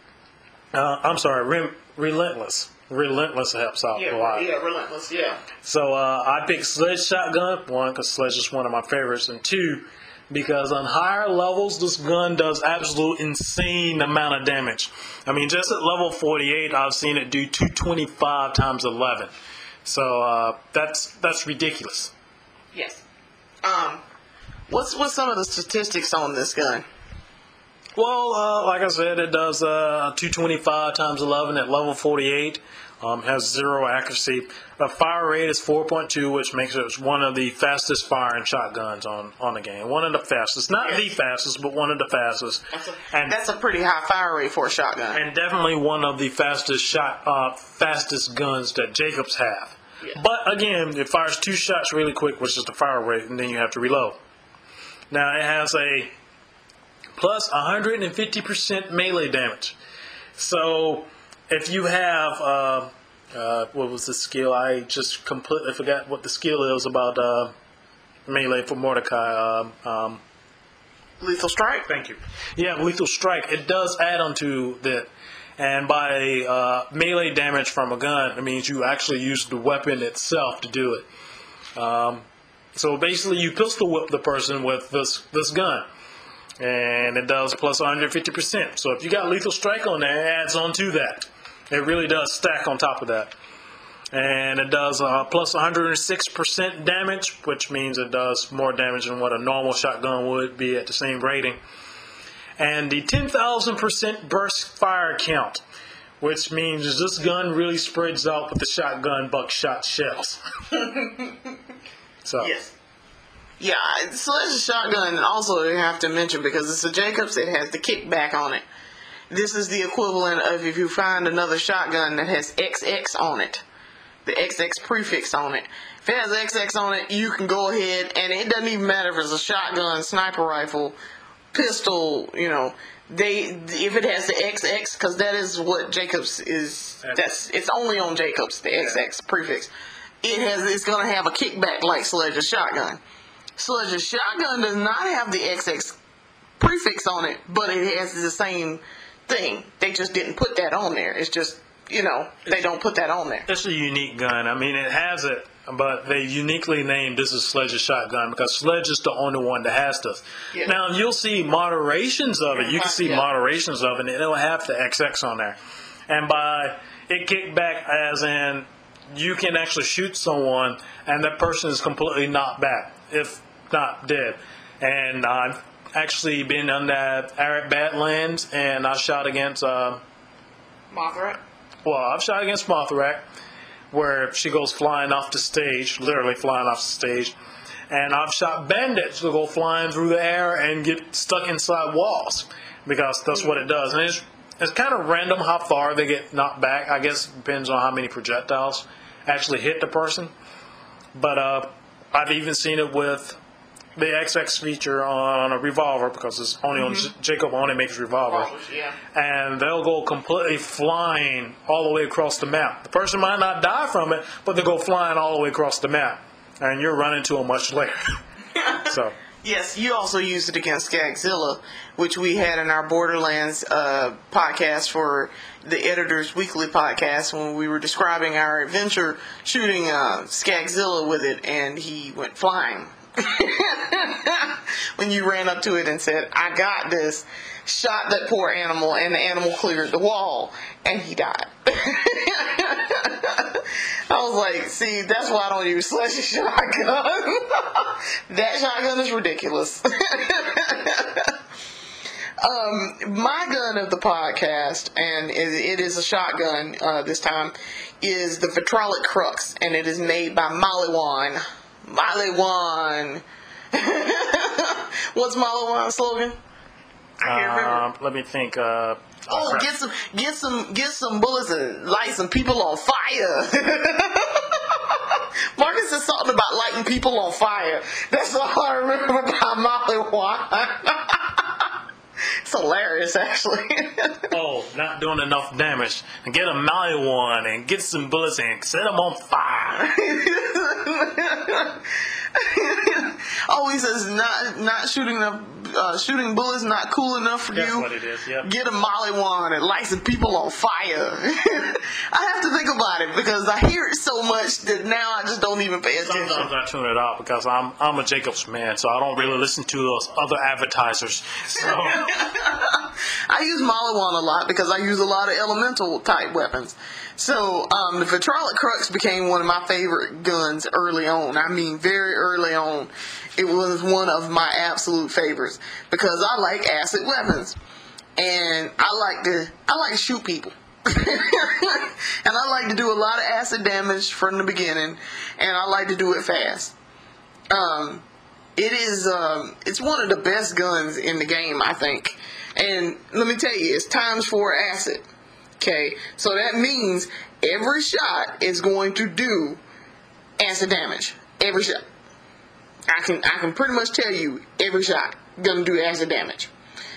Relentless. Relentless helps out a lot. Yeah, Relentless, yeah. So I picked Sledge shotgun, one, because Sledge is one of my favorites, and two, because on higher levels, this gun does absolute insane amount of damage. I mean, just at level 48, I've seen it do 225 times 11. So that's ridiculous. Yes. What's some of the statistics on this gun? Well, like I said, it does 225 times 11 at level 48. Has 0 accuracy. The fire rate is 4.2, which makes it one of the fastest firing shotguns on the game. One of the fastest. Not the fastest, but one of the fastest. That's a pretty high fire rate for a shotgun. And definitely one of the fastest guns that Jacobs have. Yeah. But again, it fires 2 shots really quick, which is the fire rate, and then you have to reload. Now it has a plus 150% melee damage. So if you have what was the skill? I just completely forgot what the skill is about melee for Mordecai. Lethal strike. Thank you. Yeah, lethal strike. It does add on to that. And by melee damage from a gun, it means you actually use the weapon itself to do it. So basically, you pistol whip the person with this gun, and it does plus 150%. So if you got lethal strike on there, it adds on to that. It really does stack on top of that. And it does plus 106% damage, which means it does more damage than what a normal shotgun would be at the same rating. And the 10,000% burst fire count, which means this gun really spreads out with the shotgun buckshot shells. So Yes. Yeah, Sledge's shotgun also you have to mention because it's a Jacobs, it has the kickback on it. This is the equivalent of if you find another shotgun that has XX on it. The XX prefix on it. If it has XX on it, you can go ahead, and it doesn't even matter if it's a shotgun, sniper rifle, pistol, if it has the XX, because that is what Jacobs is, it's only on Jacobs, the XX prefix. It's going to have a kickback like Sledge's shotgun. Sledge's shotgun does not have the XX prefix on it, but it has the same thing. They just didn't put that on there. It's just, they don't put that on there. it's a unique gun. I mean, it has it, but they uniquely named this is Sledge's shotgun because Sledge is the only one that has this. Yeah. Now, you'll see moderations of it. You can see moderations of it, and it'll have the XX on there. And by it kickback, as in you can actually shoot someone, and that person is completely knocked back, if not dead. And I've actually been on that Arab Badlands, and I shot against Mothra? Well, I've shot against Mothrak, where she goes flying off the stage, literally flying off the stage. And I've shot bandits that go flying through the air and get stuck inside walls, because that's what it does. And it's kind of random how far they get knocked back. I guess it depends on how many projectiles actually hit the person. But I've even seen it with the XX feature on a revolver, because it's only on Jacob only makes revolvers. Yeah. And they'll go completely flying all the way across the map. The person might not die from it, but they go flying all the way across the map, and you're running to them much later. So Yes, you also used it against Skagzilla, which we had in our Borderlands podcast for the Editor's Weekly podcast when we were describing our adventure shooting Skagzilla with it, and he went flying. When you ran up to it and said, "I got this," shot that poor animal, and the animal cleared the wall, and he died. I was like, see, that's why I don't use Sledge's shotgun. That shotgun is ridiculous. My gun of the podcast, and it is a shotgun this time, is the Vitrolic Crux, and it is made by Maliwan. Maliwan. What's Maliwan's slogan? I can't remember. let me think. Get some bullets and light some people on fire. Marcus said something about lighting people on fire. That's all I remember about Maliwan. It's hilarious, actually. Oh, not doing enough damage. And get a Maliwan and get some bullets and set them on fire. Oh, he says not shooting enough. Shooting bullets not cool enough for That's you. what it is, yep. Get a Maliwan and light some people on fire. I have to think about it because I hear it so much that now I just don't even pay attention. Sometimes I tune it out because I'm a Jacobs man, so I don't really listen to those other advertisers. So I use Maliwan a lot because I use a lot of elemental type weapons. So the Vitrolic Crux became one of my favorite guns early on. I mean, very early on. It was one of my absolute favorites because I like acid weapons, and I like to shoot people, and I like to do a lot of acid damage from the beginning, and I like to do it fast. It's one of the best guns in the game, I think. And let me tell you, it's times 4 acid. Okay, so that means every shot is going to do acid damage. Every shot. I can pretty much tell you every shot gonna do acid damage.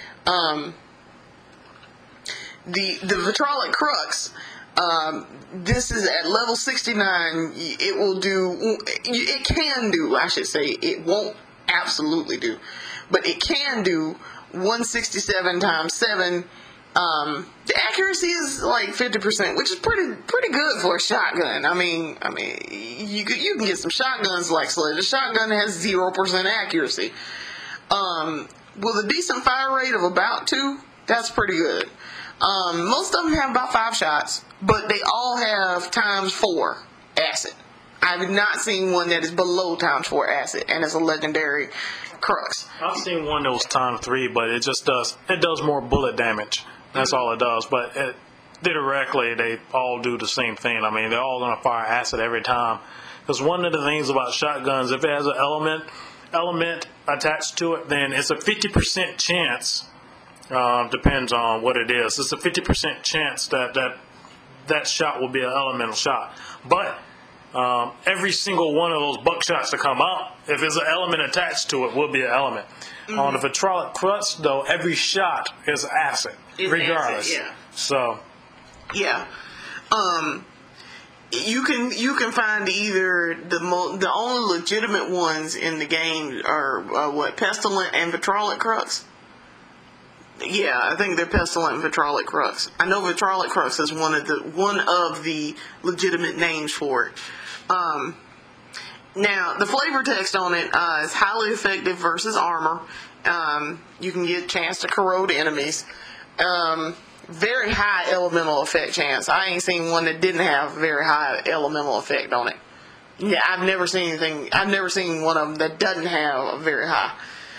The Vitrolic Crux, this is at level 69. It will do. It can do. I should say it won't absolutely do, but it can do 167 times 7. The accuracy is like 50%, which is pretty good for a shotgun. I mean, you can get some shotguns like Sledge. The shotgun has 0% accuracy. With a decent fire rate of about 2, that's pretty good. Most of them have about 5 shots, but they all have times 4 acid. I've not seen one that is below times 4 acid, and it's a legendary Crux. I've seen one that was times 3, but it does more bullet damage. That's all it does. But theoretically, they all do the same thing. I mean, they're all going to fire acid every time. Because one of the things about shotguns, if it has an element attached to it, then it's a 50% chance. Depends on what it is. It's a 50% chance that shot will be an elemental shot. But every single one of those buckshots that come out, if there's an element attached to it, will be an element. Mm-hmm. On the Vitrolic Crux, though, every shot is acid, regardless. Acid, yeah. So, yeah. You can find either the only legitimate ones in the game are Pestilent and Vitrolic Crux. Yeah, I think they're Pestilent and Vitrolic Crux. I know Vitrolic Crux is one of the legitimate names for it. Now, the flavor text on it is highly effective versus armor. You can get a chance to corrode enemies. Very high elemental effect chance. I ain't seen one that didn't have very high elemental effect on it. Yeah, I've never seen one of them that doesn't have a very high.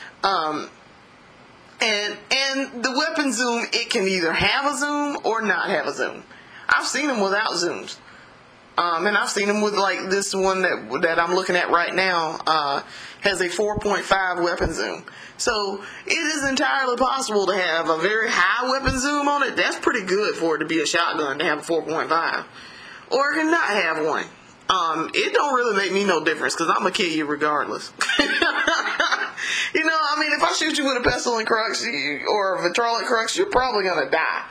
And the weapon zoom, it can either have a zoom or not have a zoom. I've seen them without zooms. And I've seen them with like this one that I'm looking at right now, has a 4.5 weapon zoom. So it is entirely possible to have a very high weapon zoom on it. That's pretty good for it to be a shotgun to have a 4.5. Or it can not have one. It don't really make me no difference because I'm going to kill you regardless. You know, I mean, if I shoot you with a Pestilent Crux or a Vitrolic Crux, you're probably going to die.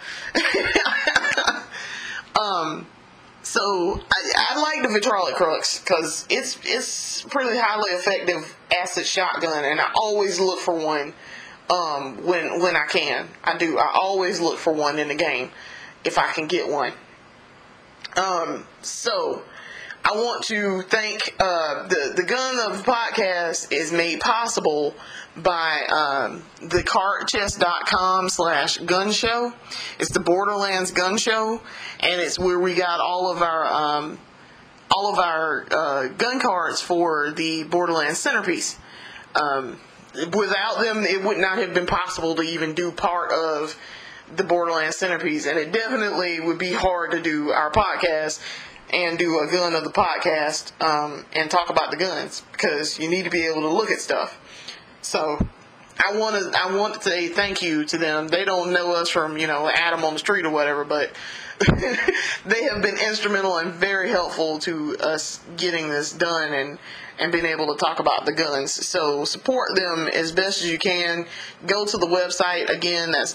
So I like the Vitrolic Crux because it's pretty highly effective acid shotgun, and I always look for one when I can. I always look for one in the game if I can get one. So I want to thank the Gun of the Podcast is made possible by the cartchest.com/gun show. It's the Borderlands gun show, and it's where we got all of our gun cards for the Borderlands centerpiece. Without them, it would not have been possible to even do part of the Borderlands centerpiece, and it definitely would be hard to do our podcast and do a Gun of the Podcast and talk about the guns, because you need to be able to look at stuff. So I want to say thank you to them. They don't know us from, Adam on the street or whatever, but they have been instrumental and very helpful to us getting this done and being able to talk about the guns. So support them as best as you can. Go to the website. Again, that's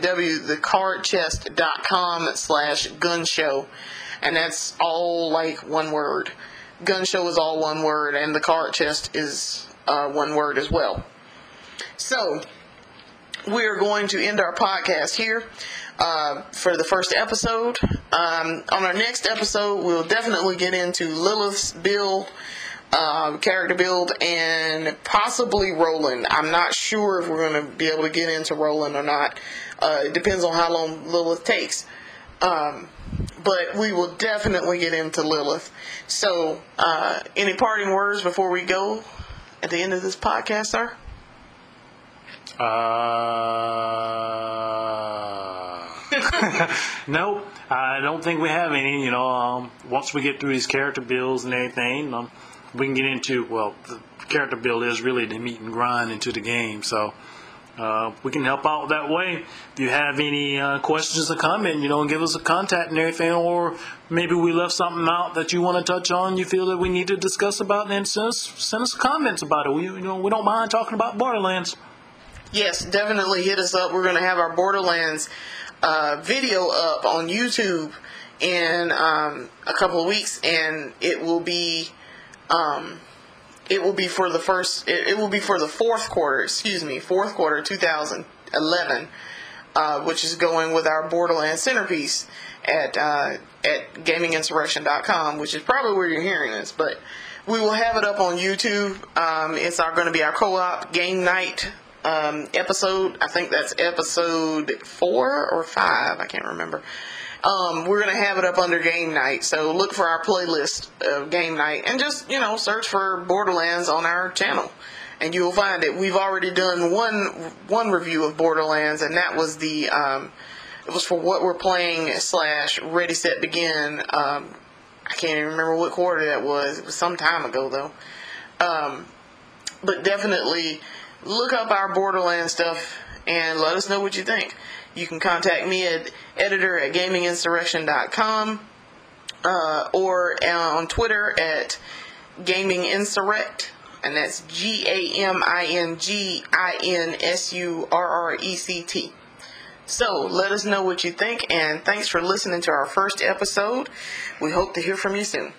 www.thecartchest.com/gunshow. And that's all like one word. Gun show is all one word, and the card chest is one word as well. So we are going to end our podcast here for the first episode. On our next episode, we'll definitely get into Lilith's build, character build, and possibly Roland. I'm not sure if we're going to be able to get into Roland or not. It depends on how long Lilith takes. But we will definitely get into Lilith. So, any parting words before we go at the end of this podcast, sir? Nope, I don't think we have any. Once we get through these character builds and everything, we can get into, the character build is really the meat and grind into the game. So, we can help out that way. If you have any questions or comment, give us a contact and everything, or maybe we left something out that you want to touch on, you feel that we need to discuss about, then send us comments about it. We don't mind talking about Borderlands. Yes, definitely hit us up. We're going to have our Borderlands video up on YouTube in a couple of weeks, and it will be for the fourth quarter 2011, which is going with our Borderlands centerpiece at gaminginsurrection.com, which is probably where you're hearing this, but we will have it up on YouTube. It's going to be our co-op game night episode. I think that's episode 4 or 5. I can't remember. We're going to have it up under game night. So look for our playlist of game night and just, search for Borderlands on our channel and you will find it. We've already done one review of Borderlands, and that was it was for What We're Playing / Ready Set Begin. I can't even remember what quarter that was. It was some time ago though. But definitely look up our Borderlands stuff and let us know what you think. You can contact me at editor@gaminginsurrection.com or on Twitter at gaminginsurrect, and that's GAMINGINSURRECT. So let us know what you think, and thanks for listening to our first episode. We hope to hear from you soon.